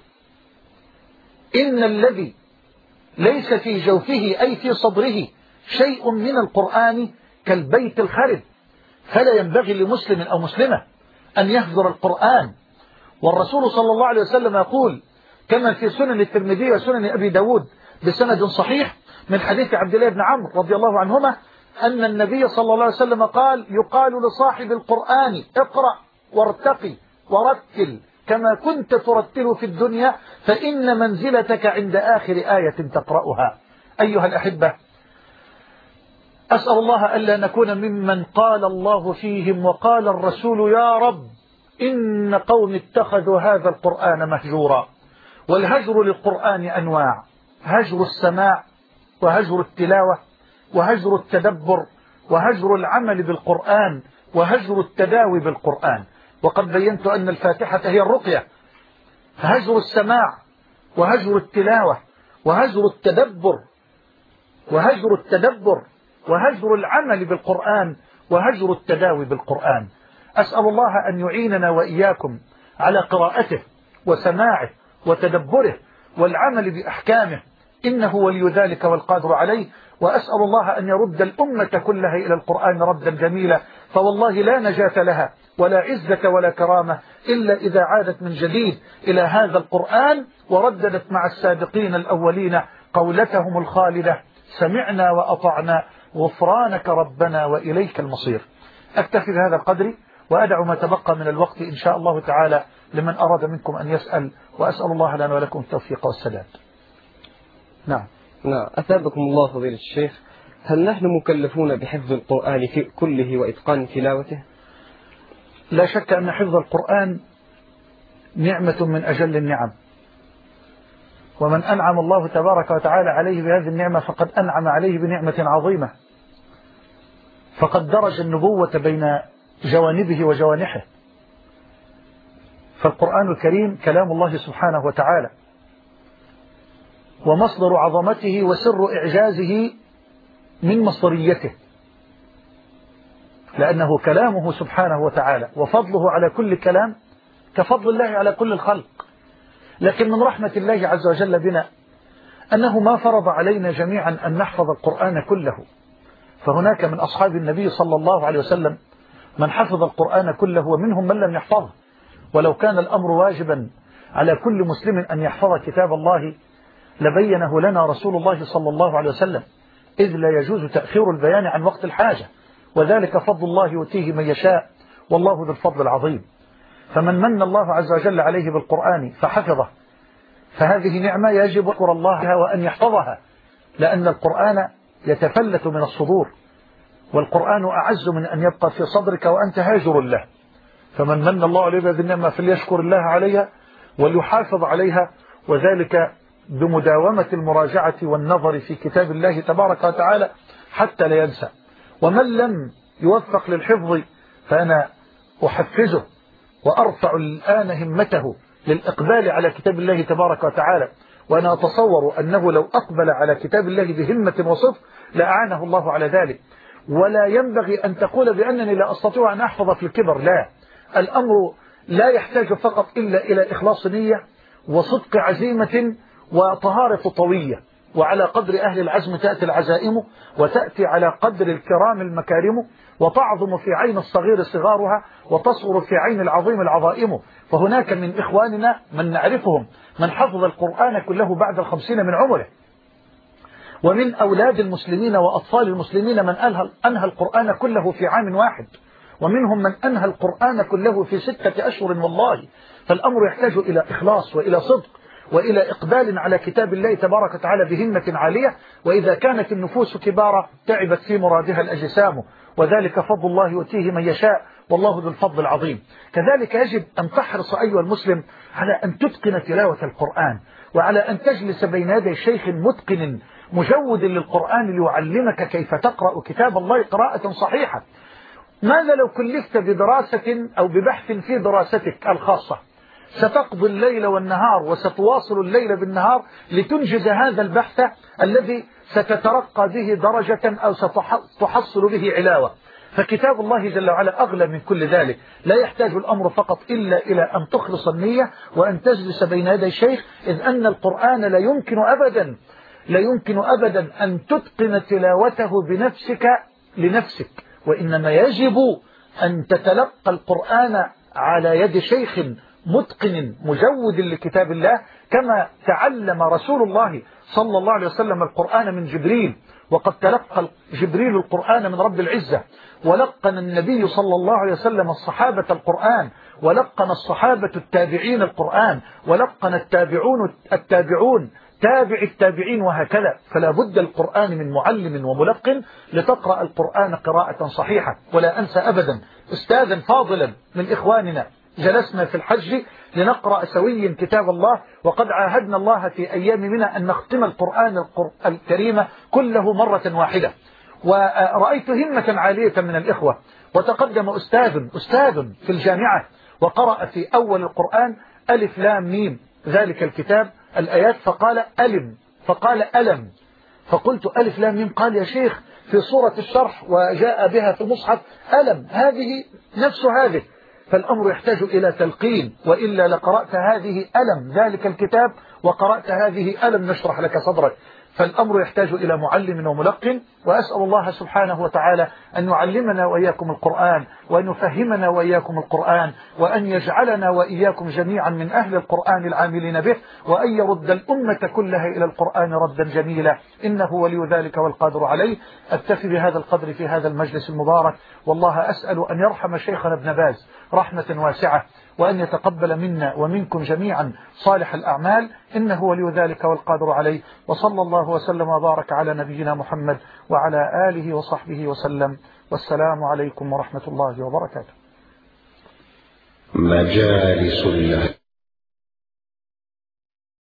إن الذي ليس في جوفه أي في صدره شيء من القرآن كالبيت الخرب. فلا ينبغي لمسلم أو مسلمة أن يهجر القرآن. والرسول صلى الله عليه وسلم يقول كما في سنن الترمذي وسنن أبي داود بسند صحيح من حديث عبد الله بن عمرو رضي الله عنهما أن النبي صلى الله عليه وسلم قال: يقال لصاحب القرآن اقرأ وارتقي ورتل كما كنت ترتل في الدنيا فإن منزلتك عند آخر آية تقرأها. أيها الأحبة، أسأل الله ألا نكون ممن قال الله فيهم وقال الرسول: يا رب إن قوم اتخذوا هذا القرآن مهجورا. والهجر للقرآن أنواع: هجر السماع، وهجر التلاوة، وهجر التدبر، وهجر العمل بالقرآن، وهجر التداوي بالقرآن. وقد بينت أن الفاتحة هي الرقية. هجر السماع وهجر التلاوة وهجر التدبر وهجر العمل بالقرآن وهجر التداوي بالقرآن. أسأل الله أن يعيننا وإياكم على قراءته وسماعه وتدبره والعمل بأحكامه، إنه ولي ذلك والقادر عليه. وأسأل الله أن يرد الأمة كلها إلى القرآن ردا جميلا، فوالله لا نجاة لها ولا عزة ولا كرامة إلا إذا عادت من جديد إلى هذا القرآن ورددت مع السابقين الأولين قولتهم الخالدة: سمعنا وأطعنا غفرانك ربنا وإليك المصير. أكتفي بهذا القدر وأدع ما تبقى من الوقت إن شاء الله تعالى لمن أراد منكم أن يسأل، وأسأل الله لنا ولكم التوفيق والسداد. نعم. أثابكم الله فضيلة الشيخ، هل نحن مكلفون بحفظ القرآن في كله وإتقان تلاوته؟ لا شك أن حفظ القرآن نعمة من أجل النعم، ومن أنعم الله تبارك وتعالى عليه بهذه النعمة فقد أنعم عليه بنعمة عظيمة، فقد درج النبوة بين جوانبه وجوانحه. فالقرآن الكريم كلام الله سبحانه وتعالى، ومصدر عظمته وسر إعجازه من مصدريته، لأنه كلامه سبحانه وتعالى، وفضله على كل كلام كفضل الله على كل الخلق. لكن من رحمة الله عز وجل بنا أنه ما فرض علينا جميعا أن نحفظ القرآن كله، فهناك من أصحاب النبي صلى الله عليه وسلم من حفظ القرآن كله ومنهم من لم يحفظه. ولو كان الأمر واجبا على كل مسلم أن يحفظ كتاب الله لبينه لنا رسول الله صلى الله عليه وسلم، إذ لا يجوز تأخير البيان عن وقت الحاجة، وذلك فضل الله يؤتيه من يشاء والله ذو الفضل العظيم. فمن من الله عز وجل عليه بالقرآن فحفظه فهذه نعمة يجب أشكر الله بها وأن يحفظها، لأن القرآن يتفلت من الصدور، والقرآن أعز من أن يبقى في صدرك وأنت هاجر له. فمن من الله عليه بهذه النعمة فليشكر الله عليها وليحافظ عليها، وذلك بمداومة المراجعة والنظر في كتاب الله تبارك وتعالى حتى لا ينسى. ومن لم يوفق للحفظ فأنا أحفزه وأرفع الآن همته للإقبال على كتاب الله تبارك وتعالى، وأنا أتصور أنه لو أقبل على كتاب الله بهمة وصدق لأعانه الله على ذلك. ولا ينبغي أن تقول بأنني لا أستطيع أن أحفظ في الكبر، لا، الأمر لا يحتاج فقط إلا إلى إخلاص نية وصدق عزيمة وطهارة طوية، وعلى قدر أهل العزم تأتي العزائم، وتأتي على قدر الكرام المكارم، وتعظم في عين الصغير صغارها، وتصغر في عين العظيم العظائم. فهناك من إخواننا من نعرفهم من حفظ القرآن كله بعد 50 من عمره، ومن أولاد المسلمين وأطفال المسلمين من أنهى القرآن كله في عام واحد، ومنهم من أنهى القرآن كله في 6 أشهر والله. فالأمر يحتاج إلى إخلاص وإلى صدق وإلى إقبال على كتاب الله تبارك وتعالى بهمة عالية. وإذا كانت النفوس كبارة تعبت في مرادها الأجسام، وذلك فضل الله يؤتيه من يشاء والله ذو الفضل العظيم. كذلك يجب أن تحرص أيها المسلم على أن تتقن تلاوة القرآن، وعلى أن تجلس بين يدي شيخ متقن مجود للقرآن ليعلمك كيف تقرأ كتاب الله قراءة صحيحة. ماذا لو كلفت بدراسة أو ببحث في دراستك الخاصة؟ ستقضي الليل والنهار وستواصل الليل بالنهار لتنجز هذا البحث الذي ستترقى به درجة أو ستحصل به علاوة. فكتاب الله جل وعلا أغلى من كل ذلك. لا يحتاج الأمر فقط إلا إلى أن تخلص النية وأن تجلس بين يدي الشيخ، إذ أن القرآن لا يمكن أبدا أن تتقن تلاوته بنفسك لنفسك، وإنما يجب أن تتلقى القرآن على يد شيخ متقن مجود لكتاب الله، كما تعلم رسول الله صلى الله عليه وسلم القرآن من جبريل، وقد تلقى جبريل القرآن من رب العزة، ولقن النبي صلى الله عليه وسلم الصحابة القرآن، ولقن الصحابة التابعين القرآن، ولقن التابعون تابع التابعين، وهكذا. فلا بد القرآن من معلم وملقن لتقرأ القرآن قراءة صحيحة. ولا أنسى أبدا أستاذا فاضلا من إخواننا جلسنا في الحج لنقرأ سويا كتاب الله، وقد عاهدنا الله في أيام منا أن نختم القرآن الكريم كله مرة واحدة، ورأيت همة عالية من الإخوة، وتقدم أستاذ في الجامعة وقرأ في أول القرآن ألف لام ميم ذلك الكتاب الآيات، فقال ألم، فقلت ألف لام ميم، قال يا شيخ في سورة الشرح وجاء بها في المصحف ألم، هذه نفس هذه. فالأمر يحتاج إلى تلقين، وإلا لقرأت هذه ألم ذلك الكتاب وقرأت هذه ألم نشرح لك صدرك. فالأمر يحتاج إلى معلم وملقن. وأسأل الله سبحانه وتعالى أن يعلمنا وإياكم القرآن، وأن يفهمنا وإياكم القرآن، وأن يجعلنا وإياكم جميعا من أهل القرآن العاملين به، وأن يرد الأمة كلها إلى القرآن ردا جميلا، إنه ولي ذلك والقادر عليه. أكتفي بهذا القدر في هذا المجلس المبارك، والله أسأل أن يرحم شيخنا ابن باز رحمة واسعة، وأن يتقبل منا ومنكم جميعا صالح الأعمال، إنه ولي ذلك والقادر عليه. وصلى الله وسلم وبارك على نبينا محمد وعلى آله وصحبه وسلم، والسلام عليكم ورحمة الله وبركاته. مجالس الله.